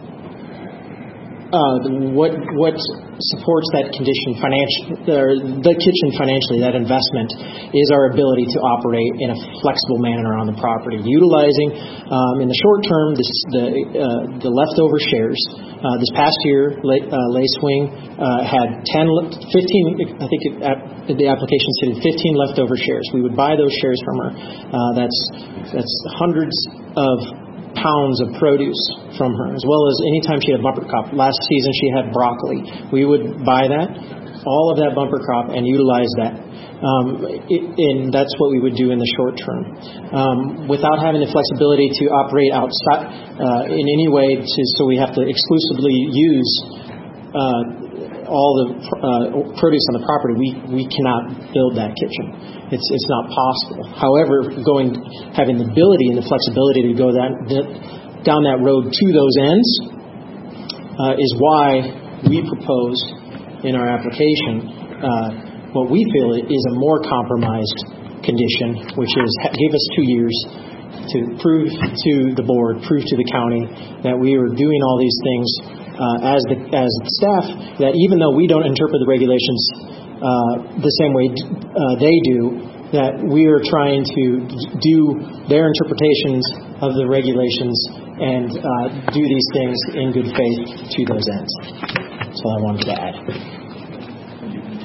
uh, what what supports that condition financially, or the kitchen financially, that investment, is our ability to operate in a flexible manner on the property, utilizing um, in the short term this, the uh, the leftover shares. Uh, this past year, uh, Lacewing uh, had ten, fifteen. I think it, uh, the application stated fifteen leftover shares. We would buy those shares from her. Uh, that's that's hundreds of pounds of produce from her, as well as anytime she had bumper crop. Last season she had broccoli. We would buy that, all of that bumper crop, and utilize that. Um, it, and that's what we would do in the short term. Um, without having the flexibility to operate outside uh, in any way, to, so we have to exclusively use uh, all the uh, produce on the property, we, we cannot build that kitchen. It's it's not possible. However, going having the ability and the flexibility to go that, that down that road to those ends uh, is why we propose in our application uh, what we feel is a more compromised condition, which is give us two years to prove to the board, prove to the county that we are doing all these things uh, as the as staff. That even though we don't interpret the regulations Uh, the same way uh, they do, that we are trying to do their interpretations of the regulations and uh, do these things in good faith to those ends. That's all I wanted to add.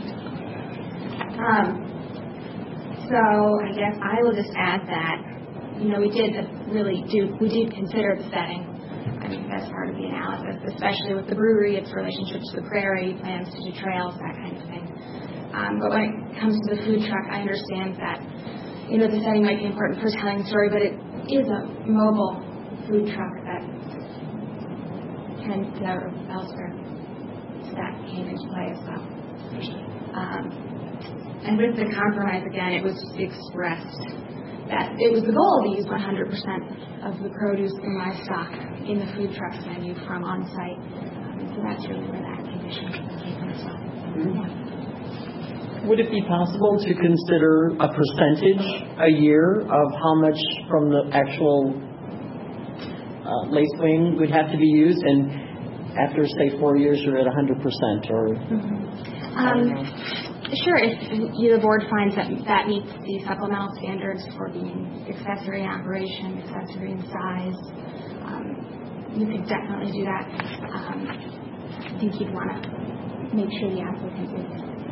Um, so I guess I will just add that you know, we did really do, we did consider the setting, I mean, as part of the analysis, especially with the brewery, its relationship to the prairie, plans to do trails, that kind of thing. Um, but when it comes to the food truck, I understand that, you know, the setting might be important for telling the story, but it is a mobile food truck that can serve elsewhere. So that came into play as well. Um, and with the compromise, again, it was expressed that it was the goal to use one hundred percent of the produce and livestock in the food truck's menu from on-site. Um, so that's really where that condition came from as well. Yeah. Would it be possible to consider a percentage a year of how much from the actual uh, lacewing would have to be used, and after, say, four years, you're at one hundred percent, or? Mm-hmm. um, sure, if you, the board finds that that meets the supplemental standards for being accessory in operation, accessory in size, um, you could definitely do that. Um, I think you'd want to make sure the applicant is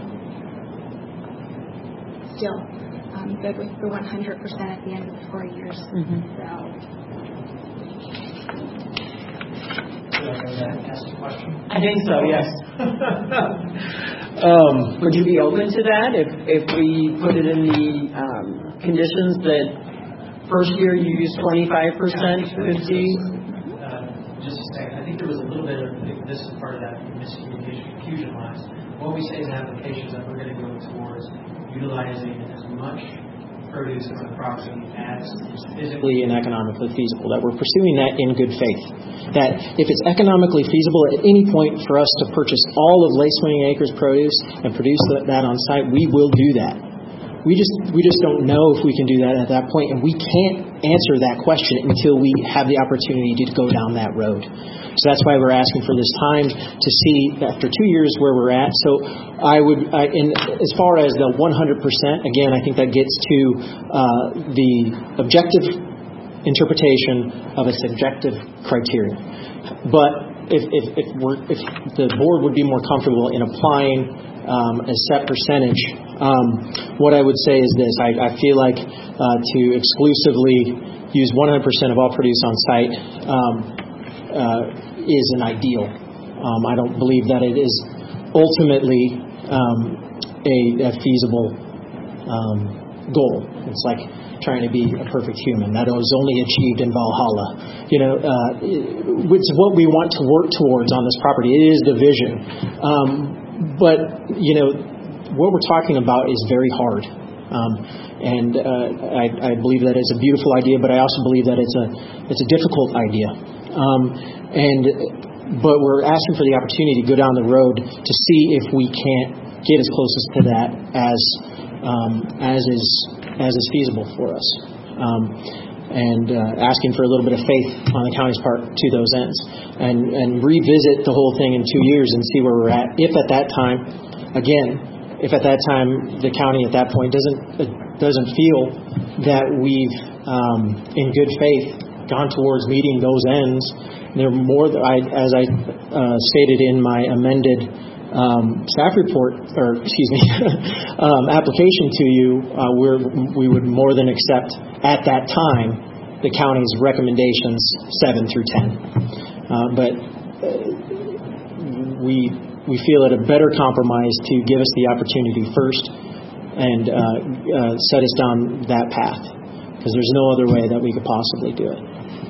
still um, good with the one hundred percent at the end of the four years. Mm-hmm. So. Ask a question? I think so, yes. um, would you be open to that if, if we put it in the um, conditions that first year you use twenty-five percent could be? Uh, just a second. I think there was a little bit of, this is part of that miscommunication, confusion last. What we say in the application is that we're going to go towards utilizing as much produce from the property as physically and economically feasible, that we're pursuing that in good faith. That if it's economically feasible at any point for us to purchase all of Lacewing Acres produce and produce that on site, we will do that. We just we just don't know if we can do that at that point, and we can't answer that question until we have the opportunity to go down that road. So that's why we're asking for this time to see after two years where we're at. So I would, I, in, as far as the one hundred percent, again, I think that gets to uh, the objective interpretation of a subjective criteria. But if, if, if, we're, if the board would be more comfortable in applying um, a set percentage, um, what I would say is this. I, I feel like uh, to exclusively use one hundred percent of all produce on site um, uh, is an ideal. Um, I don't believe that it is ultimately um, a, a feasible um, goal. It's like trying to be a perfect human. That was only achieved in Valhalla. You know, uh, it's what we want to work towards on this property. It is the vision. Um, but, you know, what we're talking about is very hard. Um, and uh, I, I believe that it's a beautiful idea, but I also believe that it's a it's a difficult idea. Um, and but we're asking for the opportunity to go down the road to see if we can't get as close to that as um, as is as is feasible for us. Um, and uh, asking for a little bit of faith on the county's part to those ends, and and revisit the whole thing in two years and see where we're at. If at that time, again. If at that time the county at that point doesn't doesn't feel that we've, um, in good faith, gone towards meeting those ends, they're more. I, as I uh, stated in my amended um, staff report, or excuse me, um, application to you, uh, we're, we would more than accept at that time the county's recommendations seven through ten. Uh, but uh, we. We feel it a better compromise to give us the opportunity first and uh, uh, set us down that path, because there's no other way that we could possibly do it.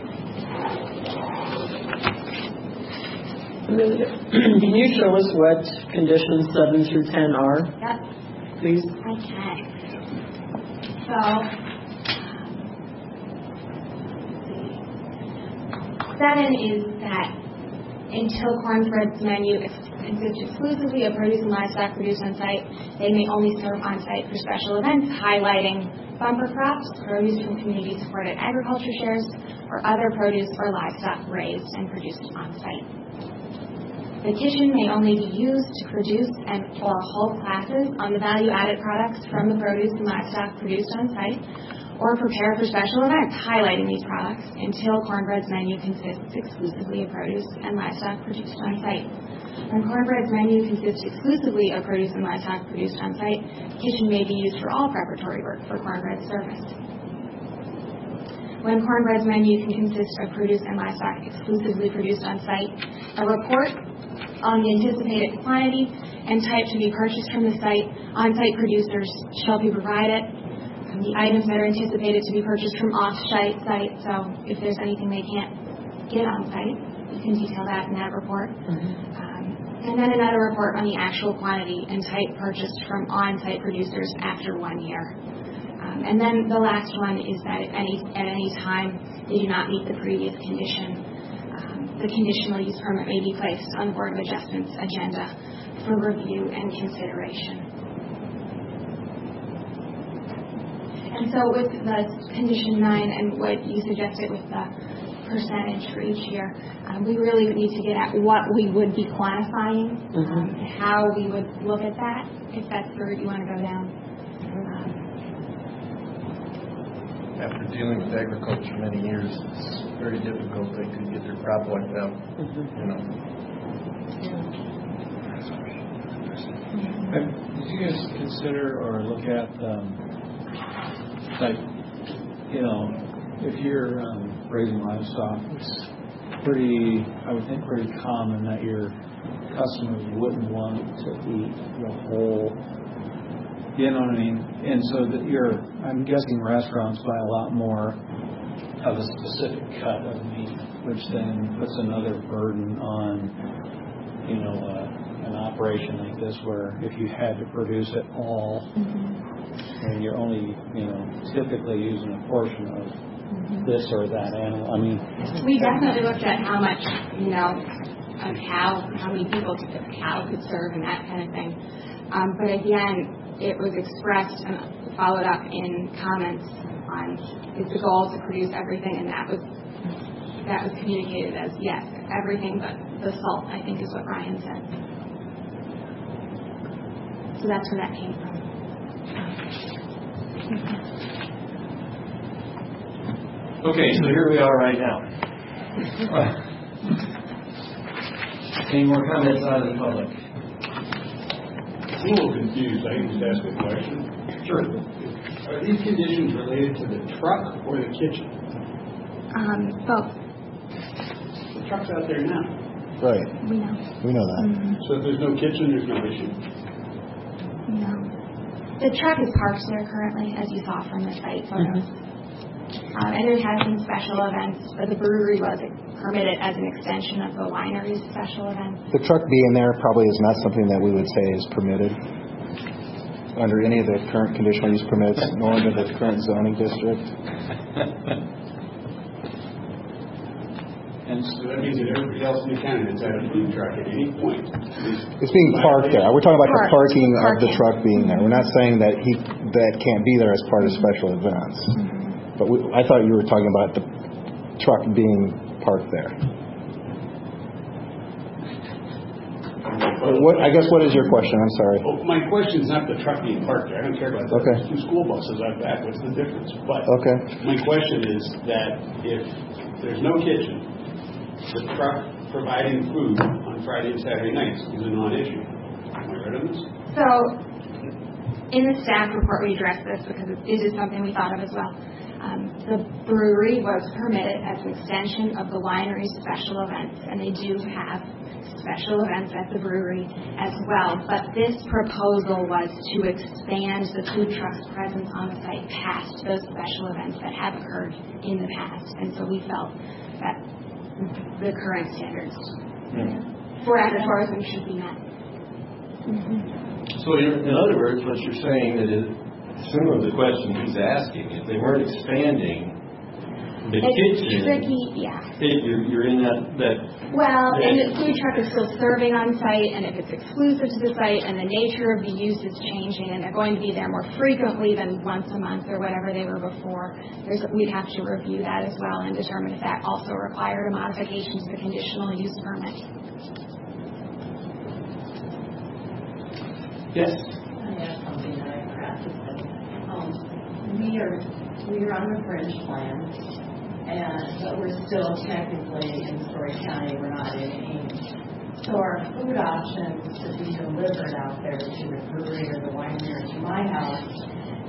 Can you show us what conditions seven through ten are? Yep. Please. Okay. So, seven is that until Cornbread's menu consists exclusively of produce and livestock produced on site, they may only serve on site for special events highlighting bumper crops, produce from community-supported agriculture shares, or other produce or livestock raised and produced on site. The kitchen may only be used to produce and or hold classes on the value-added products from the produce and livestock produced on site, or prepare for special events highlighting these products until Cornbread's menu consists exclusively of produce and livestock produced on site. When Cornbread's menu consists exclusively of produce and livestock produced on site, the kitchen may be used for all preparatory work for Cornbread service. when cornbread's menu can consist of produce and livestock exclusively produced on site. A report on the anticipated quantity and type to be purchased from the site, on-site producers shall be provided. And the items that are anticipated to be purchased from off-site site, so if there's anything they can't get on site, you can detail that in that report. Mm-hmm. Um, and then another report on the actual quantity and type purchased from on-site producers after one year. Um, and then the last one is that if any, at any time they do not meet the previous condition, um, the conditional use permit may be placed on the Board of Adjustments agenda for review and consideration. And so with the condition nine and what you suggested with the percentage for each year, um, we really would need to get at what we would be quantifying, mm-hmm. um, how we would look at that, if that's the route you want to go down. Um, After dealing with agriculture many years, it's very difficult. They could get their crop wiped out, mm-hmm. you know. Yeah. Did you guys consider or look at, um, like, you know, if you're um, raising livestock, it's pretty, I would think, pretty common that your customers wouldn't want to eat the whole, you know what I mean? And so that you're, I'm guessing restaurants buy a lot more of a specific cut of meat, which then puts another burden on, you know, uh, an operation like this where if you had to produce it all, mm-hmm. and you're only, you know, typically using a portion of mm-hmm. this or that animal. I mean, we definitely looked at how much, you know, a cow, how many people a cow could serve and that kind of thing. Um, but again, it was expressed and followed up in comments on is the goal to produce everything, and that was that was communicated as yes, everything but the salt, I think is what Ryan said. So that's where that came from. Okay, so here we are right now. Any more comments out of the public? I'm a little confused. I can just ask a question. Sure. Are these conditions related to the truck or the kitchen? Um, both. The truck's out there now. Right. We know. We know that. Mm-hmm. So if there's no kitchen, there's no issue. No. The truck is parked there currently, as you saw from the site photos. Mm-hmm. Um, and it has some special events, but the brewery was permitted as an extension of the winery's special events. The truck being there probably is not something that we would say is permitted under any of the current conditional use permits, nor under the current zoning district. And so that means that everybody else in the county that's at a food truck at any point. It's being parked there. We're talking about Park. the parking, parking of the truck being there. We're not saying that he that can't be there as part of special events. Mm-hmm. But we, I thought you were talking about the truck being parked there. What, I guess what is your question? I'm sorry. Well, my question is not the truck being parked there. I don't care about that. Okay. There's two school buses out back. What's the difference? But okay. My question is that if there's no kitchen, the truck providing food on Friday and Saturday nights is a non-issue. Am I right on this? So, in the staff report, we addressed this because it is something we thought of as well. Um, the brewery was permitted as an extension of the winery's special events, and they do have special events at the brewery as well. But this proposal was to expand the food truck's presence on the site past those special events that have occurred in the past. And so we felt that the current standards mm-hmm. for agritourism should be met. Mm-hmm. So in, in other words, what you're saying that is similar to the question he's asking, if they weren't expanding the it's kitchen, tricky, yeah. It, you're, you're in that, that well, that, and the food truck is still serving on site, and if it's exclusive to the site, and the nature of the use is changing, and they're going to be there more frequently than once a month or whatever they were before, there's, we'd have to review that as well and determine if that also required a modification to the conditional use permit. Yes. I have something that I forgot to say. Um, we are we are on the fringe plan, and but we're still technically in Story County. We're not in Ames. So our food options to be delivered out there to the brewery or the winery or to my house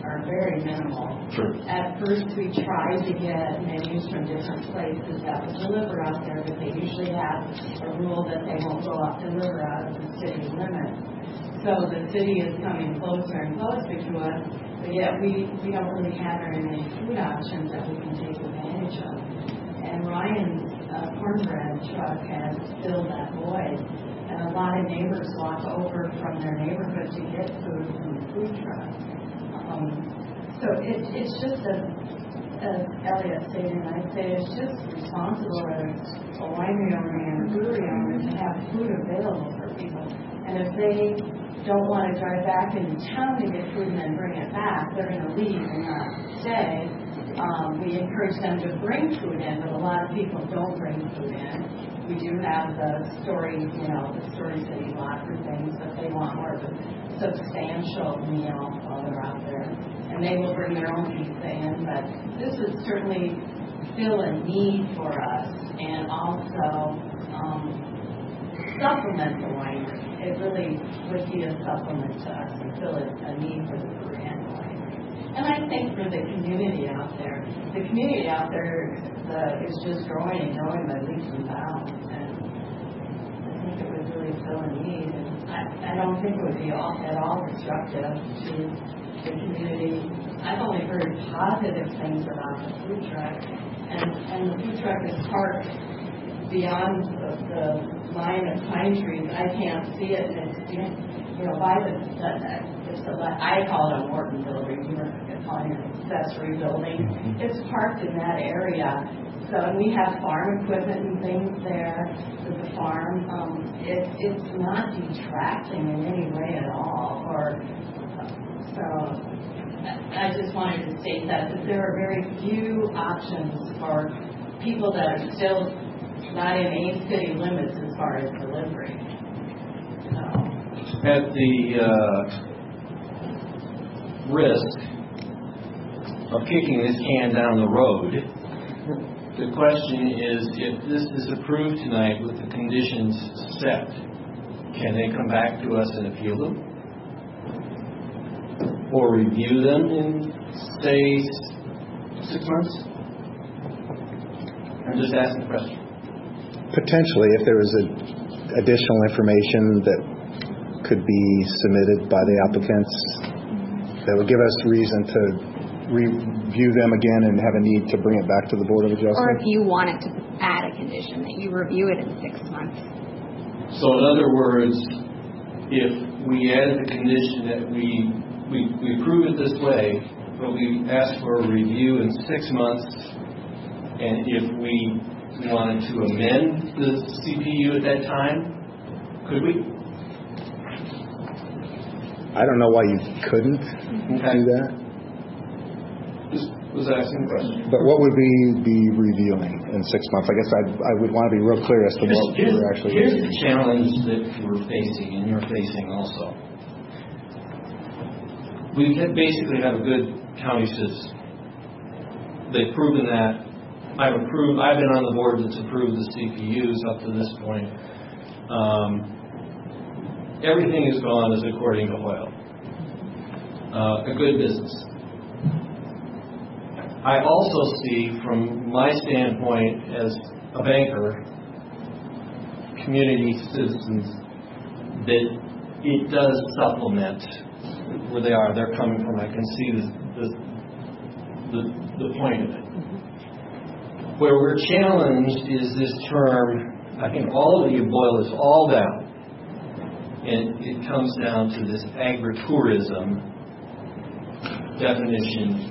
are very minimal. Sure. At first, we tried to get menus from different places that would deliver out there, but they usually have a rule that they won't go out deliver out of the city limits. So the city is coming closer and closer to us, but yet we, we don't really have very many food options that we can take advantage of. And Ryan's uh, cornbread truck has filled that void. And a lot of neighbors walk over from their neighborhood to get food from the food truck. Um, so it, it's just, a, as Elliot stated, and I say, it's just responsible as a winery owner and a brewery owner to have food available for people. And if they don't want to drive back into town to get food and then bring it back, they're going to leave and not stay. Um, we encourage them to bring food in, but a lot of people don't bring food in. We do have the story, you know, the Story City locker things, but they want more of a substantial meal while they're out there. And they will bring their own pizza in, but this would certainly fill a need for us and also um, supplement the winery. It really would be a supplement to us and fill a, a need for the brewery and the winery. And I think for the community out there, the community out there the, is just growing and growing by leaps and bounds. And I think it would really fill a need. And I, I don't think it would be all, at all destructive to the community. I've only heard positive things about the food truck. And, and the food truck is parked beyond the, the line of pine trees. I can't see it. And it's, you know, by the, the it's a, I call it a Morton building. You were calling it an accessory building. It's parked in that area. So we have farm equipment and things there with the farm. Um, it, it's not detracting in any way at all. Or so I just wanted to state that, that there are very few options for people that are still not in any city limits as far as delivery. So. At the uh, risk of kicking this can down the road, the question is, if this is approved tonight with the conditions set, can they come back to us and appeal them? Or review them in, say, six months? I'm just asking a question. Potentially, if there was a, additional information that could be submitted by the applicants that would give us reason to review them again and have a need to bring it back to the Board of Adjustment. Or if you wanted to add a condition that you review it in six months. So in other words, if we add the condition that we, we, we approve it this way, but we ask for a review in six months, and if we wanted to amend the C P U at that time, could we? I don't know why you couldn't okay. do that. Just was asking a question. But what would we be reviewing in six months? I guess I'd, I would want to be real clear as to here's, what here's, we're actually Here's doing. the challenge that we're facing, and you're facing also. We basically have a good county system. They've proven that. I've approved. I've been on the board that's approved the C P Us up to this point. Um, everything has gone as according to Hoyle. Uh, a good business. I also see, from my standpoint as a banker, community citizens, that it does supplement where they are. They're coming from. I can see the the, the, the point of it. Where we're challenged is this term. I think all of you boil this all down, and it comes down to this agritourism definition,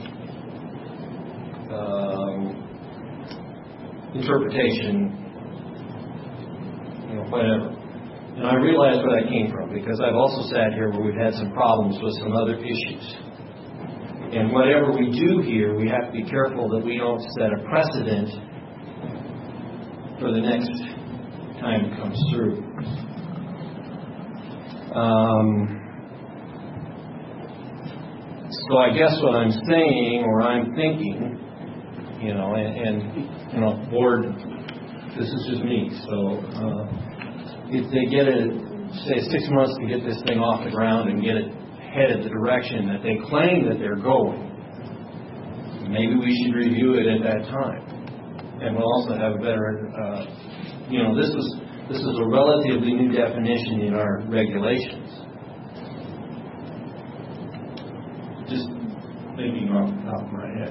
um, interpretation, you know, whatever. And I realize where that came from, because I've also sat here where we've had some problems with some other issues. And whatever we do here, we have to be careful that we don't set a precedent for the next time it comes through. Um, so I guess what I'm saying, or I'm thinking, you know, and, and you know, board, this is just me. So uh, if they get it, say, six months to get this thing off the ground and get it headed the direction that they claim that they're going, maybe we should review it at that time. And we'll also have a better, uh, you know, this is this is a relatively new definition in our regulations. Just thinking off the top of my head.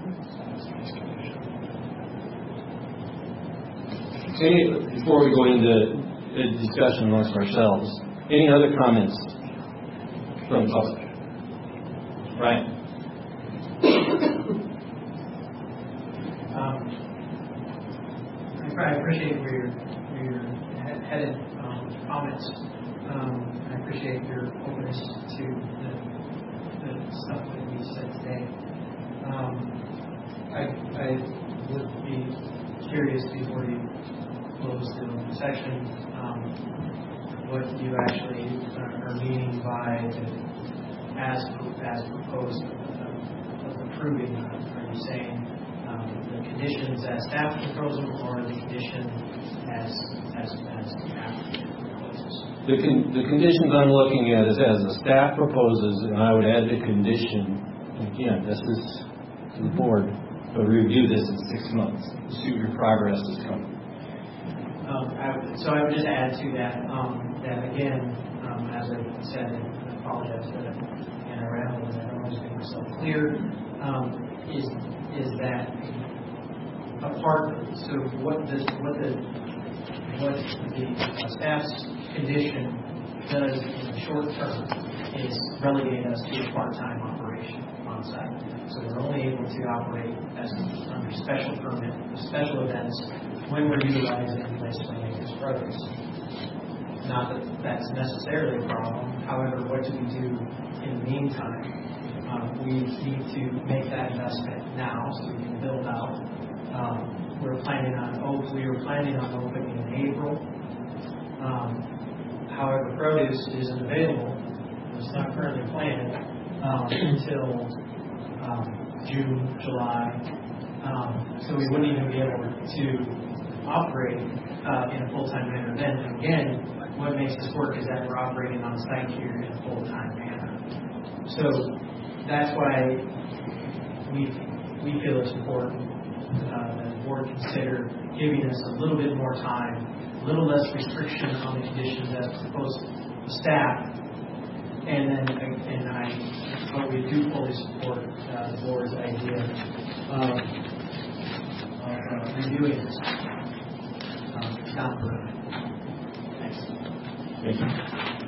Any, before we go into a discussion amongst ourselves, any other comments from the public? Right. Um, I appreciate where you're, where you're headed um, comments. Um, I appreciate your openness to the, the stuff that you said today. Um, I, I would be curious before you close the section um, what you actually are meaning by the as as proposed of, of approving. Are you saying um, the conditions as staff proposal or the condition as as as staff proposes? The con- the conditions I'm looking at is as the staff proposes, and I would add the condition. Again, this is to the board. But review this in six months. See your progress is coming. Um, I would, so I would just add to that um, that again, um, as I said, and I apologize for that, and I ran over that. I always make myself clear. Um, is is that a part? So what the what the what the uh, staff's condition does in the short term is relegate us to a part-time operation on site. So we're only able to operate as under special permit, special events, when we're utilizing Lacewing Acres produce. Not that that's necessarily a problem. However, what do we do in the meantime? Um, we need to make that investment now so we can build out. Um, we're planning on oh, we were planning on opening in April. Um, however, produce isn't available. It's not currently planned um, until um, June, July. Um, so we wouldn't even be able to operate uh, in a full-time manner then. And again, what makes this work is that we're operating on site here in a full-time manner. So that's why we we feel it's important uh, that the board consider giving us a little bit more time, a little less restriction on the conditions as proposed to staff, and then and I, but we do fully support uh, the board's idea of, of uh, reviewing this. Down the road. Thanks. Thank you.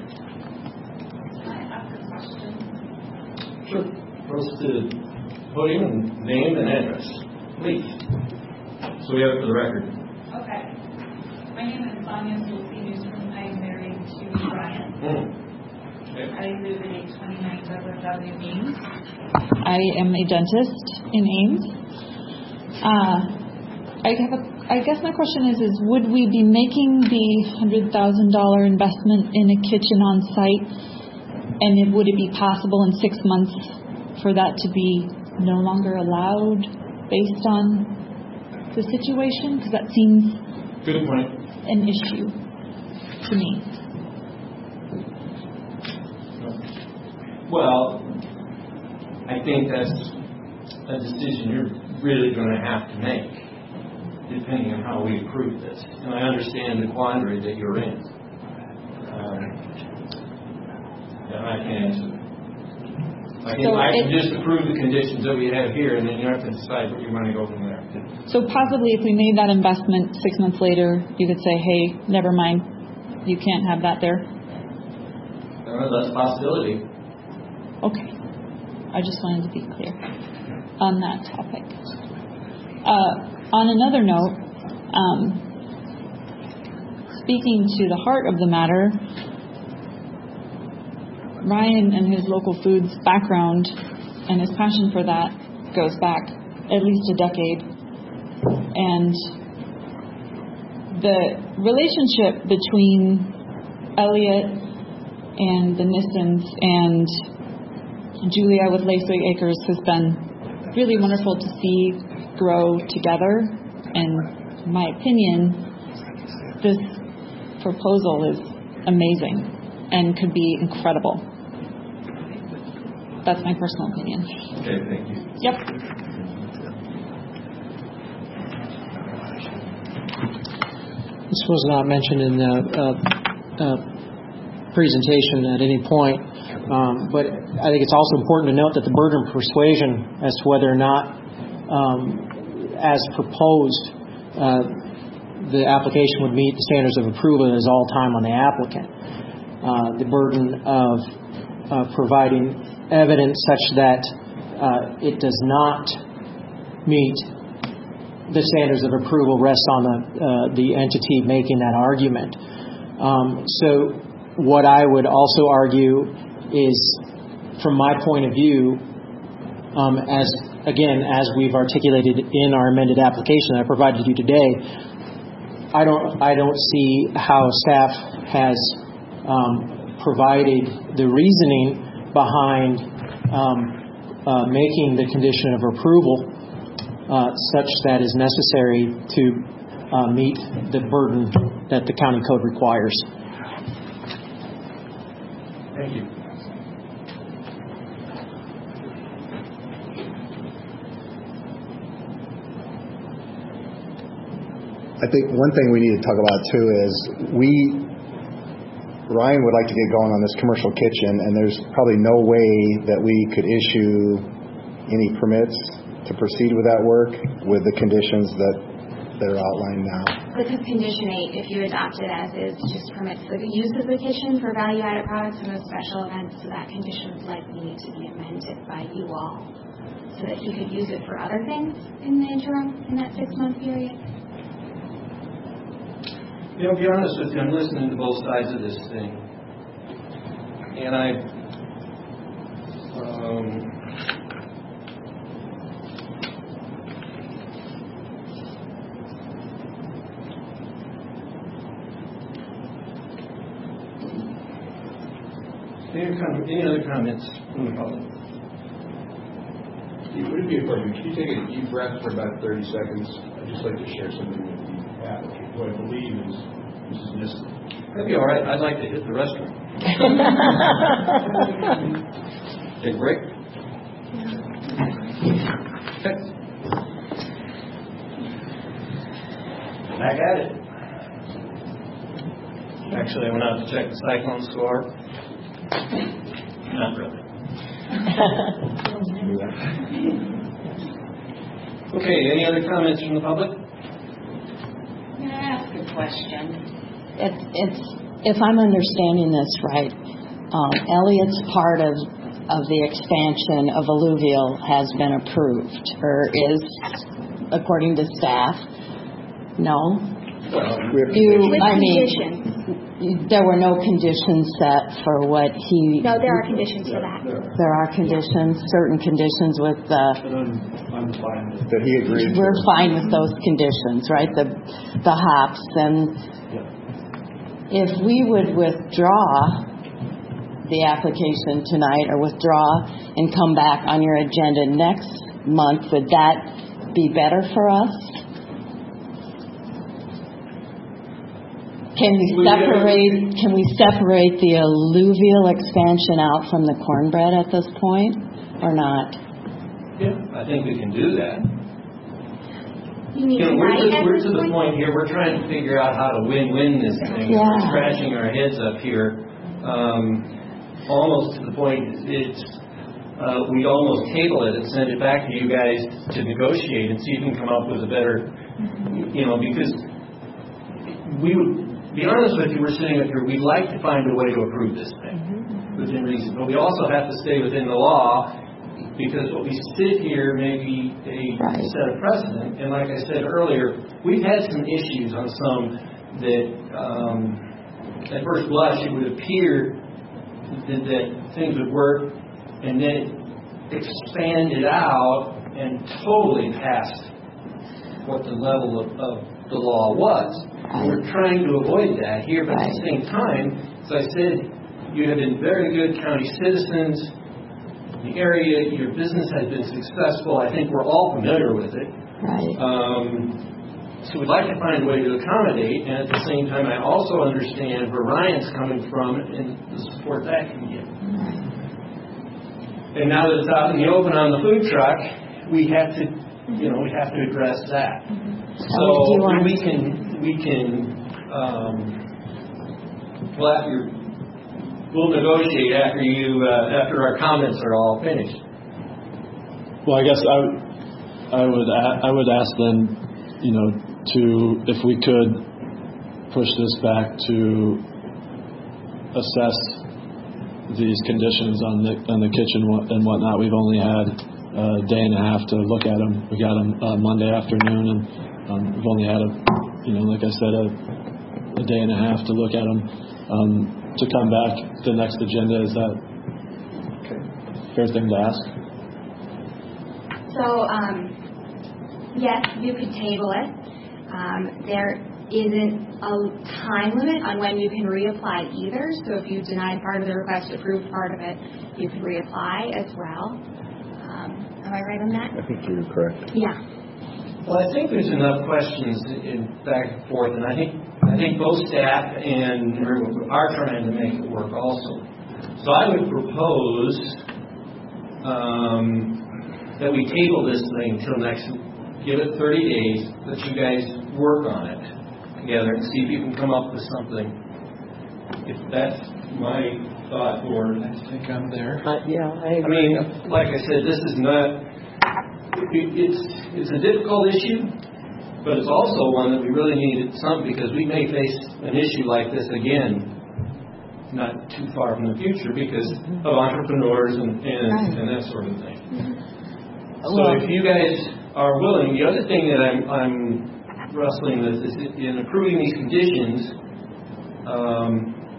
Can I ask a question? Sure. Approach the podium and name and address, please. So we have it for the record. Okay. My name is Sonia Sulcinus. I'm married to Brian. Mm. Okay. I live in eight twenty-nine Douglas Avenue, Ames. I am a dentist in Ames. Uh, I have a I guess my question is, is would we be making the one hundred thousand dollars investment in a kitchen on site, and it, would it be possible in six months for that to be no longer allowed based on the situation? Because that seems good point. An issue to me. Well, I think that's a decision you're really going to have to make, depending on how we approve this. And I understand the quandary that you're in. Um, and I can answer that. I can, So I can it, just approve the conditions that we have here, and then you have to decide what you want to go from there. So possibly if we made that investment six months later, you could say, hey, never mind, you can't have that there. Uh, that's a possibility. Okay. I just wanted to be clear on that topic. Uh, on another note, um, speaking to the heart of the matter, Ryan and his local foods background and his passion for that goes back at least a decade. And the relationship between Elliot and the Nissens and Julia with Lacewing Acres has been really wonderful to see grow together. And in my opinion, this proposal is amazing and could be incredible. that's my personal opinion. Okay, thank you. Yep. This was not mentioned in the uh, uh, presentation at any point, um, but I think it's also important to note that the burden of persuasion as to whether or not, um, as proposed, uh, the application would meet the standards of approval is all time on the applicant. Uh, the burden of uh, providing evidence such that uh, it does not meet the standards of approval rests on the uh, the entity making that argument. Um, so what I would also argue is, from my point of view, um, as again, as we've articulated in our amended application that I provided you today, I don't I don't see how staff has um, provided the reasoning behind um, uh, making the condition of approval Uh, such that is necessary to uh, meet the burden that the county code requires. Thank you. I think one thing we need to talk about too is we, Ryan would like to get going on this commercial kitchen, and there's probably no way that we could issue any permits to proceed with that work with the conditions that that are outlined now. Because condition eight, if you adopt it as is, just permits the use of the kitchen for value-added products and those special events, so that condition would likely need to be amended by you all so that he could use it for other things in the interim, in that six-month period. You know, to be honest with you, I'm listening to both sides of this thing. And I... Um, Any, com- any other comments from the public? Steve, would it be appropriate? Could you take a deep breath for about thirty seconds? I'd just like to share something with the applicant, who I believe is Missus Nissen. That'd be all right. I'd like to hit the restroom. Take a break. Okay. Back at it. Actually, I went out to check the cyclone score. Not really. Okay, any other comments from the public? May I ask a question? It, it's, if I'm understanding this right, um, Elliott's part of, of the expansion of alluvial has been approved, or is, according to staff. No? Well, you, With I mean, conditions. there were no conditions set for what he... No, there are conditions for that. There are conditions, certain conditions with the... I'm fine with that he agreed We're to. fine with those conditions, right? The the hops. And if we would withdraw the application tonight, or withdraw and come back on your agenda next month, would that be better for us? Can we separate can we separate the alluvial expansion out from the cornbread at this point, or not? Yeah, I think we can do that. You need You know, to we're, write just, at we're this to the point? point here, we're trying to figure out how to win-win this thing. Yeah. We're scratching our heads up here, um, almost to the point it's, uh, we'd almost table it and send it back to you guys to negotiate and see if we can come up with a better, you know, because we would, be honest with you, we're sitting up here, we'd like to find a way to approve this thing within reason, but we also have to stay within the law, because what we sit here may be a Right. set of precedent. And like I said earlier, we've had some issues on some that, um, at first blush, it would appear that, that things would work, and then it expanded out and totally passed what the level of, of the law was. Right. We're trying to avoid that here, but Right. at the same time, as I said, you have been very good county citizens. The area, your business has been successful. I think we're all familiar with it. Right. Um, so we'd like to find a way to accommodate, and at the same time, I also understand where Ryan's coming from and the support that can give. And now that it's out in the open on the food truck, we have to, you know, we have to address that. So we can, we can, um, well, after, we'll negotiate after you, uh, after our comments are all finished. Well, I guess I, would- I would, a- I would ask then, you know, to, if we could push this back to assess these conditions on the on the kitchen and whatnot. We've only had a day and a half to look at them. We got them uh, Monday afternoon, and um, we've only had a, you know, like I said, a, a day and a half to look at them. Um, to come back, the next agenda, is that okay? Fair thing to ask. So, um, yes, you could table it. Um, there isn't a time limit on when you can reapply either. So if you denied part of the request, approved part of it, you could reapply as well. Um, am I right on that? I think you're correct. Yeah. Well, I think there's enough questions in back and forth, and I think I think both staff and are trying to make it work also. So I would propose um, that we table this thing until next. Give it thirty days. Let you guys work on it together and see if you can come up with something. If that's my thought, Lord. I think I'm there. Uh, yeah, I, I mean, like I said, this is not. It, it's it's a difficult issue, but it's also one that we really need some because we may face an issue like this again, not too far from the future because of entrepreneurs and and, right. and that sort of thing. So well, if you guys are willing, the other thing that I'm, I'm wrestling with is in approving these conditions, um,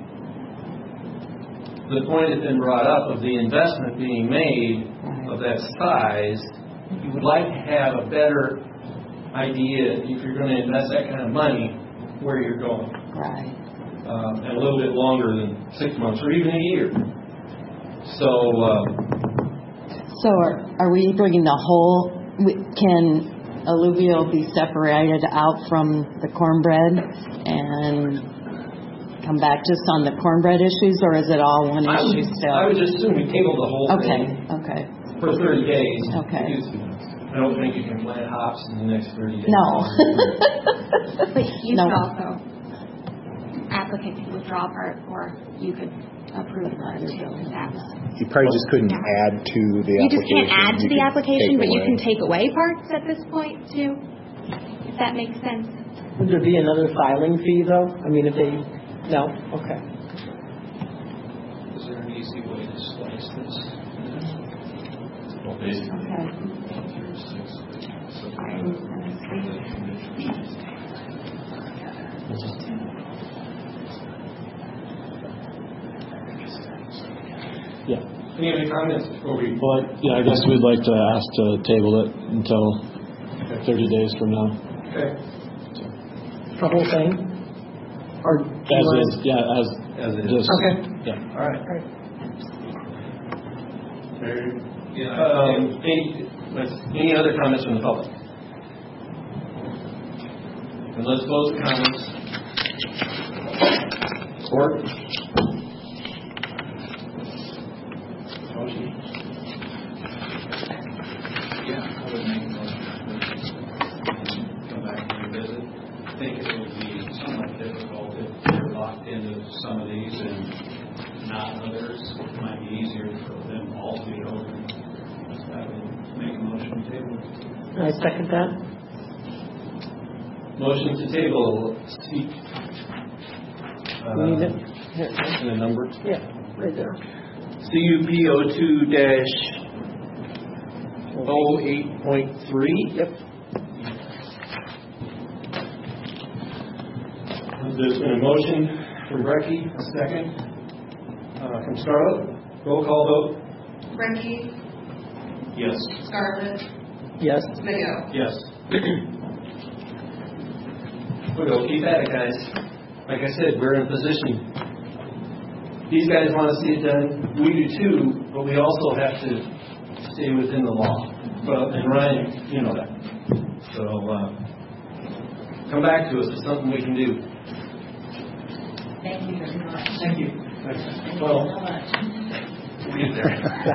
the point has been brought up of the investment being made of that size. You would like to have a better idea if you're going to invest that kind of money where you're going. Right. Um, and a little bit longer than six months or even a year. So. Uh, so are, are we bringing the whole? Can alluvial be separated out from the cornbread and come back just on the cornbread issues, or is it all one I issue would, still? I would just assume we table the whole okay. thing. Okay. For thirty days. Okay. I don't think you can plant hops in the next thirty days. No. But you no. could also, applicant could withdraw part, or you could approve part too. You probably just couldn't add to the you application. You just can't add to you the application, but away. you can take away parts at this point too, if that makes sense. Would there be another filing fee though? I mean, if they, no? Okay. Is there an easy way to slice this? Well, basically. Yeah. Any other comments before we? Well, I, yeah, I guess we'd like to ask to table it until thirty days from now. Okay. The whole thing? Or as is, yeah, as as it is. is. Okay. Yeah. All right. All right. Yeah. Um, any, any other comments from the public? And let's close the comments. Or motion. Yeah, I would make a motion to come back and revisit. I think it would be somewhat difficult if you're locked into some of these and not others. It might be easier for them all to be open. I would make a motion to table. I second that. Motion to table. Seek. Uh, We need it. Here. and a number. Yeah, right there. C U P zero two dash zero eight point three. Yep. There's been a motion from Brecky, a second. Uh, from Scarlett. Roll call vote. Brecky, Yes. Scarlett, Yes. Video. Yes. We'll keep at it, guys. Like I said, we're in a position. These guys want to see it done. We do too, but we also have to stay within the law. Well, and Ryan, you know that. So uh, come back to us with something we can do. Thank you very much. Thank you. Thank Well, you so much. get there.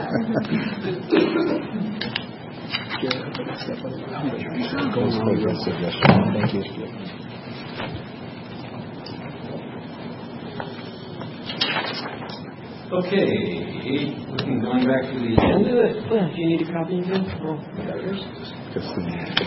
Thank you. Okay, looking going back to the agenda. Do you need a copy of it? Oh, Just the,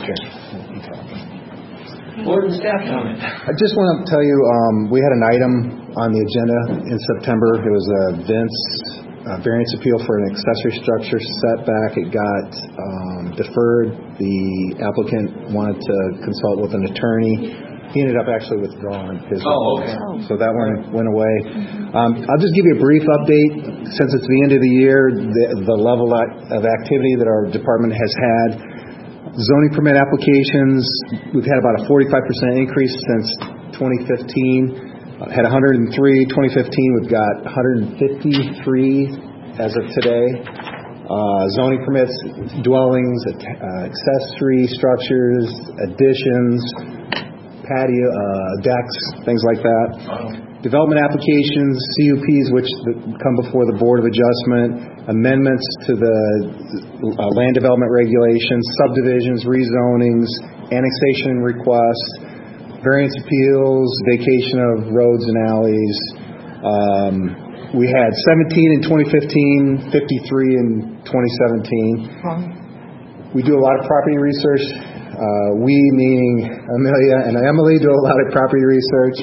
Board and staff comment. I just want to tell you, um, we had an item on the agenda in September. It was a Vince uh, variance appeal for an accessory structure setback. It got um, deferred. The applicant wanted to consult with an attorney. He ended up actually withdrawing his. Oh, okay. So that one went away. Um, I'll just give you a brief update. Since it's the end of the year, the, the level of activity that our department has had. Zoning permit applications, we've had about a forty-five percent increase since twenty fifteen. Uh, had one hundred three. twenty fifteen, we've got one hundred fifty-three as of today. Uh, zoning permits, dwellings, uh, accessory structures, additions, patio, uh, decks, things like that. Wow. Development applications, C U Ps, which come before the Board of Adjustment, amendments to the uh, land development regulations, subdivisions, rezonings, annexation requests, variance appeals, vacation of roads and alleys. Um, we had seventeen in twenty fifteen, fifty-three in twenty seventeen. We do a lot of property research. Uh, we, meaning Amelia and Emily, do a lot of property research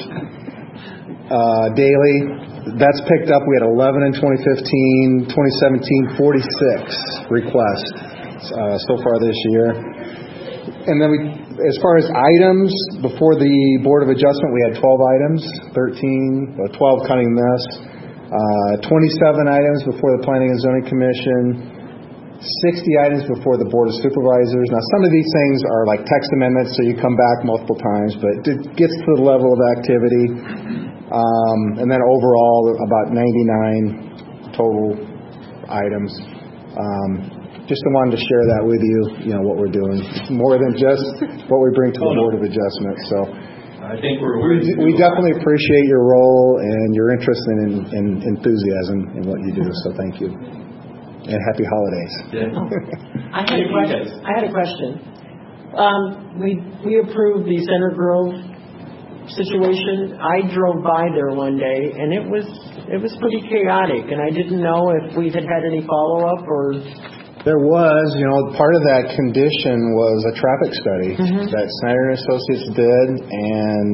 uh, daily. That's picked up. We had eleven in twenty fifteen, twenty seventeen, forty-six requests uh, so far this year. And then we, as far as items, before the Board of Adjustment, we had twelve items, thirteen, well, twelve counting this, uh, twenty-seven items before the Planning and Zoning Commission, sixty items before the Board of Supervisors. Now, some of these things are like text amendments, so you come back multiple times, but it gets to the level of activity. Um, and then overall, about ninety-nine total items. Um, just wanted to share that with you, you know, what we're doing. More than just what we bring to the Board of Adjustment. So I think we're we, we definitely appreciate your role and your interest and, and enthusiasm in what you do. So thank you. And happy holidays. Yeah. I had a question. I had a question. Um, we we approved the Center Grove situation. I drove by there one day, and it was it was pretty chaotic, and I didn't know if we had had any follow up or. There was, you know, part of that condition was a traffic study mm-hmm. that Snyder and Associates did, and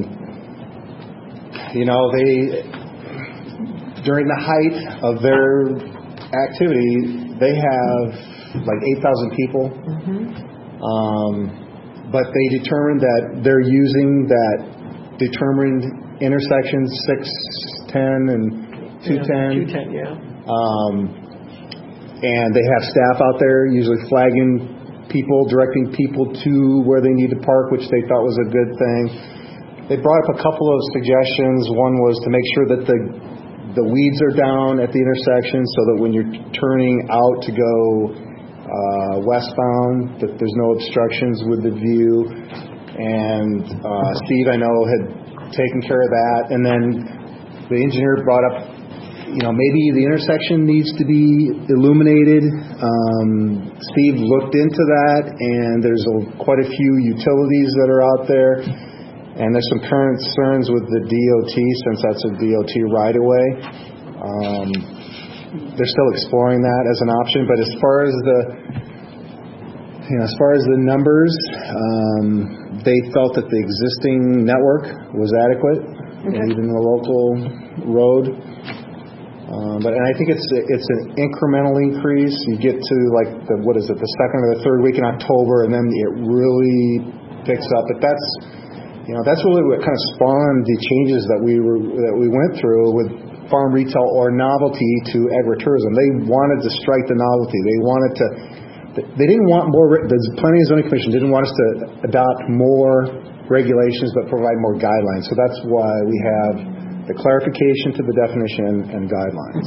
you know they during the height of their activity, they have like eight thousand people. Mm-hmm. Um, but they determined that they're using that determined intersections six ten and two ten. Yeah, two ten, yeah. Um, and they have staff out there usually flagging people, directing people to where they need to park, which they thought was a good thing. They brought up a couple of suggestions. One was to make sure that the the weeds are down at the intersection so that when you're turning out to go uh, westbound, that there's no obstructions with the view. And uh, Steve, I know, had taken care of that. And then the engineer brought up, you know, maybe the intersection needs to be illuminated. Um, Steve looked into that, and there's a, quite a few utilities that are out there. And there's some concerns with the D O T since that's a D O T right-of-way. Um, they're still exploring that as an option. But as far as the, you know, as far as the numbers, um, they felt that the existing network was adequate, okay. Even the local road. Um, but and I think it's it's an incremental increase. You get to like the what is it, the second or the third week in October, and then it really picks up. But that's You know, that's really what kind of spawned the changes that we were that we went through with farm retail or novelty to agritourism. They wanted to strike the novelty. They wanted to. They didn't want more. The Planning and Zoning Commission didn't want us to adopt more regulations, but provide more guidelines. So that's why we have the clarification to the definition and guidelines.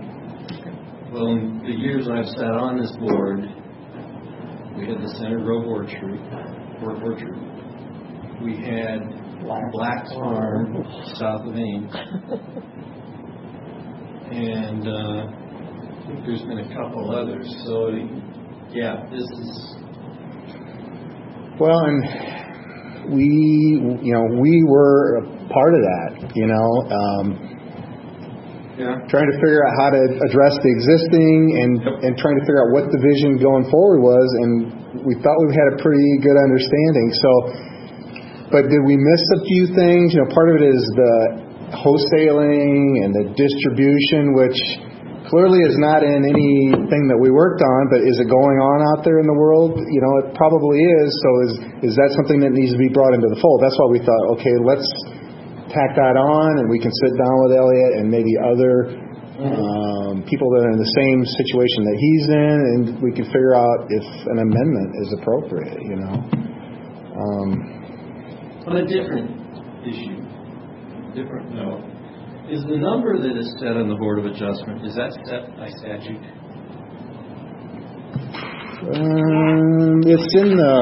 Well, in the years I've sat on this board, we had the Center Grove Orchard, Orchard. We had Black's Farm south of Ames, and uh, think there's been a couple others. So, yeah, this is. Well, and we, you know, we were a part of that, you know, um, yeah. trying to figure out how to address the existing and, and trying to figure out what the vision going forward was. And we thought we had a pretty good understanding. So, but did we miss a few things? You know, part of it is the wholesaling and the distribution, which clearly is not in anything that we worked on, but is it going on out there in the world? You know, it probably is. So is is that something that needs to be brought into the fold? That's why we thought, okay, let's tack that on, and we can sit down with Elliot and maybe other um, people that are in the same situation that he's in, and we can figure out if an amendment is appropriate, you know. Um, On a different issue, different note, is the number that is set on the Board of Adjustment, is that set by statute? um, it's in the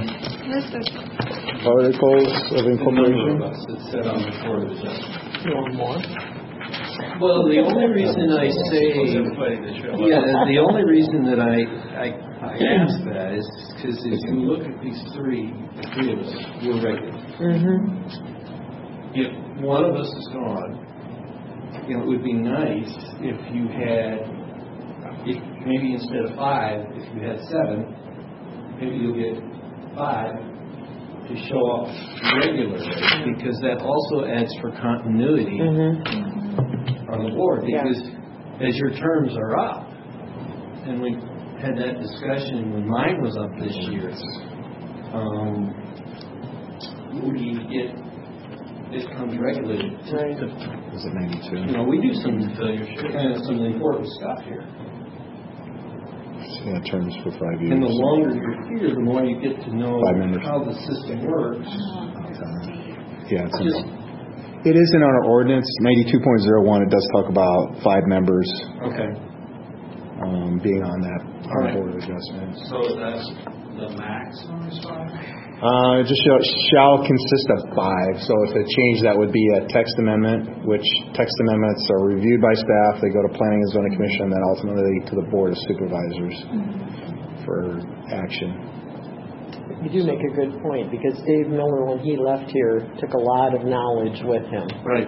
Articles of Incorporation. It's set on the Board of Adjustment. You want more? Well, the only reason I say, yeah, the only reason that I I, I ask that is because if you look at these three, the three of us, we're regular. Mm-hmm. If one of us is gone, you know, it would be nice if you had, if maybe instead of five, if you had seven, maybe you'll get five to show up regularly, because that also adds for continuity Mm-hmm. on the board. Because Yeah. as your terms are up, and we had that discussion when mine was up this year, um, we get it comes regulated. Right. Was it ninety-two? You know, we do some kind of some important stuff here. Yeah, terms for five years. And the longer you're here, the more you get to know Five members. how the system works. Yeah, it's in, it is in our ordinance, ninety-two point oh one. It does talk about five members Okay. um, being on that All right. Board of Adjustments. So that's the maximum is five? Uh, it just shall, shall consist of five. So if it changed, that would be a text amendment, which text amendments are reviewed by staff. They go to Planning and Zoning Commission, and then ultimately to the Board of Supervisors for action. You do make a good point, because Dave Miller, when he left here, took a lot of knowledge with him. Right.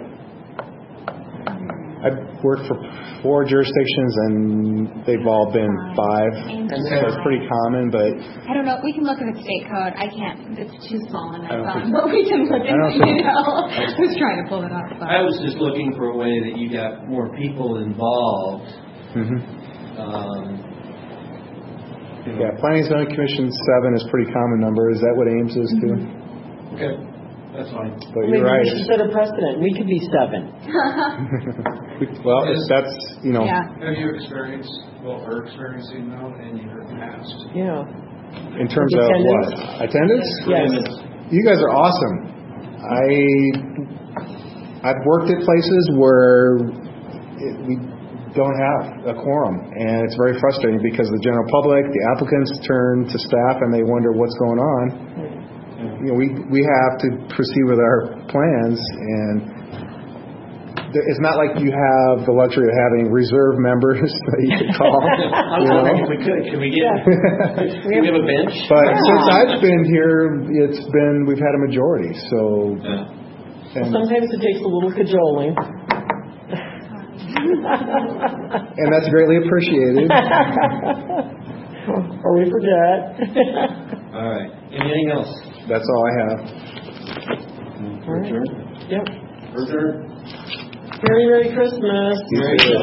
I've worked for four jurisdictions, and they've all been five. And So it's pretty common, but I don't know. We can look at the state code. I can't. It's too small on I my don't phone. think- But we can look I at don't it. think- You know, I was trying to pull it up. But. I was just looking for a way that you got more people involved. mhm. Um, you know. Yeah, Planning and Zoning Commission seven is a pretty common number. Is that what Ames is too? Okay, that's fine. But Maybe you're right. we should set a precedent. We could be seven. Well, that's, you know, Yeah. Have you experienced, well, are experiencing now in your past? Yeah. in terms of what? Attendance? Yes. You guys are awesome. I, I've worked at places where it, we don't have a quorum, and it's very frustrating because the general public, the applicants turn to staff and they wonder what's going on. You know, we we have to proceed with our plans, and there- it's not like you have the luxury of having reserve members that you can call. I was you know? wondering if we could. Can we get? Can we have a bench? But since I've been here, it's been we've had a majority. So, Well, and, sometimes it takes a little cajoling. and that's greatly appreciated. Or we forget. All right. Anything else? That's all I have. All right. Yep. Adjourn? Merry, Merry Christmas. You too.